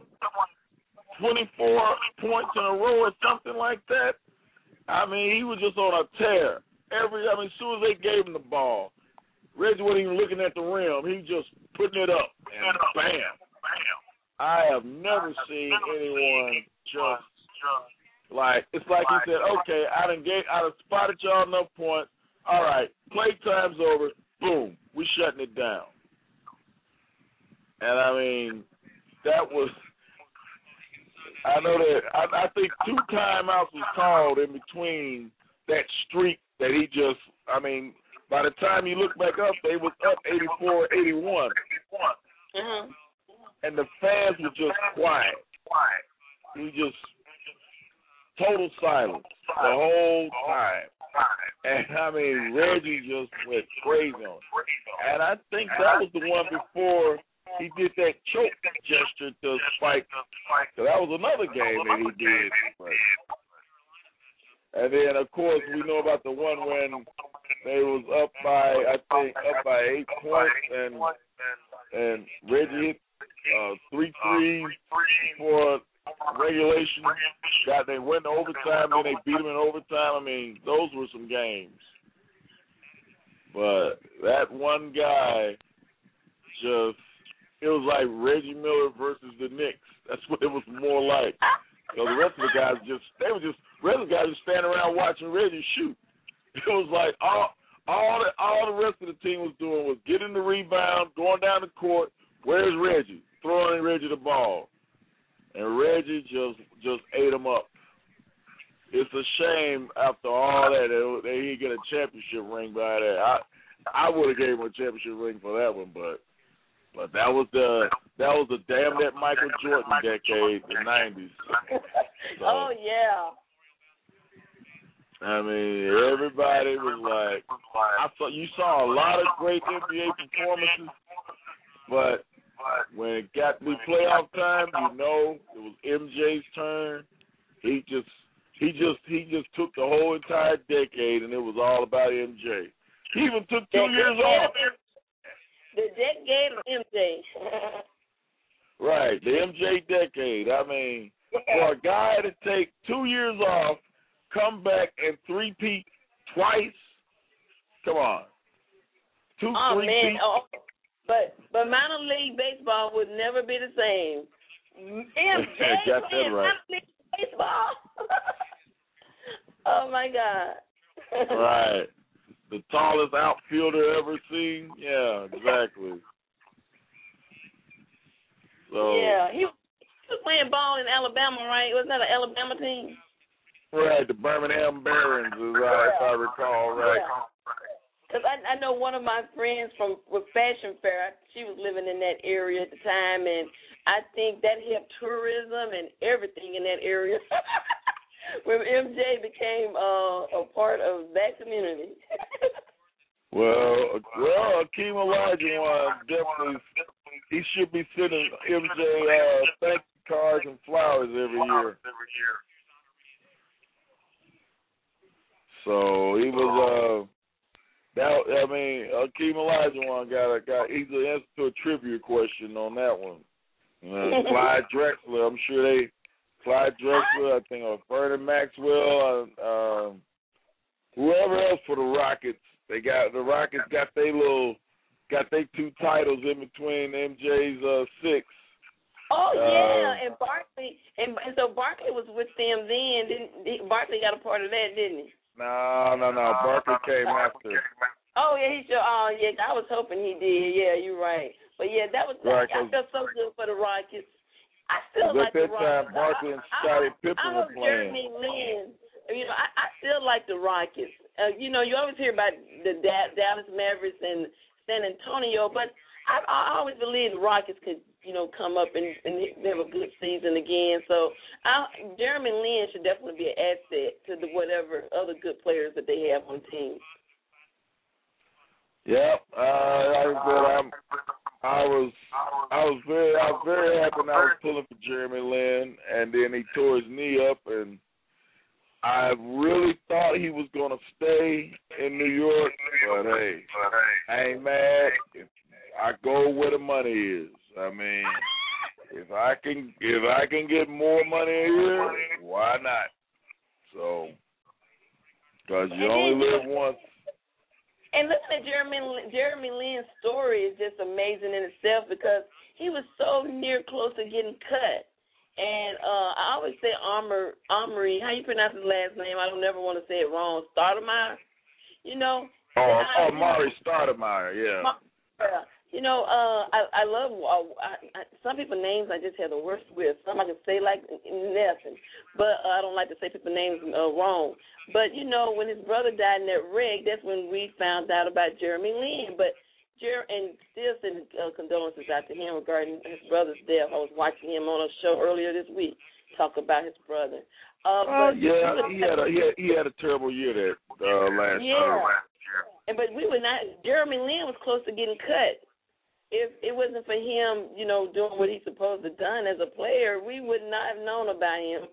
Speaker 19: 24 points in a row or something like that. I mean, he was just on a tear. As soon as they gave him the ball, Reggie wasn't even looking at the rim. He just putting it up, and bam. I have never seen anyone just like, it's like he said, okay, I done spotted y'all enough points. All right, play time's over. Boom, we shutting it down. And I mean, that was, I know that, I think 2 timeouts was called in between that streak that he just, by the time you look back up, they was up 84-81. Mm-hmm. And the fans were just quiet. He just, total silence the whole time. And Reggie just went crazy on it. And I think that was the one before he did that choke gesture to Spike. So that was another game that he did. And then, of course, we know about the one when they was up by 8 points, and Reggie hit 3 threes for regulation. They went to overtime, then they beat them in overtime. Those were some games. But that one guy just, it was like Reggie Miller versus the Knicks. That's what it was more like. So the rest of the guys the rest of the guys just standing around watching Reggie shoot. It was like all the rest of the team was doing was getting the rebound, going down the court. Where's Reggie? Throwing Reggie the ball. And Reggie just ate him up. It's a shame after all that he didn't get a championship ring by that. I would have gave him a championship ring for that one, but that was the damn that Michael Jordan decade, the 90s. So,
Speaker 2: oh yeah.
Speaker 19: Everybody was like, you saw a lot of great NBA performances, but when it got to the playoff time, it was MJ's turn. He just took the whole entire decade, and it was all about MJ. He even took 2 years off.
Speaker 2: The decade of MJ.
Speaker 19: Right, the MJ decade. For a guy to take 2 years off, come back and three-peat twice, come on.
Speaker 2: Man. Oh, but minor league baseball would never be the same. MJ playing minor league baseball. Oh my God.
Speaker 19: Right. The tallest outfielder ever seen. Yeah, exactly. So
Speaker 2: yeah, he was playing ball in Alabama, right? Wasn't that an Alabama team?
Speaker 19: Right, the Birmingham Barons, if I recall, right.
Speaker 2: Because I know one of my friends with Fashion Fair, she was living in that area at the time, and I think that helped tourism and everything in that area when MJ became a part of that community.
Speaker 19: Well, Akeem Olajuwon definitely, he should be sending MJ thank you cards and flowers every year. So he was, Akeem Olajuwon he's an answer to a trivia question on that one. Clyde Drexler, I'm sure Clyde Drexler, I think, or Vernon Maxwell, whoever else for the Rockets. The Rockets got their 2 titles in between MJ's 6.
Speaker 2: Oh yeah, and Barkley, and so Barkley was with them then. Barkley got a part of that, didn't he?
Speaker 19: No. Barkley came after.
Speaker 2: Oh yeah, he sure. Oh yeah, I was hoping he did. Yeah, you're right. But yeah, that was. Right, I felt so good for the Rockets. I still like the Rockets. At that time, Barkley and Scottie Pippen were playing. Jeremy Lin. I still like the Rockets. You always hear about the Dallas Mavericks and San Antonio, but I always believe the Rockets could, come up and have a good season again. So Jeremy Lin should definitely be an asset to whatever other good players that they have on teams.
Speaker 19: Yep, I was very happy when I was pulling for Jeremy Lin, and then he tore his knee up, and I really thought he was going to stay in New York, but hey, I ain't mad. I go where the money is. I mean, if I can get more money here, why not? So, because you only live once.
Speaker 2: And looking at Jeremy Lin's story is just amazing in itself because he was so near close to getting cut. And I always say Omri, how you pronounce his last name? I don't never want to say it wrong. Stoudemire,
Speaker 19: Mari Stoudemire, yeah.
Speaker 2: I love some people's names I just have the worst with. Some I can say like nothing, but I don't like to say people's names wrong. But, when his brother died in that wreck, that's when we found out about Jeremy Lin. But and still sending condolences out to him regarding his brother's death. I was watching him on a show earlier this week talk about his brother.
Speaker 19: He had a terrible year that last year.
Speaker 2: But Jeremy Lin was close to getting cut. If it wasn't for him, doing what he's supposed to have done as a player, we would not have known about him.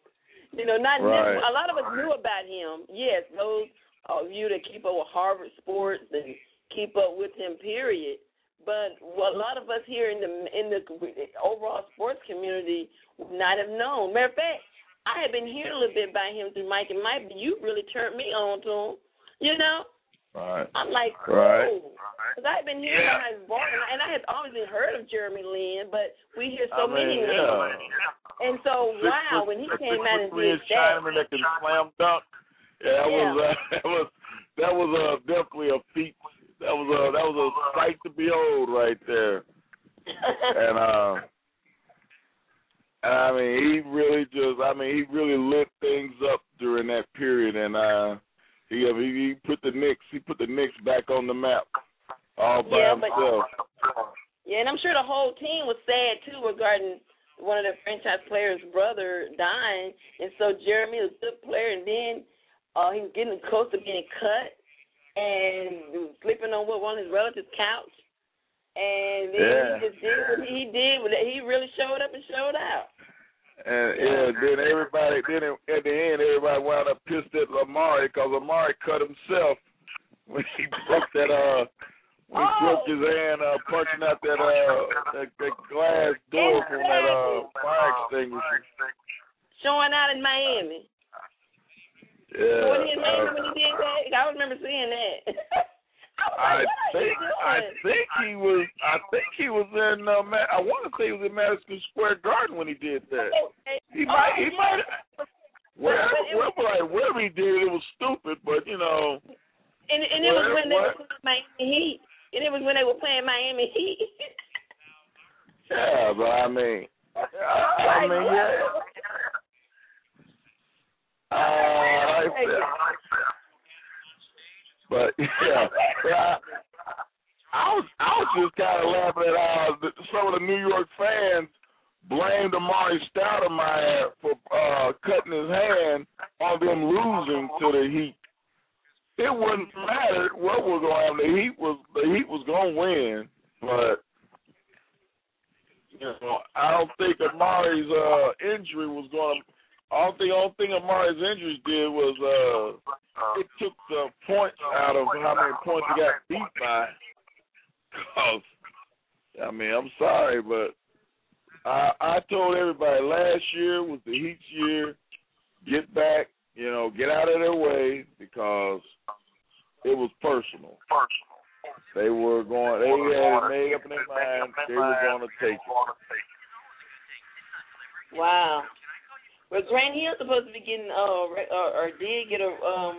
Speaker 2: A lot of us knew about him. Yes, those of you that keep up with Harvard sports and keep up with him, period. But a lot of us here in the overall sports community would not have known. Matter of fact, I had been hearing a little bit about him through Mike and Mike, but you really turned me on to him,
Speaker 19: Right.
Speaker 2: I'm like, cool. Because I had been hearing about his ball, and I had always heard of Jeremy Lin, but we hear so many names. And so, when he came out and did that.
Speaker 19: Chinaman that can slam dunk. That was definitely a feat. That was a sight to behold right there. And I mean, he really lit things up during that period, and he put the Knicks back on the map all by himself.
Speaker 2: And I'm sure the whole team was sad too regarding one of the franchise players' brother dying, and so Jeremy was a good player, and then he was getting close to being cut and sleeping on one of his relatives' couch, and then he just did what he did. He really showed up and showed out.
Speaker 19: And then at the end, everybody wound up pissed at Amari because Amari cut himself when he broke that when he broke his hand punching out that glass door from that fire extinguisher.
Speaker 2: Showing out in Miami.
Speaker 19: Yeah.
Speaker 2: When he did that, I remember seeing that.
Speaker 19: I think he was in. I want to say he was in Madison Square Garden when he did that. He might. Wherever he did it, it was stupid, but And
Speaker 2: it was when they were playing Miami Heat. And it was when they were playing Miami Heat.
Speaker 19: Yeah, but I mean, yeah. But I was just kind of laughing at some of the New York fans blamed Amari Stoudemire for cutting his hand on them losing to the Heat. It wouldn't matter what was going on. The Heat was going to win, but I don't think Amari's injury was going to. The only thing Amari's injuries did was it took the points out of how many points he got beat by. Because, I'm sorry, but I told everybody last year was the Heat's year. Get back, get out of their way because it was personal. They had made up in their mind they were going to take it.
Speaker 2: Wow. Well, Grant Hill supposed to be getting, or did get a,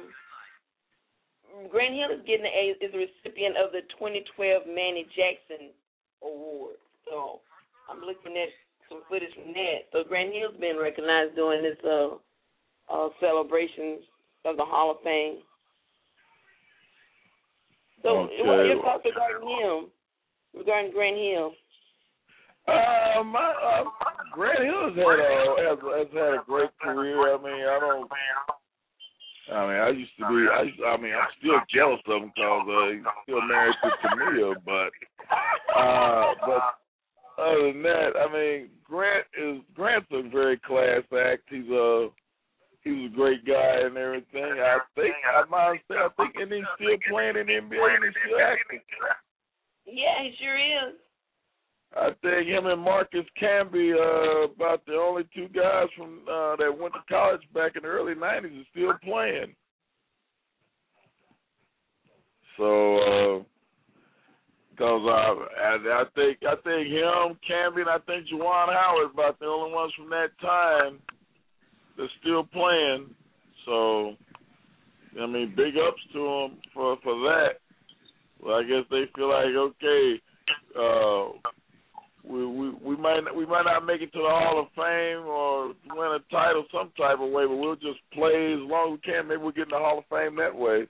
Speaker 2: Grant Hill is a recipient of the 2012 Manny Jackson Award. So I'm looking at some footage from that. So Grant Hill's been recognized during this celebrations of the Hall of Fame. So what are your thoughts regarding him, regarding Grant Hill?
Speaker 19: Grant Hill has had a great career. I'm still jealous of him because he's still married to Tamia, but other than that, Grant's a very class act. He was a great guy and everything. I think and he's still playing in the NBA and he's still acting.
Speaker 2: Yeah, he sure is.
Speaker 19: I think him and Marcus Camby about the only two guys from that went to college back in the early '90s are still playing. So, because I think him, Camby, and I think Juwan Howard about the only ones from that time that's still playing. So, big ups to them for that. Well, I guess they feel like, okay, we might not make it to the Hall of Fame or win a title some type of way, but we'll just play as long as we can. Maybe we'll get in the Hall of Fame that way,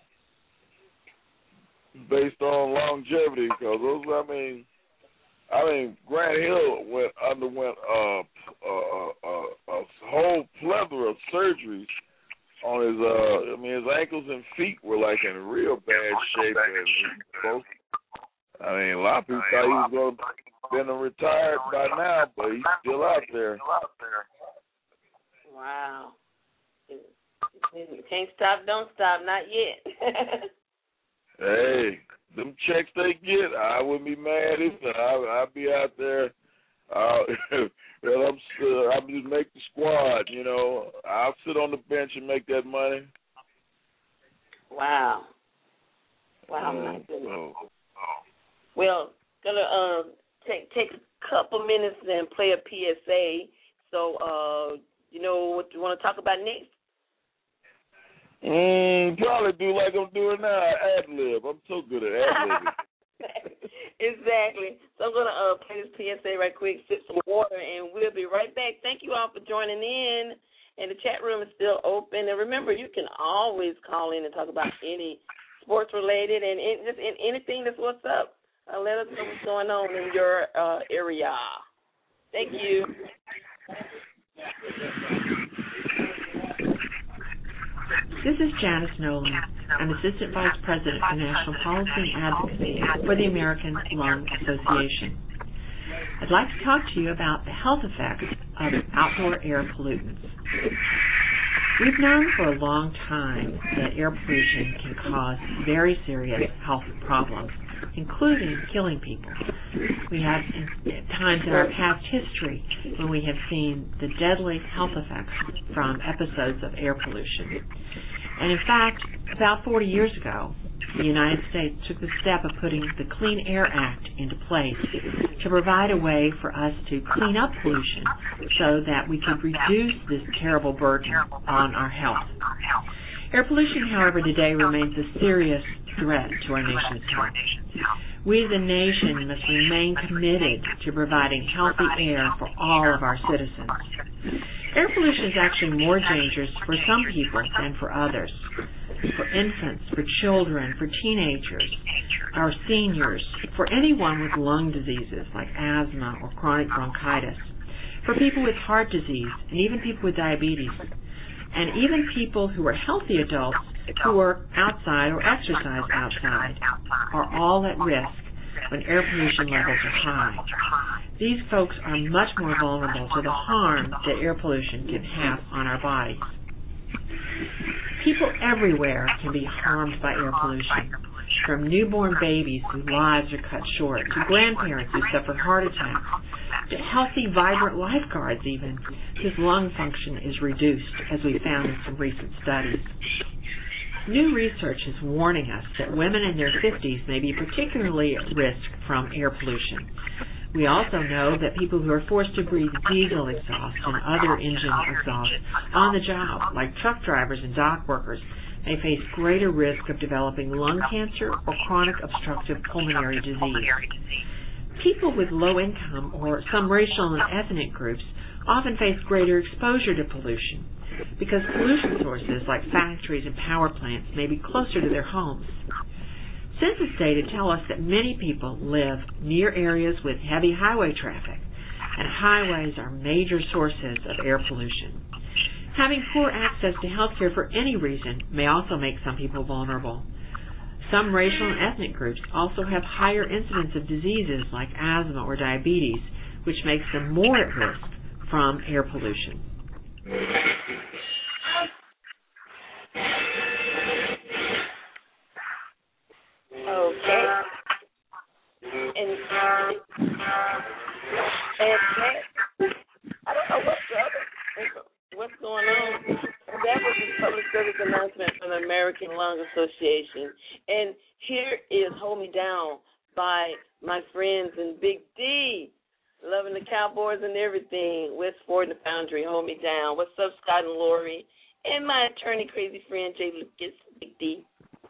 Speaker 19: based on longevity. Because Grant Hill underwent a whole plethora of surgeries on his. His ankles and feet were like in real bad shape. And a lot of people thought he was going to been retired by now, but he's still out there.
Speaker 2: Wow. Can't stop, don't stop, not yet.
Speaker 19: Hey, them checks they get, I wouldn't be mad either. I'd be out there. I'll just make the squad, I'll sit on the bench and make that money.
Speaker 2: Wow. My goodness. Well, gonna take a couple minutes and play a PSA. So, what you want to talk about next?
Speaker 19: Probably do like I'm doing now, ad-lib. I'm so good at ad-libbing.
Speaker 2: Exactly. So I'm going to play this PSA right quick, sip some water, and we'll be right back. Thank you all for joining in. And the chat room is still open. And remember, you can always call in and talk about any sports-related and just anything that's what's up. Let us know what's going on in your area. Thank you.
Speaker 11: This is Janice Nolan. I'm Assistant Vice President for National Policy and Advocacy for the American Lung Association. I'd like to talk to you about the health effects of outdoor air pollutants. We've known for a long time that air pollution can cause very serious health problems, including killing people. We have times in our past history when we have seen the deadly health effects from episodes of air pollution. And in fact, about 40 years ago, the United States took the step of putting the Clean Air Act into place to provide a way for us to clean up pollution so that we could reduce this terrible burden on our health. Air pollution, however, today remains a serious threat to our nation's health. We as a nation must remain committed to providing healthy air for all of our citizens. Air pollution is actually more dangerous for some people than for others. For infants, for children, for teenagers, our seniors, for anyone with lung diseases like asthma or chronic bronchitis, for people with heart disease, and even people with diabetes, and even people who are healthy adults who work outside or exercise outside are all at risk when air pollution levels are high. These folks are much more vulnerable to the harm that air pollution can have on our bodies. People everywhere can be harmed by air pollution, from newborn babies whose lives are cut short, to grandparents who suffer heart attacks, to healthy, vibrant lifeguards even, whose lung function is reduced, as we found in some recent studies. New research is warning us that women in their 50s may be particularly at risk from air pollution. We also know that people who are forced to breathe diesel exhaust and other engine exhaust on the job, like truck drivers and dock workers, may face greater risk of developing lung cancer or chronic obstructive pulmonary disease. People with low income or some racial and ethnic groups often face greater exposure to pollution because pollution sources like factories and power plants may be closer to their homes. Census data tell us that many people live near areas with heavy highway traffic, and highways are major sources of air pollution. Having poor access to health care for any reason may also make some people vulnerable. Some racial and ethnic groups also have higher incidence of diseases like asthma or diabetes, which makes them more at risk from air pollution.
Speaker 2: Okay. And I don't know what's going on. That was a public service announcement from the American Lung Association. And here is Hold Me Down by my friends in Big D, loving the Cowboys and everything. West Ford and the Foundry, Hold Me Down. What's up, Scott and Lori? And my attorney crazy friend, Jay Lucas, Big D.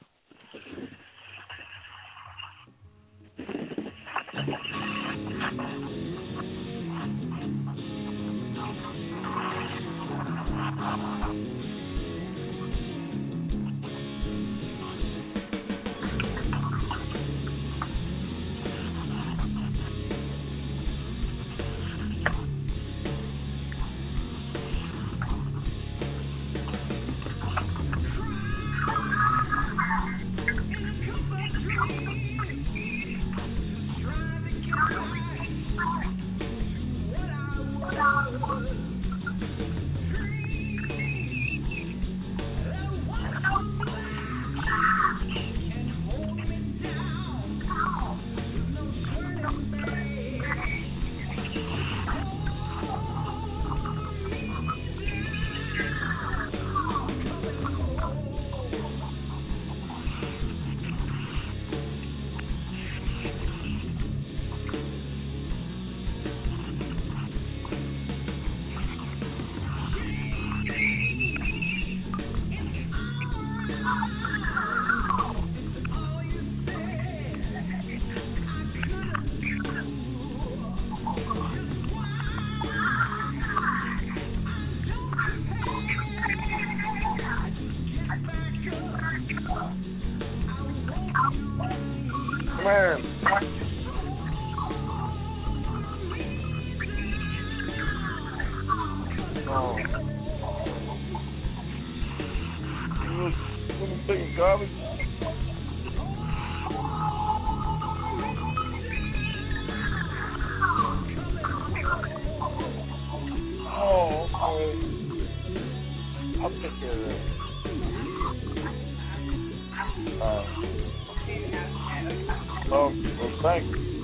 Speaker 19: Thank you.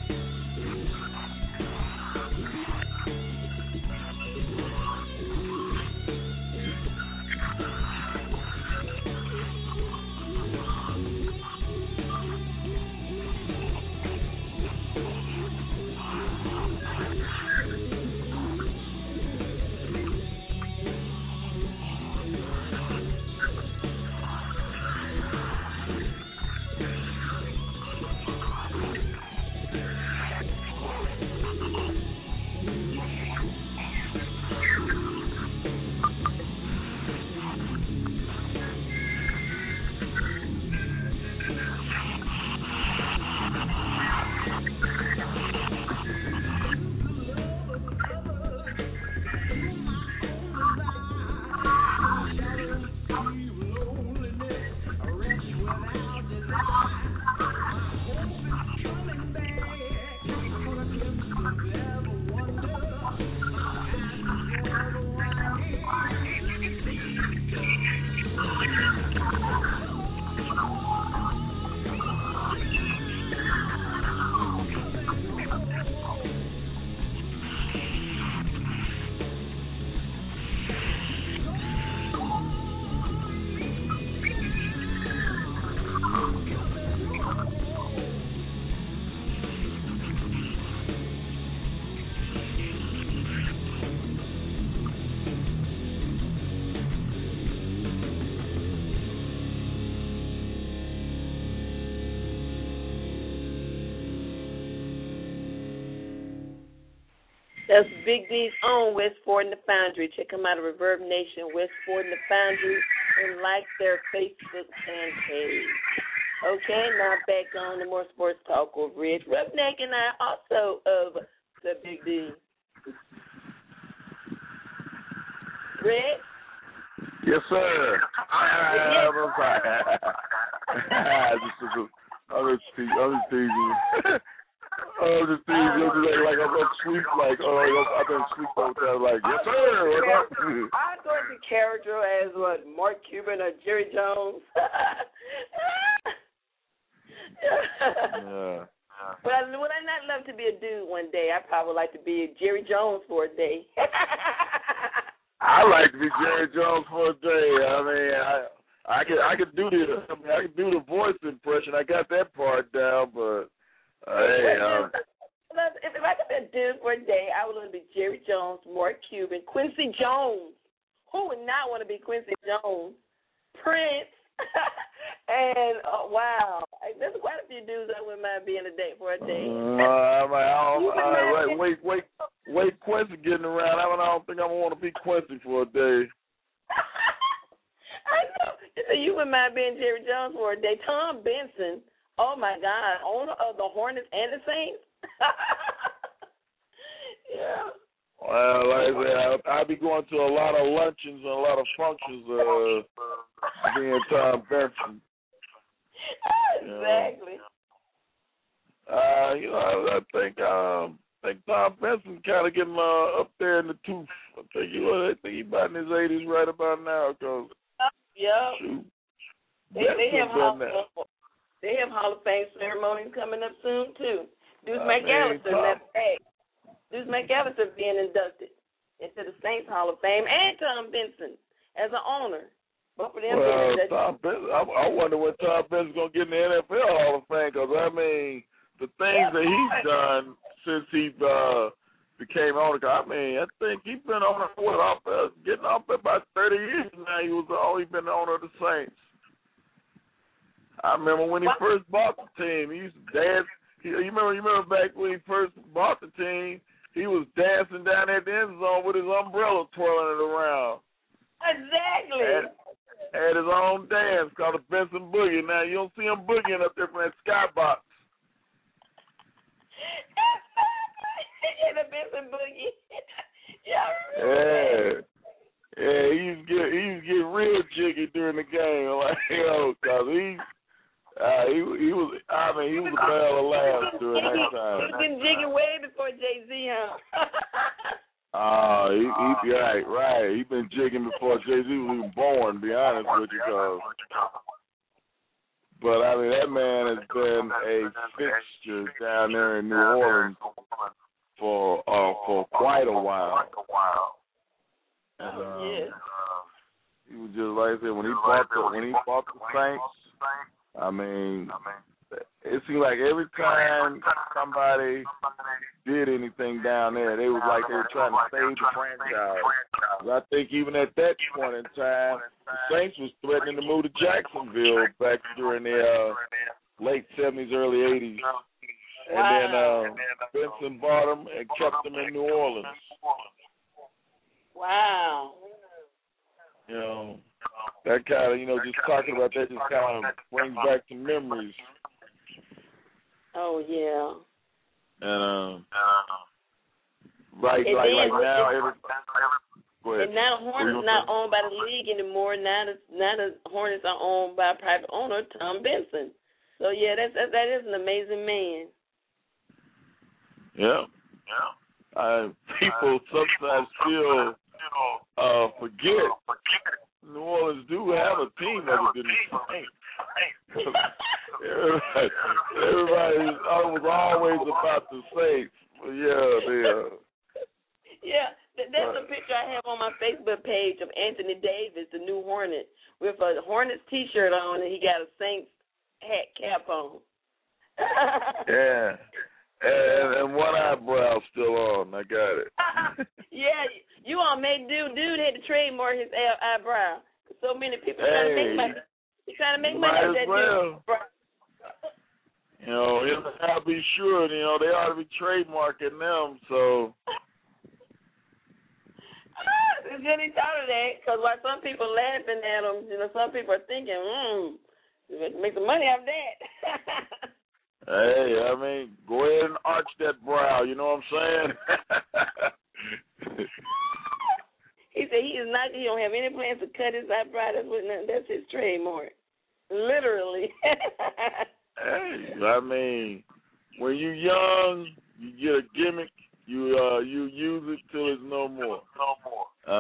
Speaker 2: That's Big D's own West Ford and the Foundry. Check them out at Reverb Nation, West Ford and the Foundry, and like their Facebook fan page. Okay, now back on the more sports talk with Rich Roughneck and I, also of the Big D. Rich?
Speaker 19: Yes, sir. I'm just teasing. I'm just like I'm asleep, like, I've been asleep all the time, like, yes, sir. What's up?
Speaker 2: I thought the character as what, Mark Cuban or Jerry Jones.
Speaker 19: Yeah.
Speaker 2: But would I not love to be a dude one day? I probably would like to be Jerry Jones for a day.
Speaker 19: I like to be Jerry Jones for a day. I mean, I could do the voice impression. I got that part down, but hey.
Speaker 2: If I could be a dude for a day, I would want to be Jerry Jones, Mark Cuban, Quincy Jones. Who would not want to be Quincy Jones? Prince. And wow, there's quite a few dudes I wouldn't mind being a date for a day. Wait,
Speaker 19: Quincy getting around. I don't think I want to be Quincy for a day.
Speaker 2: I know. So you wouldn't mind being Jerry Jones for a day. Tom Benson, oh my God, owner of the Hornets and the Saints. Yeah.
Speaker 19: Well, like I said, I'll be going to a lot of luncheons and a lot of functions being Tom Benson.
Speaker 2: Exactly.
Speaker 19: I think Tom Benson's kind of getting up there in the tooth. I think he about in his 80s right about now. Cause shoot,
Speaker 2: they have Hall of Fame ceremonies coming up soon too. Deuce McAllister being inducted into the Saints Hall of Fame, and Tom Benson as an owner. Both of them.
Speaker 19: Tom Benson, I wonder when Tom Benson's gonna get in the NFL Hall of Fame, because I mean the things that he's done since he became owner. I mean, I think he's been owner getting off about 30 years now. He's been the owner of the Saints. I remember when he first bought the team, he used to dance. You remember back when he first bought the team, he was dancing down at the end zone with his umbrella twirling it around.
Speaker 2: Exactly.
Speaker 19: Had his own dance called the Benson Boogie. Now you don't see him boogieing up there from that skybox.
Speaker 2: Yeah, the Benson Boogie.
Speaker 19: Yeah, he used to get real jiggy during the game, like cause he was a bell of laughs during that time.
Speaker 2: He was getting jiggy way before Jay-Z, huh?
Speaker 19: Right. He been jigging before Jay-Z was even born, to be honest with you, cause. But I mean, that man has been a fixture down there in New Orleans for quite a while. And, he was just like I said, when he bought the Saints, I mean, it seemed like every time somebody did anything down there, they was like they were trying to save the franchise. I think even at that point in time, the Saints was threatening to move to Jacksonville back during the late 70s, early 80s. And then Benson bought them and kept them in New Orleans.
Speaker 2: Wow.
Speaker 19: That kind of, just talking about that just kind of brings back some memories.
Speaker 2: Oh, yeah.
Speaker 19: And, like now, go ahead.
Speaker 2: And now the Hornets not owned by the league anymore. Now the Hornets are owned by a private owner, Tom Benson. So, yeah, that is an amazing man.
Speaker 19: Yeah. People sometimes still forget New Orleans do have a team other than the Saints. Everybody was always about the Saints. But
Speaker 2: yeah, that's a picture I have on my Facebook page of Anthony Davis, the new Hornet, with a Hornets T-shirt on, and he got a Saints hat cap on.
Speaker 19: Yeah. And one eyebrow still on. I got it.
Speaker 2: Yeah, you all made dude had to trademark his eyebrow. So many people trying to make money. He's trying to make money with that dude.
Speaker 19: You gotta be sure. They ought to be trademarking them. So
Speaker 2: it's good he thought of that, because while some people laughing at him, some people are thinking, Make some money off that.
Speaker 19: Hey, I mean, go ahead and arch that brow. You know what I'm saying?
Speaker 2: He said he don't have any plans to cut his eyebrow. That's his trademark. Literally.
Speaker 19: Hey, I mean, when you're young, you get a gimmick. You use it till it's no more. I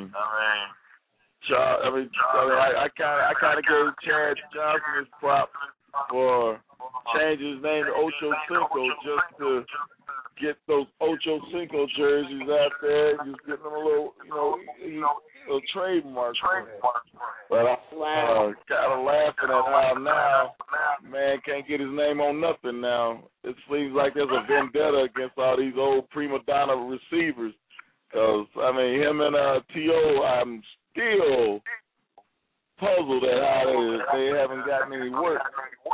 Speaker 19: kind of gave Chad Johnson his props for changing his name to Ocho Cinco just to get those Ocho Cinco jerseys out there, just getting them a little, a trademark. But I'm kind of laughing at how now man can't get his name on nothing now. It seems like there's a vendetta against all these old prima donna receivers. Because, I mean, him and T.O., I'm still puzzled at how they haven't gotten any work.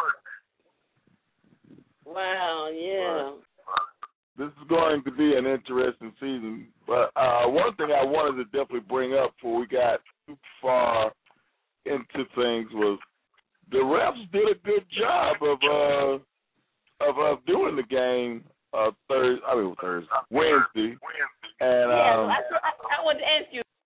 Speaker 2: Wow, yeah.
Speaker 19: This is going to be an interesting season. But one thing I wanted to definitely bring up before we got too far into things was the refs did a good job of doing the game Wednesday. And
Speaker 2: I wanted to ask you,